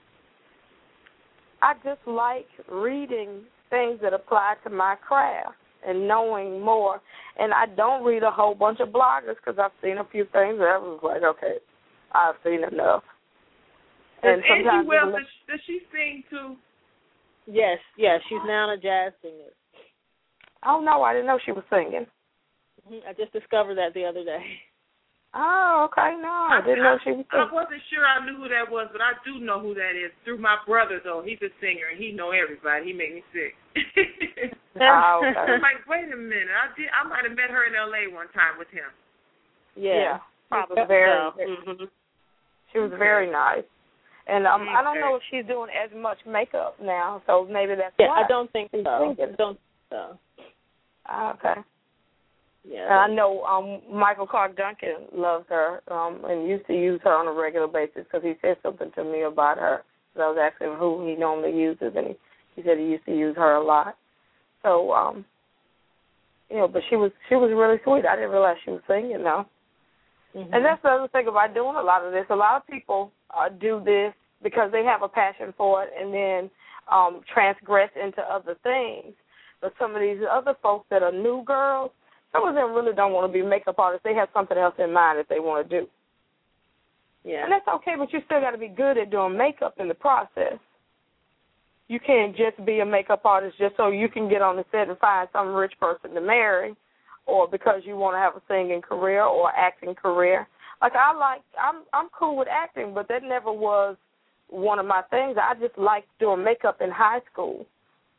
I just like reading things that apply to my craft and knowing more. And I don't read a whole bunch of bloggers because I've seen a few things that I was like, okay, I've seen enough. And Angie Wells, does, does she sing too? Yes, yes, she's now a jazz singer. Oh, no, I didn't know she was singing. Mm-hmm. I just discovered that the other day. Oh, okay, no, I, I didn't know she was singing. I wasn't sure I knew who that was, but I do know who that is through my brother, though. He's a singer, and he know everybody. He make me sick. Oh, okay. I'm like, wait a minute. I did. I might have met her in L A one time with him. Yeah, yeah, probably very. Mm-hmm. She was very nice. And um, okay. I don't know if she's doing as much makeup now, so maybe that's yeah, why. I don't think she's so. Singing. I don't think so. Oh, okay. Yeah. And I know um, Michael Clark Duncan loves her um, and used to use her on a regular basis because he said something to me about her. So I was asking him who he normally uses, and he, he said he used to use her a lot. So, um, you know, but she was she was really sweet. I didn't realize she was singing, though. Mm-hmm. And that's the other thing about doing a lot of this. A lot of people uh, do this because they have a passion for it and then um, transgress into other things. But some of these other folks that are new girls, some of them really don't want to be makeup artists. They have something else in mind that they want to do. Yeah. And that's okay, but you still got to be good at doing makeup in the process. You can't just be a makeup artist just so you can get on the set and find some rich person to marry, or because you want to have a singing career or acting career. Like I like, I'm I'm cool with acting, but that never was one of my things. I just liked doing makeup in high school.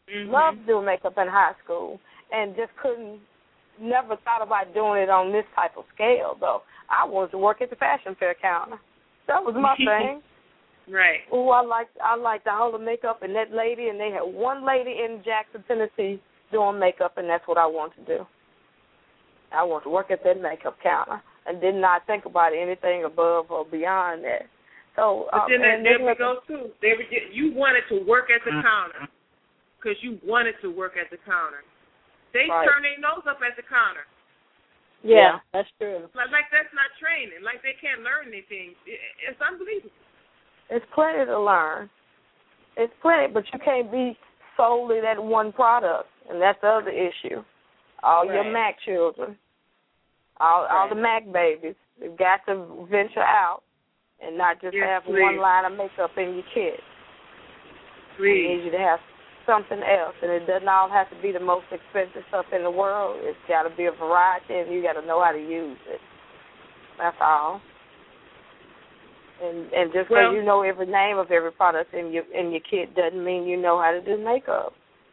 Mm-hmm. Loved doing makeup in high school and just couldn't, never thought about doing it on this type of scale, though. I wanted to work at the fashion fair counter. That was my thing. Right. Oh, I liked I liked all the makeup and that lady, and they had one lady in Jackson, Tennessee doing makeup, and that's what I wanted to do. I wanted to work at that makeup counter and did not think about anything above or beyond that. So, but um, then and there we go, too. They were get, you wanted to work at the counter because you wanted to work at the counter. They right. turn their nose up at the counter. Yeah, yeah, that's true. Like, like that's not training. Like they can't learn anything. It, it's unbelievable. It's plenty to learn. It's plenty, but you can't be solely that one product, and that's the other issue. All right. your Mac children, all right. all the Mac babies, they've got to venture out and not just yes, have please. one line of makeup in your kit. Please. I need you to have something else, and it doesn't all have to be the most expensive stuff in the world. It's got to be a variety, and you got to know how to use it. That's all. And and just because well, you know every name of every product in your in your kit doesn't mean you know how to do makeup.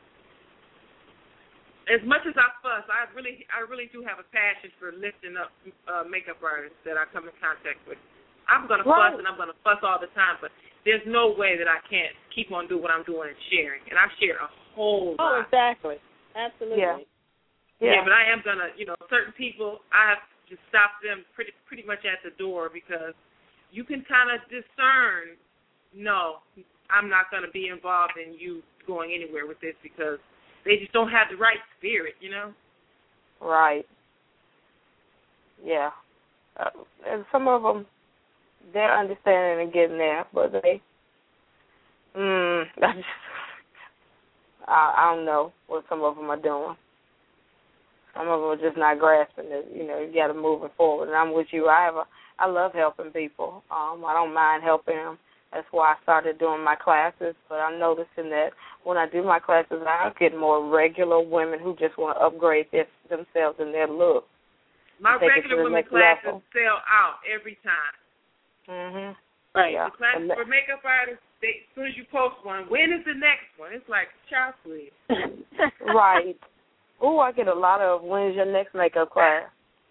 As much as I fuss, I really I really do have a passion for lifting up uh, makeup artists that I come in contact with. I'm gonna right. fuss and I'm gonna fuss all the time, but there's no way that I can't keep on doing what I'm doing and sharing. And I've shared a whole lot. Oh, exactly. Absolutely. Yeah. Yeah. yeah, but I am gonna, you know, certain people I have to stop them pretty pretty much at the door because you can kind of discern, no, I'm not going to be involved in you going anywhere with this because they just don't have the right spirit, you know? Right. Yeah. Uh, and some of them, they're understanding and getting there, but they, mm, I, just, I, I don't know what some of them are doing. Some of them are just not grasping it. You know, you got to move it forward. And I'm with you. I have a, I love helping people. Um, I don't mind helping them. That's why I started doing my classes. But I'm noticing that when I do my classes, I get more regular women who just want to upgrade their, themselves and their look. My regular women classes level. sell out every time. Mhm. Right. Yeah. The classes for makeup artists, they, as soon as you post one, when is the next one? It's like, child, please. Right. Oh, I get a lot of, when is your next makeup class?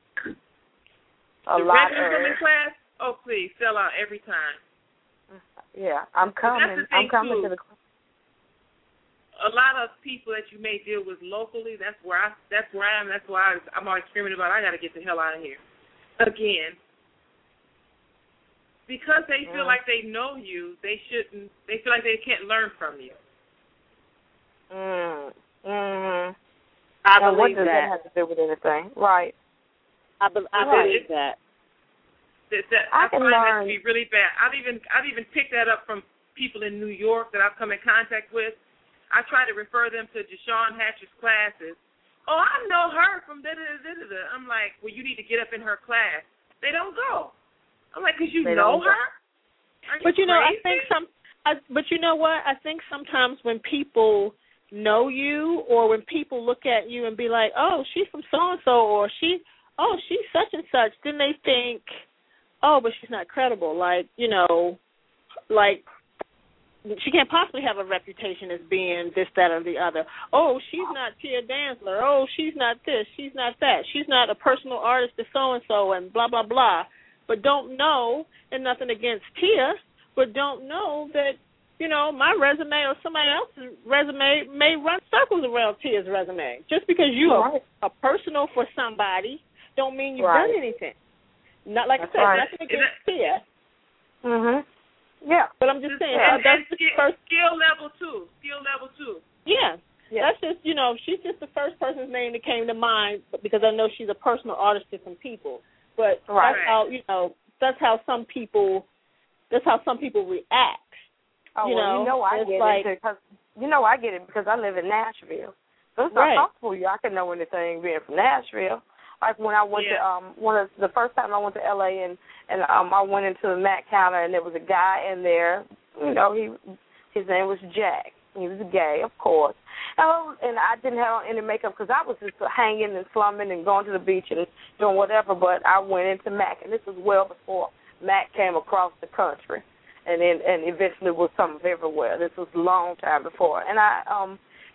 A the lot regular of, women class, oh, please, sell out every time. Yeah, I'm coming. I'm coming too. to the A lot of people that you may deal with locally, that's where I that's where I am, that's why I, I'm always screaming about I gotta get the hell out of here. Again. Because they feel mm. like they know you, they shouldn't they feel like they can't learn from you. Mm. Mhm. I now, believe what does that. that have to do with anything? Right. I, be, I right. believe that. That, that I, I can find learn. that to be really bad. I've even I've even picked that up from people in New York that I've come in contact with. I try to refer them to Deshaun Hatcher's classes. Oh, I know her from da da da da da. I'm like, well, you need to get up in her class. They don't go. I'm like, because you they know her. You but you know, crazy? I think some. I, but you know what? I think sometimes when people know you, or when people look at you and be like, "Oh, she's from so and so," or "She, oh, she's such and such," then they think, "Oh, but she's not credible." Like, you know, like she can't possibly have a reputation as being this, that, or the other. Oh, she's not Tia Dantzler. Oh, she's not this. She's not that. She's not a personal artist to so and so, and blah blah blah. But don't know, and nothing against Tia, but don't know that, you know, my resume or somebody else's resume may run circles around Tia's resume. Just because you right. are a personal for somebody, don't mean you've right. done anything. Not like That's I said, right. nothing against Tia. Mhm. Yeah. But I'm just saying, and, uh, that's and the skill, first skill level two. Skill level two. Yeah. yeah. That's just, you know, she's just the first person's name that came to mind because I know she's a personal artist to some people. But right. that's how, you know, that's how some people, that's how some people react. Oh, you well, know, you know I get like, it because you know I get it because I live in Nashville. So it's not right. possible you I can know anything being from Nashville. Like when I went yeah. to um one of the first time I went to L A and and um I went into the Mac counter and there was a guy in there. You know, he his name was Jack. He was gay, of course. Oh, and I didn't have on any makeup because I was just hanging and slumming and going to the beach and doing whatever. But I went into Mac, and this was well before Mac came across the country, and then and eventually was something everywhere. This was a long time before. And I um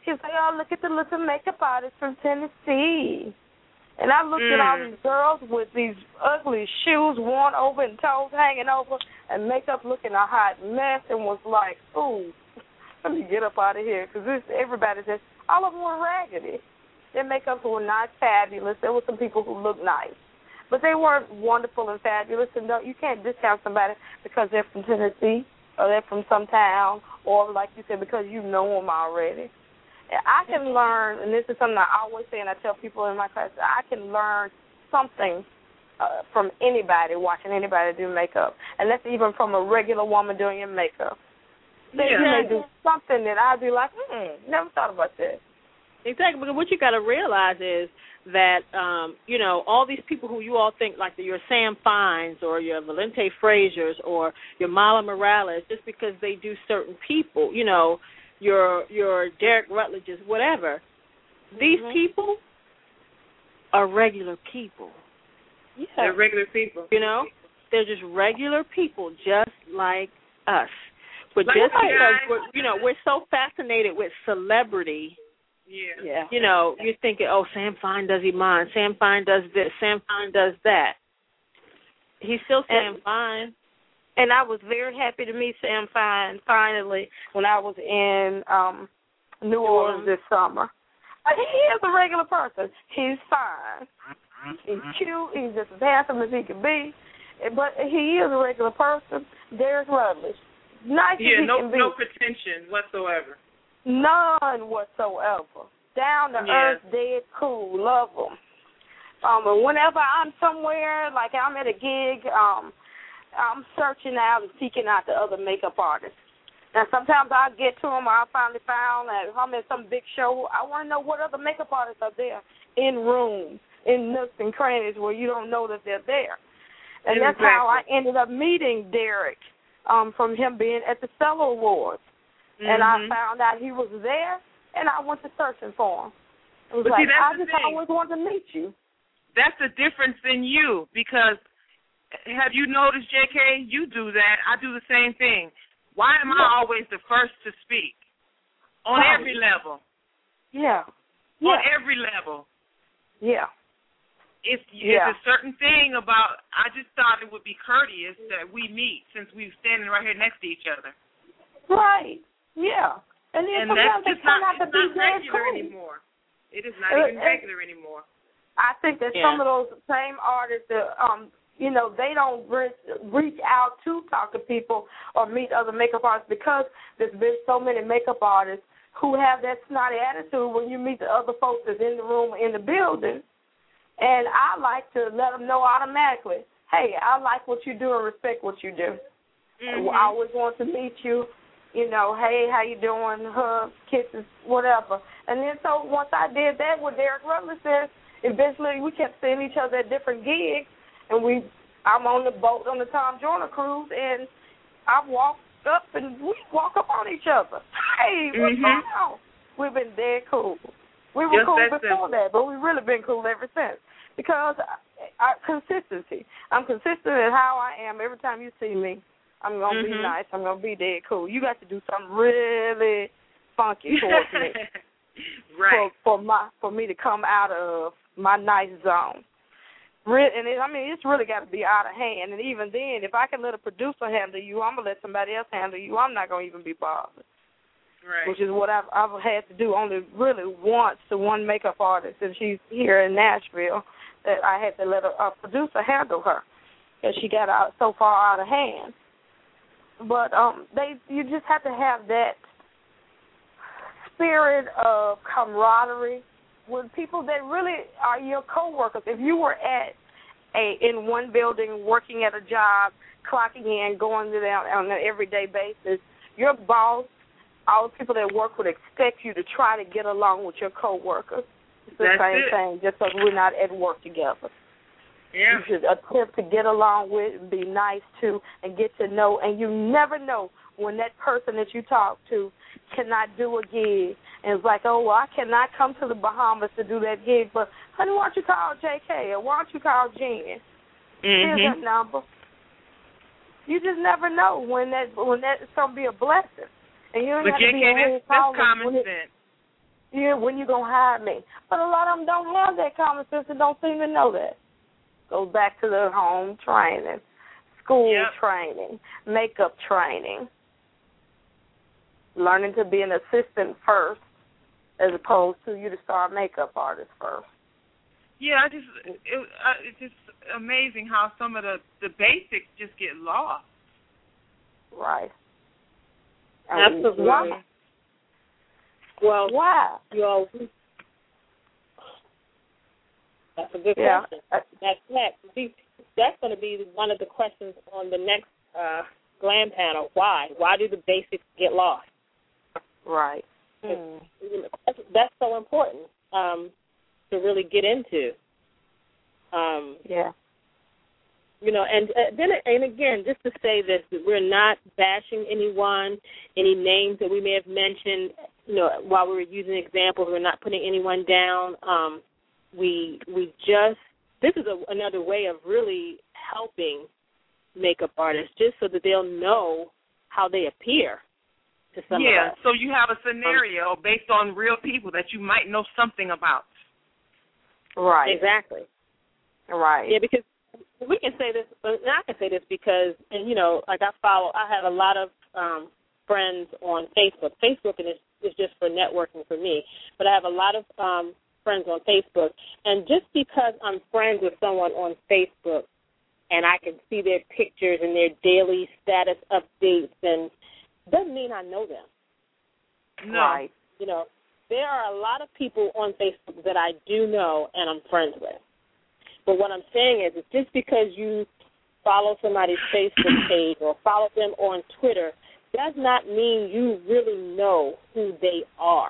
He was like, oh, look at the little makeup artist from Tennessee. And I looked mm. at all these girls with these ugly shoes worn over and toes hanging over and makeup looking a hot mess and was like, ooh, let me get up out of here because this everybody just, all of them were raggedy. Their makeups were not fabulous. There were some people who looked nice. But they weren't wonderful and fabulous. And no, you can't discount somebody because they're from Tennessee or they're from some town or, like you said, because you know them already. I can learn, and this is something I always say and I tell people in my class, I can learn something uh, from anybody, watching anybody do makeup. And that's even from a regular woman doing your makeup. They Yeah. may do something that I'd be like, hmm, never thought about that. Exactly, because what you got to realize is that, um, you know, all these people who you all think like your Sam Fines or your Valente Frazier's or your Mala Morales, just because they do certain people, you know, your your Derek Rutledge's, whatever, these Mm-hmm. people are regular people. Yeah. They're regular people. You know? They're just regular people just like us. But Like just us. because, we're, you know, we're so fascinated with celebrity, Yeah. Yeah. you know, you're thinking, oh, Sam Fine does Iman, Sam Fine does this, Sam Fine does that. He's still Sam And- Fine. And I was very happy to meet Sam Fine finally when I was in um, New Orleans this summer. Uh, He is a regular person. He's fine. He's cute. He's just as handsome as he can be. But he is a regular person. Derek Rutledge. Nice Yeah, as he no can be. no pretension whatsoever. None whatsoever. Down to Yeah. earth, dead cool. Love him. Um, and whenever I'm somewhere, like I'm at a gig, um, I'm searching out and seeking out the other makeup artists. Now, sometimes I'll get to them, or I finally found that if I'm at some big show, I want to know what other makeup artists are there in rooms, in nooks and crannies where you don't know that they're there. And that's how I ended up meeting Derek um, from him being at the Stellar Awards. Mm-hmm. And I found out he was there, and I went to searching for him. It was But like, see, that's I the just thing. always wanted to meet you. That's the difference in you because have you noticed, J K, you do that. I do the same thing. Why am I always the first to speak? On Right. every level. Yeah. On Yeah. every level. Yeah. It's, Yeah. it's a certain thing about, I just thought it would be courteous that we meet since we're standing right here next to each other. Right. Yeah. And then And that's sometimes they just turn not, out to it's be not very regular cool. anymore. It is not Uh, even uh, regular anymore. I think that Yeah. some of those same artists, that, um, you know, they don't reach, reach out to talk to people or meet other makeup artists because there's been so many makeup artists who have that snotty attitude when you meet the other folks that's in the room or in the building. And I like to let them know automatically, hey, I like what you do and respect what you do. Mm-hmm. I always want to meet you. You know, hey, how you doing? Hugs, kisses, whatever. And then so once I did that, what Derek Rutledge says, eventually we kept seeing each other at different gigs, and we, I'm on the boat on the Tom Joyner cruise, and I walked up and we walk up on each other. Hey, what's Mhm. going on? We've been dead cool. We were Just cool that before simple. that, but we've really been cool ever since because I, I, consistency. I'm consistent in how I am. Every time you see me, I'm gonna Mhm. be nice. I'm gonna be dead cool. You got to do something really funky towards me Right. for for my for me to come out of my nice zone. Re- and it, I mean, it's really got to be out of hand. And even then, if I can let a producer handle you, I'm gonna let somebody else handle you. I'm not gonna even be bothered. Right. Which is what I've I've had to do only really once to one makeup artist, and she's here in Nashville. That I had to let a, a producer handle her because she got out so far out of hand. But um, they you just have to have that spirit of camaraderie with people that really are your coworkers. If you were at a in one building working at a job, clocking in, going to them on an everyday basis, your boss, all the people that work would expect you to try to get along with your coworkers. It's the That's same it. thing, just because we're not at work together. Yeah. You should attempt to get along with and be nice to and get to know. And you never know when that person that you talk to cannot do a gig. And it's like, oh, well, I cannot come to the Bahamas to do that gig. But, honey, why don't you call J K or why don't you call Jen? Here's that Mhm. number. You just never know when that when that is going to be a blessing. And you don't But have J to be K, a that's, head that's caller common when it- sense. Yeah, when you gonna hire me? But a lot of them don't have that common sense and don't seem to know that. Goes back to the home training, school yep. training, makeup training, learning to be an assistant first, as opposed to you to start makeup artist first. Yeah, I just it, uh, it's just amazing how some of the the basics just get lost. Right. Absolutely. Why? Well, why? You know, that's a good yeah. question. That's next. See, that's going to be one of the questions on the next uh, Glam panel. Why? Why do the basics get lost? Right. Mm. That's, that's so important um, to really get into. Um, yeah. You know, and uh, then and again, just to say this, that we're not bashing anyone, any names that we may have mentioned. You know, while we were using examples, we're not putting anyone down. Um, we we just this is a, another way of really helping makeup artists, just so that they'll know how they appear to some yeah, of us. So you have a scenario um, based on real people that you might know something about. Right. Exactly. Right. Yeah, because we can say this, and I can say this because, and you know, like I follow, I have a lot of um, friends on Facebook. Facebook is, is just for networking for me, but I have a lot of um, friends on Facebook, and just because I'm friends with someone on Facebook and I can see their pictures and their daily status updates, and doesn't mean I know them. No. Right. You know, there are a lot of people on Facebook that I do know and I'm friends with. But what I'm saying is, it's just because you follow somebody's Facebook page or follow them on Twitter does not mean you really know who they are.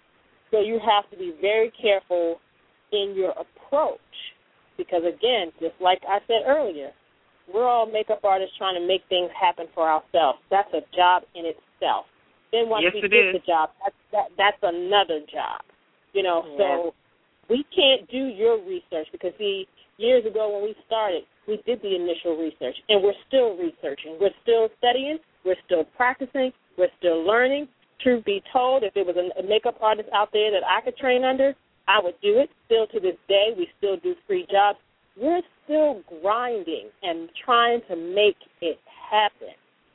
So you have to be very careful in your approach because, again, just like I said earlier, we're all makeup artists trying to make things happen for ourselves. That's a job in itself. Then once yes, we it get is. the job, that's, that, that's another job. You know, yes. so we can't do your research because, see, years ago when we started, we did the initial research, and we're still researching. We're still studying. We're still practicing. We're still learning. Truth be told, if there was a makeup artist out there that I could train under, I would do it. Still to this day, we still do free jobs. We're still grinding and trying to make it happen.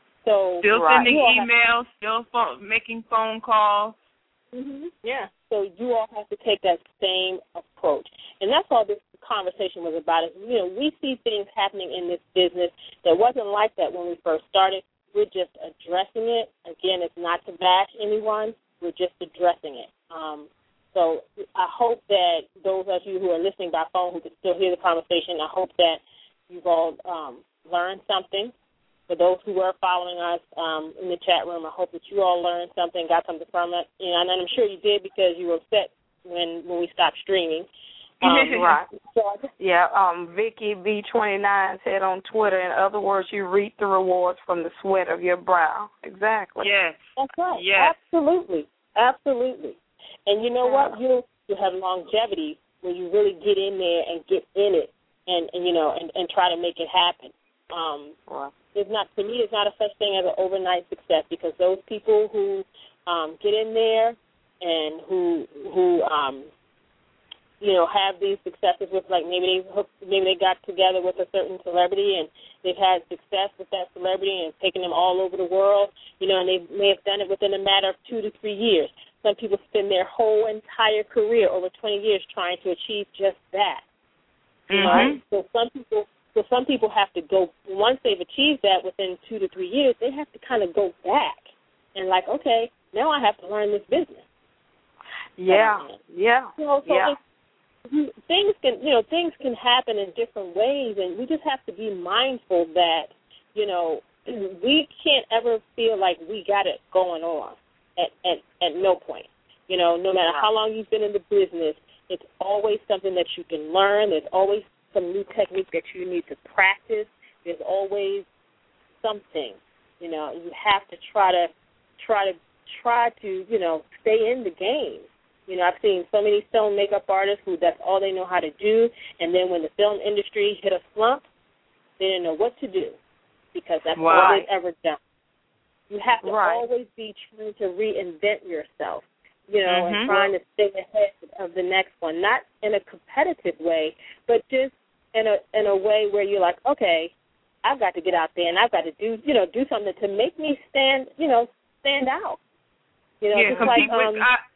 So Still right. sending emails, have, still phone, making phone calls. Mm-hmm, yeah. So you all have to take that same approach. And that's all this conversation was about. Is, you know, we see things happening in this business that wasn't like that when we first started. We're just addressing it. Again, it's not to bash anyone. We're just addressing it. Um, so I hope that those of you who are listening by phone who can still hear the conversation, I hope that you've all um, learned something. For those who were following us um, in the chat room, I hope that you all learned something, got something from it. You know, and I'm sure you did because you were upset when, when we stopped streaming. Um, right. So yeah, um, Vicky B twenty-nine said on Twitter, in other words, you reap the rewards from the sweat of your brow. Exactly. Yes. That's right. Yes. Absolutely. Absolutely. And you know what? You you have longevity when you really get in there and get in it and, and you know, and, and try to make it happen. Um, wow. It's not, to me, it's not a such thing as an overnight success because those people who um, get in there and who who um, you know, have these successes with, like maybe they hook, maybe they got together with a certain celebrity and they've had success with that celebrity and taken them all over the world, you know, and they may have done it within a matter of two to three years. Some people spend their whole entire career, over twenty years, trying to achieve just that. Mm-hmm. Right? So some people, so some people have to go, once they've achieved that within two to three years, they have to kind of go back and like, okay, now I have to learn this business. Yeah, um, yeah, you know, so yeah. It's, things can, you know, things can happen in different ways, and we just have to be mindful that, you know, we can't ever feel like we got it going on at, at, at no point. You know, no matter how long you've been in the business, it's always something that you can learn. There's always some new technique that you need to practice. There's always something, you know, you have to try to, try to, try to, you know, stay in the game. You know, I've seen so many film makeup artists who that's all they know how to do, and then when the film industry hit a slump, they didn't know what to do because that's wow. all they've ever done. You have to right. always be trying to reinvent yourself. you know, mm-hmm. and trying to stay ahead of the next one, not in a competitive way, but just in a in a way where you're like, okay, I've got to get out there and I've got to do, you know, do something to make me stand, you know, stand out. You know, yeah, just like, with, um, I,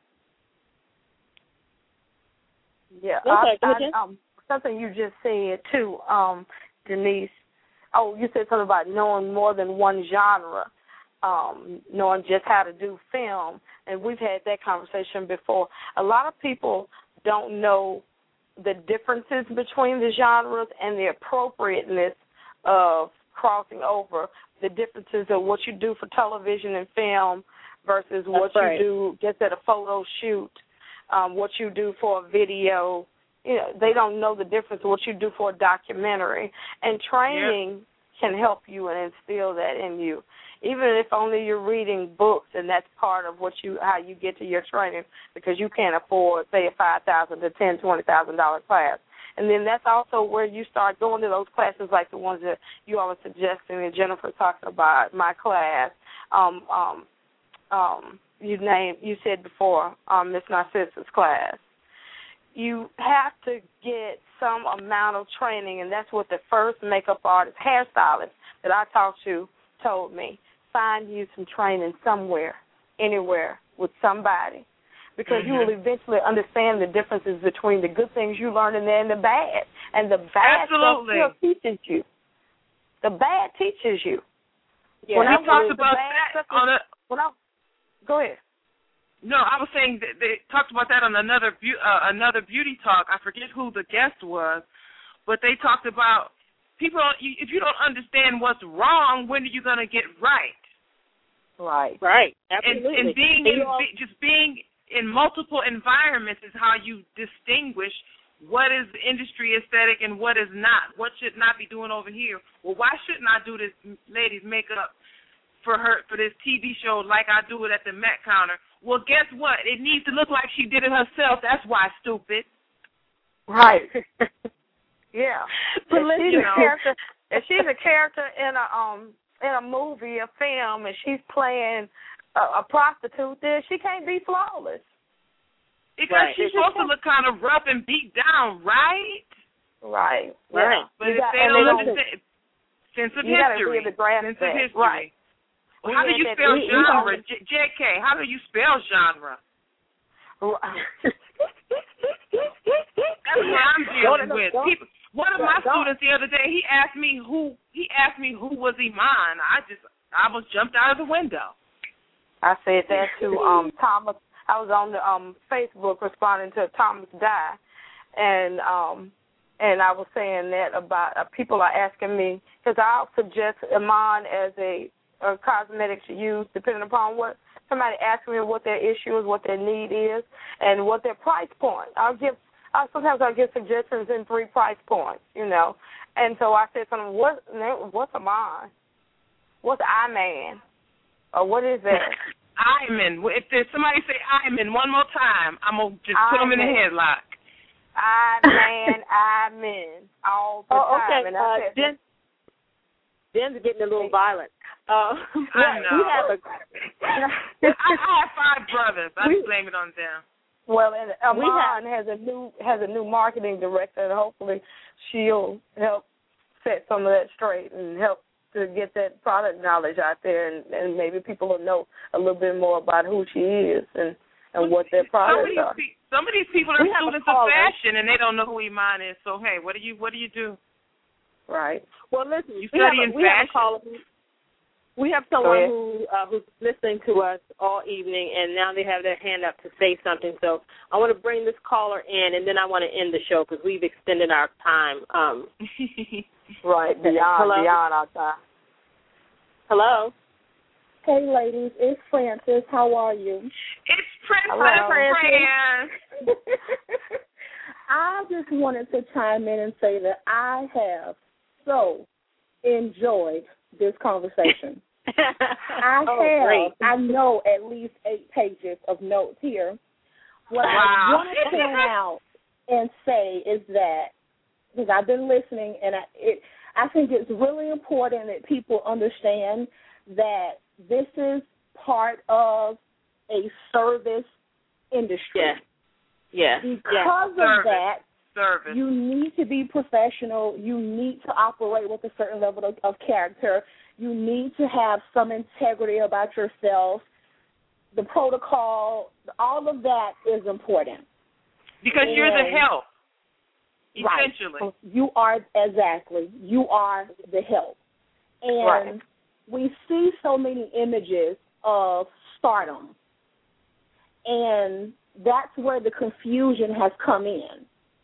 yeah, no, I, sorry, I, um, something you just said too, um, Denise. Oh, you said something about knowing more than one genre, um, knowing just how to do film, and we've had that conversation before. A lot of people don't know the differences between the genres and the appropriateness of crossing over, the differences of what you do for television and film versus what right. you do just at a photo shoot, um, what you do for a video. You know, they don't know the difference of what you do for a documentary. And training yeah. can help you and instill that in you, even if only you're reading books, and that's part of what you how you get to your training, because you can't afford, say, a five thousand dollars to ten thousand dollars, twenty thousand dollars class. And then that's also where you start going to those classes like the ones that you all were suggesting and Jennifer talking about, my class. Um, um, um, you named, you said before, um, Miss Narcissa's class. You have to get some amount of training, and that's what the first makeup artist, hairstylist that I talked to told me. Find you some training somewhere, anywhere, with somebody, because mm-hmm. you will eventually understand the differences between the good things you learn in there and the bad. And the bad Absolutely. stuff still teaches you. The bad teaches you. Yeah, when I talked about that on a... When I, go ahead. No, I was saying that they talked about that on another be- uh, another beauty talk. I forget who the guest was, but they talked about people. If you don't understand what's wrong, when are you going to get right? Right, right, And, absolutely. and being in, be, just being in multiple environments is how you distinguish what is industry aesthetic and what is not. What should not be doing over here? Well, why shouldn't I do this lady's makeup for her for this T V show like I do it at the Met counter? Well, guess what? It needs to look like she did it herself. That's why, stupid. Right. yeah. But if listen, she's you know, a character, if she's a character in a um in a movie, a film, and she's playing a, a prostitute, then she can't be flawless. Because right. she's supposed to look kind of rough and beat down, right? Right. Right. But you if got, they don't they understand sense of you history, the grasp sense that. of history. Right. Well, how do you spell we, genre? we J- JK, how do you spell genre? That's what I'm dealing with. People, one of my students the other day, he asked me who he asked me who was Iman. I just I was jumped out of the window. I said that to um Thomas. I was on the um Facebook responding to Thomas Dye, and um and I was saying that about uh, people are asking me, because I'll suggest Iman as a or cosmetics to use, depending upon what somebody asks me what their issue is, what their need is, and what their price point. I'll give. I, sometimes I'll give suggestions in three price points, you know. And so I said something. What? What's a mine? What's I-Man? Or what is that? I-Man. If there's somebody say I-Man one more time, I'm gonna just put them in a headlock. I-Man, I-Man, all the oh, time. Okay. And uh, said, Jen, Jen's getting a little violent. Uh, I know. We have a, I, I have five brothers. I just blame it on them. Well, and Iman has a new has a new marketing director, and hopefully she'll help set some of that straight and help to get that product knowledge out there, and, and maybe people will know a little bit more about who she is and, and what their products some are. Pe- some of these people are we students of fashion, and they don't know who Iman is. So hey, what do you what do you do? Right. Well, listen, you we have study a, in we fashion. have a caller. We have someone who uh, who's listening to us all evening, and now they have their hand up to say something. So I want to bring this caller in, and then I want to end the show because we've extended our time. Um, right, beyond, Hello? beyond our time. Hello? Hey, ladies, it's Frances. How are you? It's Princess Frances. I just wanted to chime in and say that I have so enjoyed this conversation. I oh, have, great. I know at least eight pages of notes here. What wow. I want to point out and say is that, because I've been listening, and I, it, I think it's really important that people understand that this is part of a service industry. Yes. Yes. Because yes. of Service. that, Service. you need to be professional. You need to operate with a certain level of, of character. You need to have some integrity about yourself. The protocol, all of that is important. Because and, you're the help, essentially. Right. You are, exactly. You are the help. And right. we see so many images of stardom. And that's where the confusion has come in.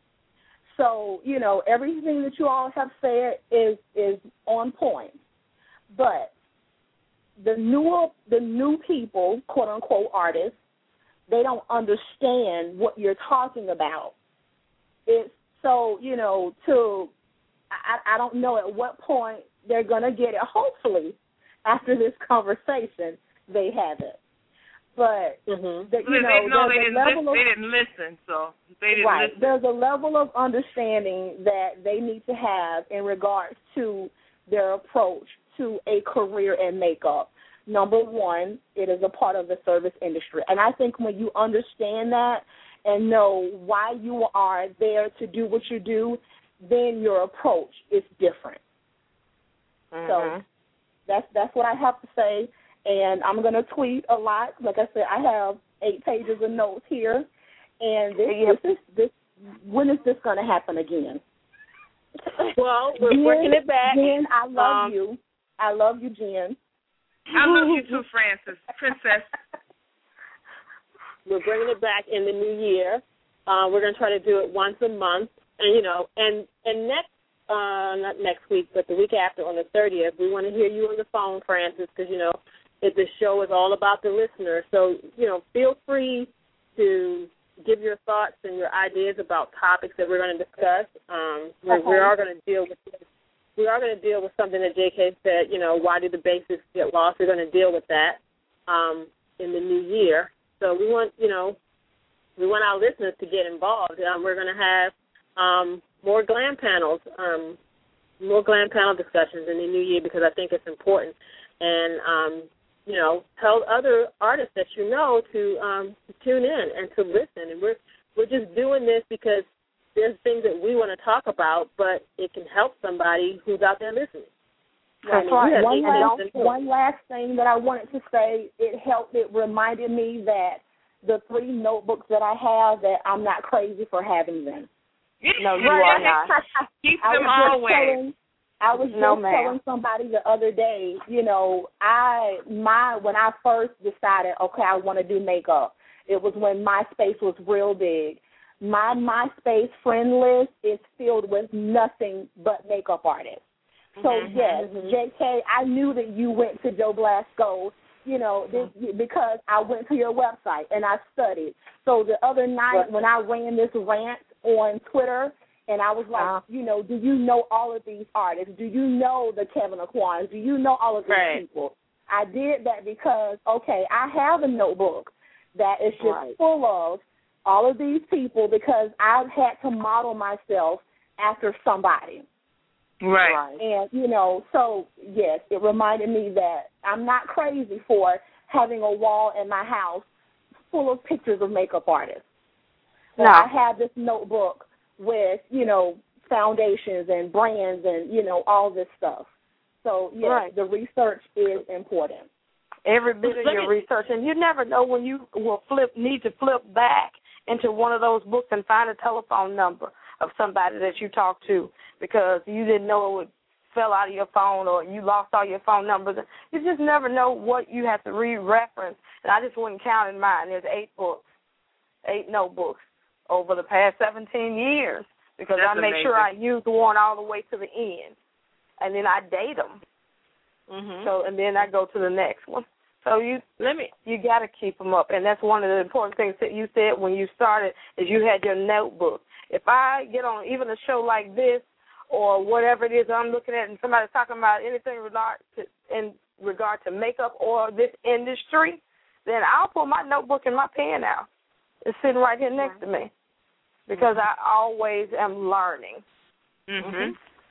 So, you know, everything that you all have said is is on point. But the new the new people, quote unquote artists, they don't understand what you're talking about. It's so, you know, to I, I don't know at what point they're gonna get it. Hopefully, after this conversation, they have it. But mm-hmm. the, you know, know, they, they, didn't listen, of, they didn't listen, so they didn't right. listen. There's a level of understanding that they need to have in regards to their approach to a career in makeup. Number one, it is a part of the service industry. And I think when you understand that and know why you are there to do what you do, then your approach is different. Mm-hmm. So that's that's what I have to say. And I'm going to tweet a lot. Like I said, I have eight pages of notes here. And this, yep. this is this. When is this going to happen again? Well, we're Jen, working it back. Jen, I love um, you. I love you, Jen. I love you too, Frances. Princess. We're bringing it back in the new year. Uh, we're going to try to do it once a month. And, you know, and, and next, uh, not next week, but the week after on the thirtieth, we want to hear you on the phone, Frances, because, you know, it, the show is all about the listener. So, you know, feel free to give your thoughts and your ideas about topics that we're going to discuss. Um, we're, okay. we are going to deal with we are going to deal with something that J K said. You know, why did the basics get lost? We're going to deal with that um, in the new year. So we want you know we want our listeners to get involved. Um, we're going to have um, more glam panels, um, more glam panel discussions in the new year because I think it's important. And um, you know, tell other artists that you know to, um, to tune in and to listen. And we're we're just doing this because there's things that we want to talk about, but it can help somebody who's out there listening. That's I mean, right. One last, one last thing that I wanted to say, it helped, it reminded me that the three notebooks that I have, that I'm not crazy for having them. No, you are not. Keep them always. I was just no, telling somebody the other day, you know, I my when I first decided, okay, I want to do makeup, it was when MySpace was real big. My MySpace friend list is filled with nothing but makeup artists. So, mm-hmm, yes, mm-hmm. J K, I knew that you went to Joe Blasco, you know, this, because I went to your website and I studied. So the other night when I ran this rant on Twitter, and I was like, uh, you know, do you know all of these artists? Do you know the Kevin Aquans? Do you know all of these right. people? I did that because, okay, I have a notebook that is just right. full of all of these people because I've had to model myself after somebody. Right. And, you know, so, yes, it reminded me that I'm not crazy for having a wall in my house full of pictures of makeup artists. So no. I have this notebook with, you know, foundations and brands and, you know, all this stuff. So, yes, right. the research is important. Every bit of your research. And you never know when you will flip, need to flip back into one of those books and find a telephone number of somebody that you talked to because you didn't know it would fell out of your phone or you lost all your phone numbers. You just never know what you have to re-reference. And I just wouldn't count in mine. There's eight books, eight notebooks over the past seventeen years because That's I make amazing. sure I use the one all the way to the end. And then I date them. Mm-hmm. So, and then I go to the next one. So you let me. You got to keep them up, and that's one of the important things that you said when you started is you had your notebook. If I get on even a show like this or whatever it is I'm looking at, and somebody's talking about anything regard to, in regard to makeup or this industry, then I'll pull my notebook and my pen out. It's sitting right here next to me because I always am learning, mm-hmm.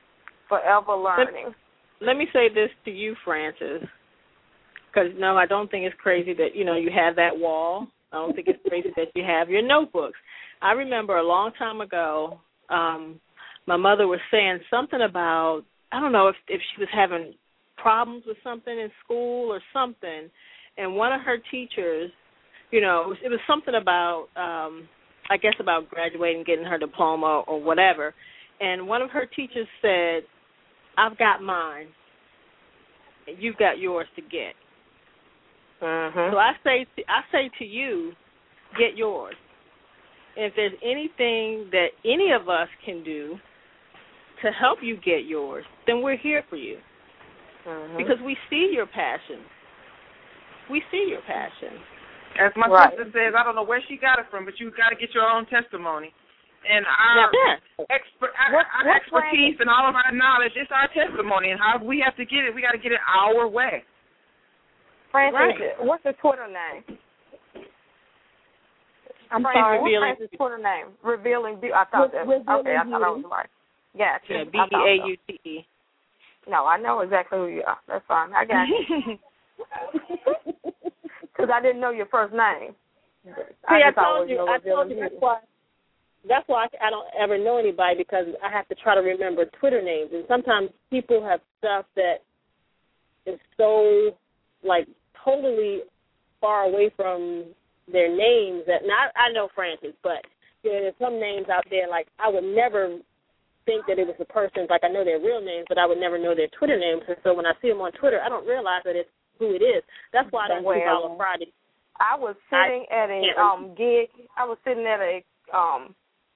forever learning. Let, let me say this to you, Frances. Because, no, I don't think it's crazy that, you know, you have that wall I don't think it's crazy that you have your notebooks. I remember a long time ago, um, my mother was saying something about, I don't know if, if she was having problems with something in school or something, and one of her teachers, you know, it was, it was something about, um, I guess about graduating, getting her diploma or whatever, and one of her teachers said, I've got mine, and you've got yours to get. Mm-hmm. So I say, to, I say to you, get yours. And if there's anything that any of us can do to help you get yours, then we're here for you. Mm-hmm. Because we see your passion. We see your passion. As my right. sister says, I don't know where she got it from, but you got to get your own testimony. And our, yeah. exper- our, what, our what expertise and all of our knowledge is our testimony. And how we have to get it, we got to get it our way. Francis, right. what's the Twitter name? I'm Francis, sorry, revealing. what's Francis' Twitter name? Revealing Beauty. I thought that. Okay, I thought I was right. Yeah, yeah B E A U T E. No, I know exactly who you are. That's fine. I got you. Because I didn't know your first name. See, I, I told you. I told you that's why. That's why I don't ever know anybody, because I have to try to remember Twitter names, and sometimes people have stuff that is so like totally far away from their names that not. I know Francis, but you know, there's some names out there like I would never think that it was a person. Like I know their real names, but I would never know their Twitter names. And so when I see them on Twitter, I don't realize that it's who it is. That's why I don't do Follow Friday. I was sitting I, at a um gig. I was sitting at a um.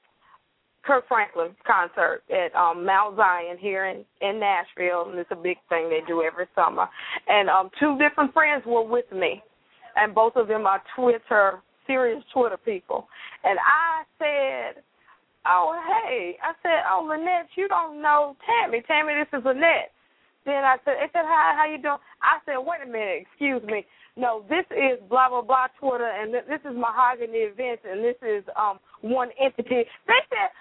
Kirk Franklin concert at um, Mount Zion here in, in Nashville, and it's a big thing they do every summer. And um, two different friends were with me, and both of them are Twitter, serious Twitter people. And I said, oh, hey, I said, oh, Lynette, you don't know Tammy. Tammy, this is Lynette. Then I said, they said, hi, how you doing? I said, wait a minute, excuse me. No, this is blah, blah, blah Twitter, and th- this is Mahogany Events, and this is um one entity. They said,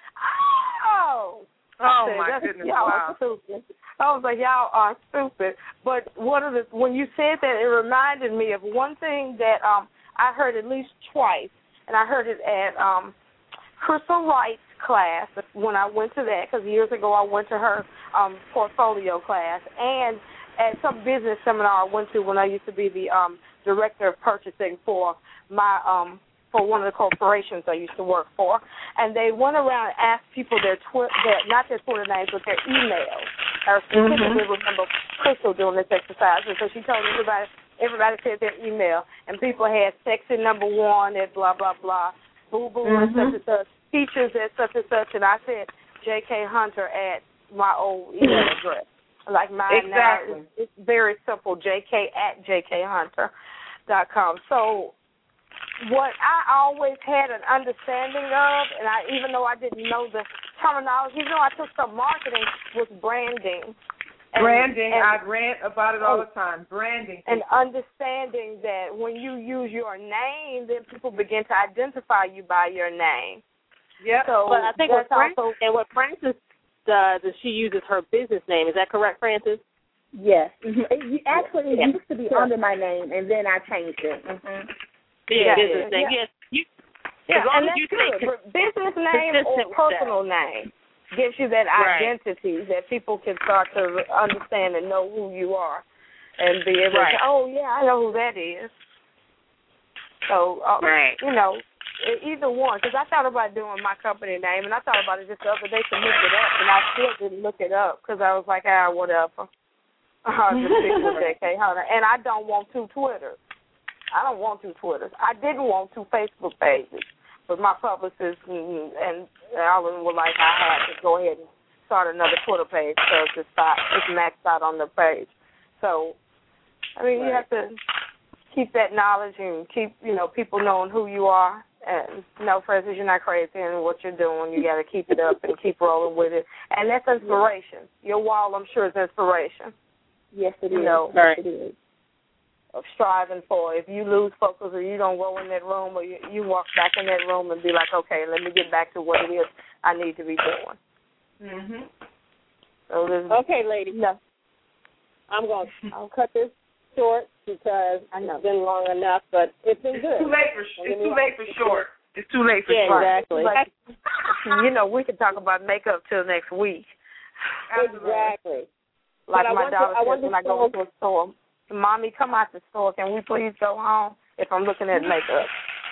oh. Oh, said, my goodness, y'all wow. Are stupid. I was like, y'all are stupid. But one of the, when you said that, it reminded me of one thing that um I heard at least twice, and I heard it at um Crystal Wright's class when I went to that, because years ago I went to her um portfolio class, and at some business seminar I went to when I used to be the um, director of purchasing for my um, for one of the corporations I used to work for, and they went around and asked people their twi- their not their Twitter names but their emails. I specifically mm-hmm. remember Crystal doing this exercise because she told everybody everybody said their email, and people had sexy number one at blah blah blah, boo boo mm-hmm. and such and such, teachers at such and such, and I said J K Hunter at my old email address. Like mine exactly. now, it's, it's very simple, J K at J K Hunter dot com. So what I always had an understanding of, and I even though I didn't know the terminology, even though I took some marketing, was branding. And, branding, and, I rant about it all the time, branding. And understanding that when you use your name, then people begin to identify you by your name. Yeah, so but I think what Francis, also, and what Francis does is she uses her business name. Is that correct, Francis? Yes. Mm-hmm. Actually, it yeah. used to be yeah. under my name, and then I changed it. Mm-hmm. Yeah, yeah, business name. Yeah. Yes. You, yeah, as long and as that's you good. think Business name or personal name gives you that right. identity that people can start to understand and know who you are, and be able right. to say, oh yeah, I know who that is. So uh, right. you know. Either one, because I thought about doing my company name, and I thought about it just the other day to look it up, and I still didn't look it up because I was like, ah, whatever. I'll just stick with J K Hunter. And I don't want two Twitters. I don't want two Twitters. I didn't want two Facebook pages, but my publicist and, and all of them were like, I had to go ahead and start another Twitter page because it's, it's maxed out on the page. So, I mean, right. you have to keep that knowledge and keep, you know, people knowing who you are. And no, Francis, you're not crazy in what you're doing. You got to keep it up and keep rolling with it. And that's inspiration. Your wall, I'm sure, is inspiration. Yes, it you is. Know, yes, it is. Of striving for. If you lose focus or you don't go in that room or you, you walk back in that room and be like, okay, let me get back to what it is I need to be doing. Mhm. So okay, ladies. No. I'm going to I'll cut this short because I know it's been long enough, but it's been good. It's too late for it's too late for short. It's too late for yeah, short. Exactly. Like, you know, we could talk about makeup till next week. Exactly. Like but my daughter says when I go film. to a store, Mommy, come out the store. Can we please go home? If I'm looking at makeup.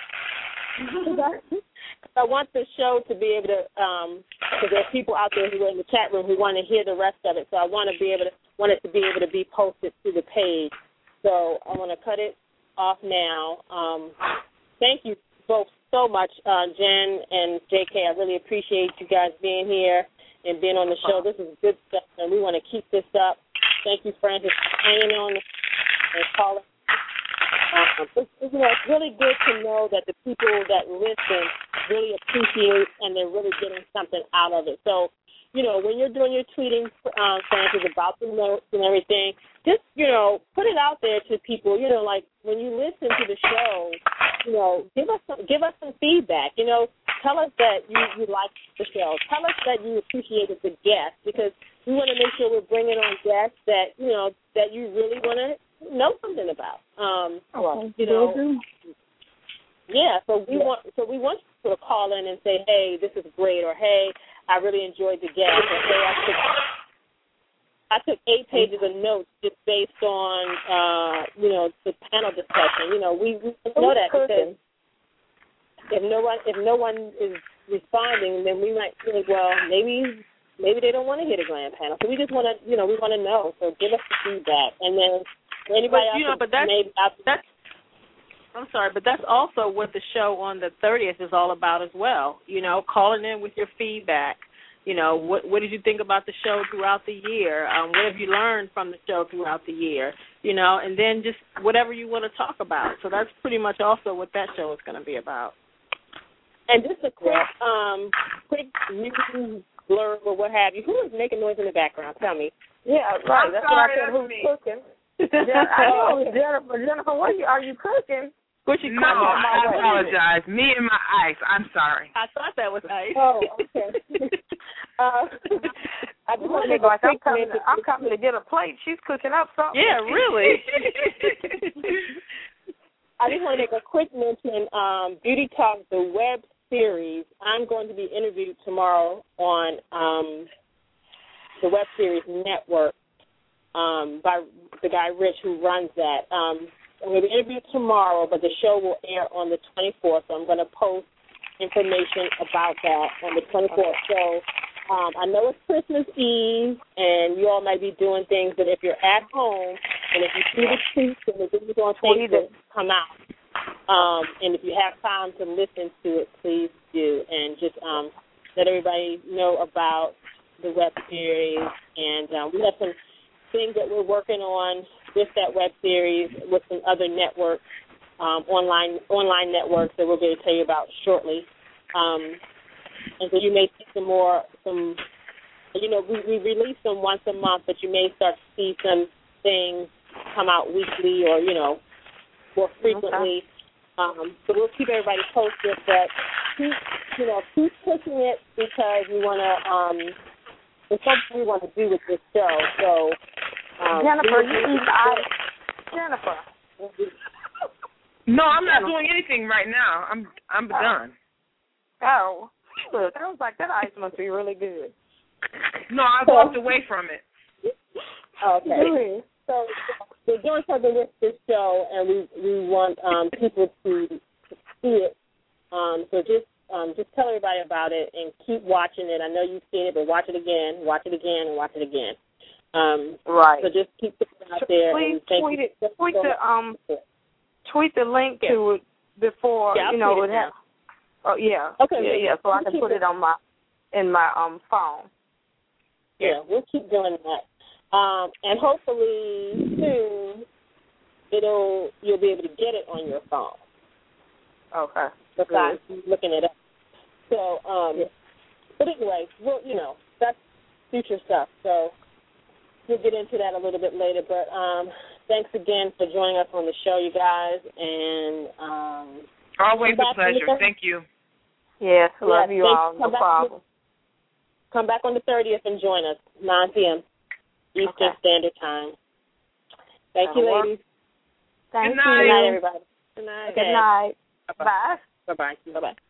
I want the show to be able to, um, because there are people out there who are in the chat room who want to hear the rest of it. So I want to be able to, want it to be able to be posted to the page. So I want to cut it off now. Um, thank you both so much, uh, Jen and J K. I really appreciate you guys being here and being on the show. This is good stuff, and we want to keep this up. Thank you, Francis, for hanging on and calling. Um, it's, you know, it's really good to know that the people that listen really appreciate and they're really getting something out of it. So, you know, when you're doing your tweeting, um, Francis, about the notes and everything, just, you know, put it out there to people. You know, like when you listen to the show, you know, give us some, give us some feedback. You know, tell us that you, you like the show. Tell us that you appreciated the guests, because we want to make sure we're bringing on guests that, you know, that you really want to know something about. Um, okay. You know, yeah. So we want, so we want you to call in and say, hey, this is great, or hey, I really enjoyed the guest, or hey, I took, I took eight pages of notes just based on, uh, you know, the panel discussion. You know, we, we know that because if no one, if no one is responding, then we might think, well, maybe. Maybe they don't want to hear the grand panel. So we just want to, you know, we want to know. So give us the feedback. And then for anybody but, you else know, but that's, maybe that's, I'm sorry, but that's also what the show on the thirtieth is all about as well. You know, calling in with your feedback. You know, what what did you think about the show throughout the year? Um, what have you learned from the show throughout the year? You know, and then just whatever you want to talk about. So that's pretty much also what that show is going to be about. And just a quick, um, quick news blurb or what have you. Who is making noise in the background? Tell me. Yeah, right. I'm That's sorry, what I said. Who's me. cooking? Jen- I know it's Jennifer. Jennifer, what are you, are you cooking? What you No, cooking? I apologize. Me and my ice. I'm sorry. I thought that was nice. Oh, okay. uh, I just want to make a like I'm quick coming, mention. I'm coming to get a plate. She's cooking up something. Yeah, really. I just want to make a quick mention. Um, Beauty Talk, the web series. I'm going to be interviewed tomorrow on um, the web series network um, by the guy Rich who runs that. Um, I'm going to be interviewed tomorrow, but the show will air on the twenty-fourth. So I'm going to post information about that on the twenty-fourth. So um, I know it's Christmas Eve, and you all might be doing things, but if you're at home and if you see the tweets and the videos on Facebook come out, Um, and if you have time to listen to it, please do. And just um, let everybody know about the web series. And um, we have some things that we're working on with that web series with some other networks, um, online online networks that we're going to tell you about shortly. Um, and so you may see some more, some, you know, we, we release them once a month, but you may start to see some things come out weekly or, you know, more frequently. Okay. Um, so we'll keep everybody posted, but keep, you know, keep pushing it because we want to, um, it's something we want to do with this show. So, um, Jennifer, you need to, Jennifer. No, I'm not doing anything right now. I'm I'm done. Oh, look, I was like, that ice must be really good. No, I walked away from it. Okay. So we're doing something with this show, and we we want um, people to, to see it. Um, so just um, just tell everybody about it and keep watching it. I know you've seen it, but watch it again, watch it again, and watch it again. Um, right. So just keep it out there. Please and thank tweet you. it. Tweet the um. Tweet the link yeah. to it before yeah, you know it. Have, oh yeah. Okay. Yeah, yeah. So I can put it on my in my um phone. Yeah, we'll keep doing that. Um, and hopefully soon it'll you'll be able to get it on your phone. Okay. Besides mm-hmm. looking it up. So, um, yeah. but anyway, well, you know, that's future stuff. So we'll get into that a little bit later. But um, thanks again for joining us on the show, you guys. And um, always a pleasure. Thank you. Yes, love yeah, you all. No problem. The, come back on the thirtieth and join us, nine p.m. Eastern okay. Standard Time. Thank That'll you, work. ladies. Thank Good night. you. Good night, everybody. Good night. Good night. Bye-bye. Bye. Bye-bye. Bye-bye.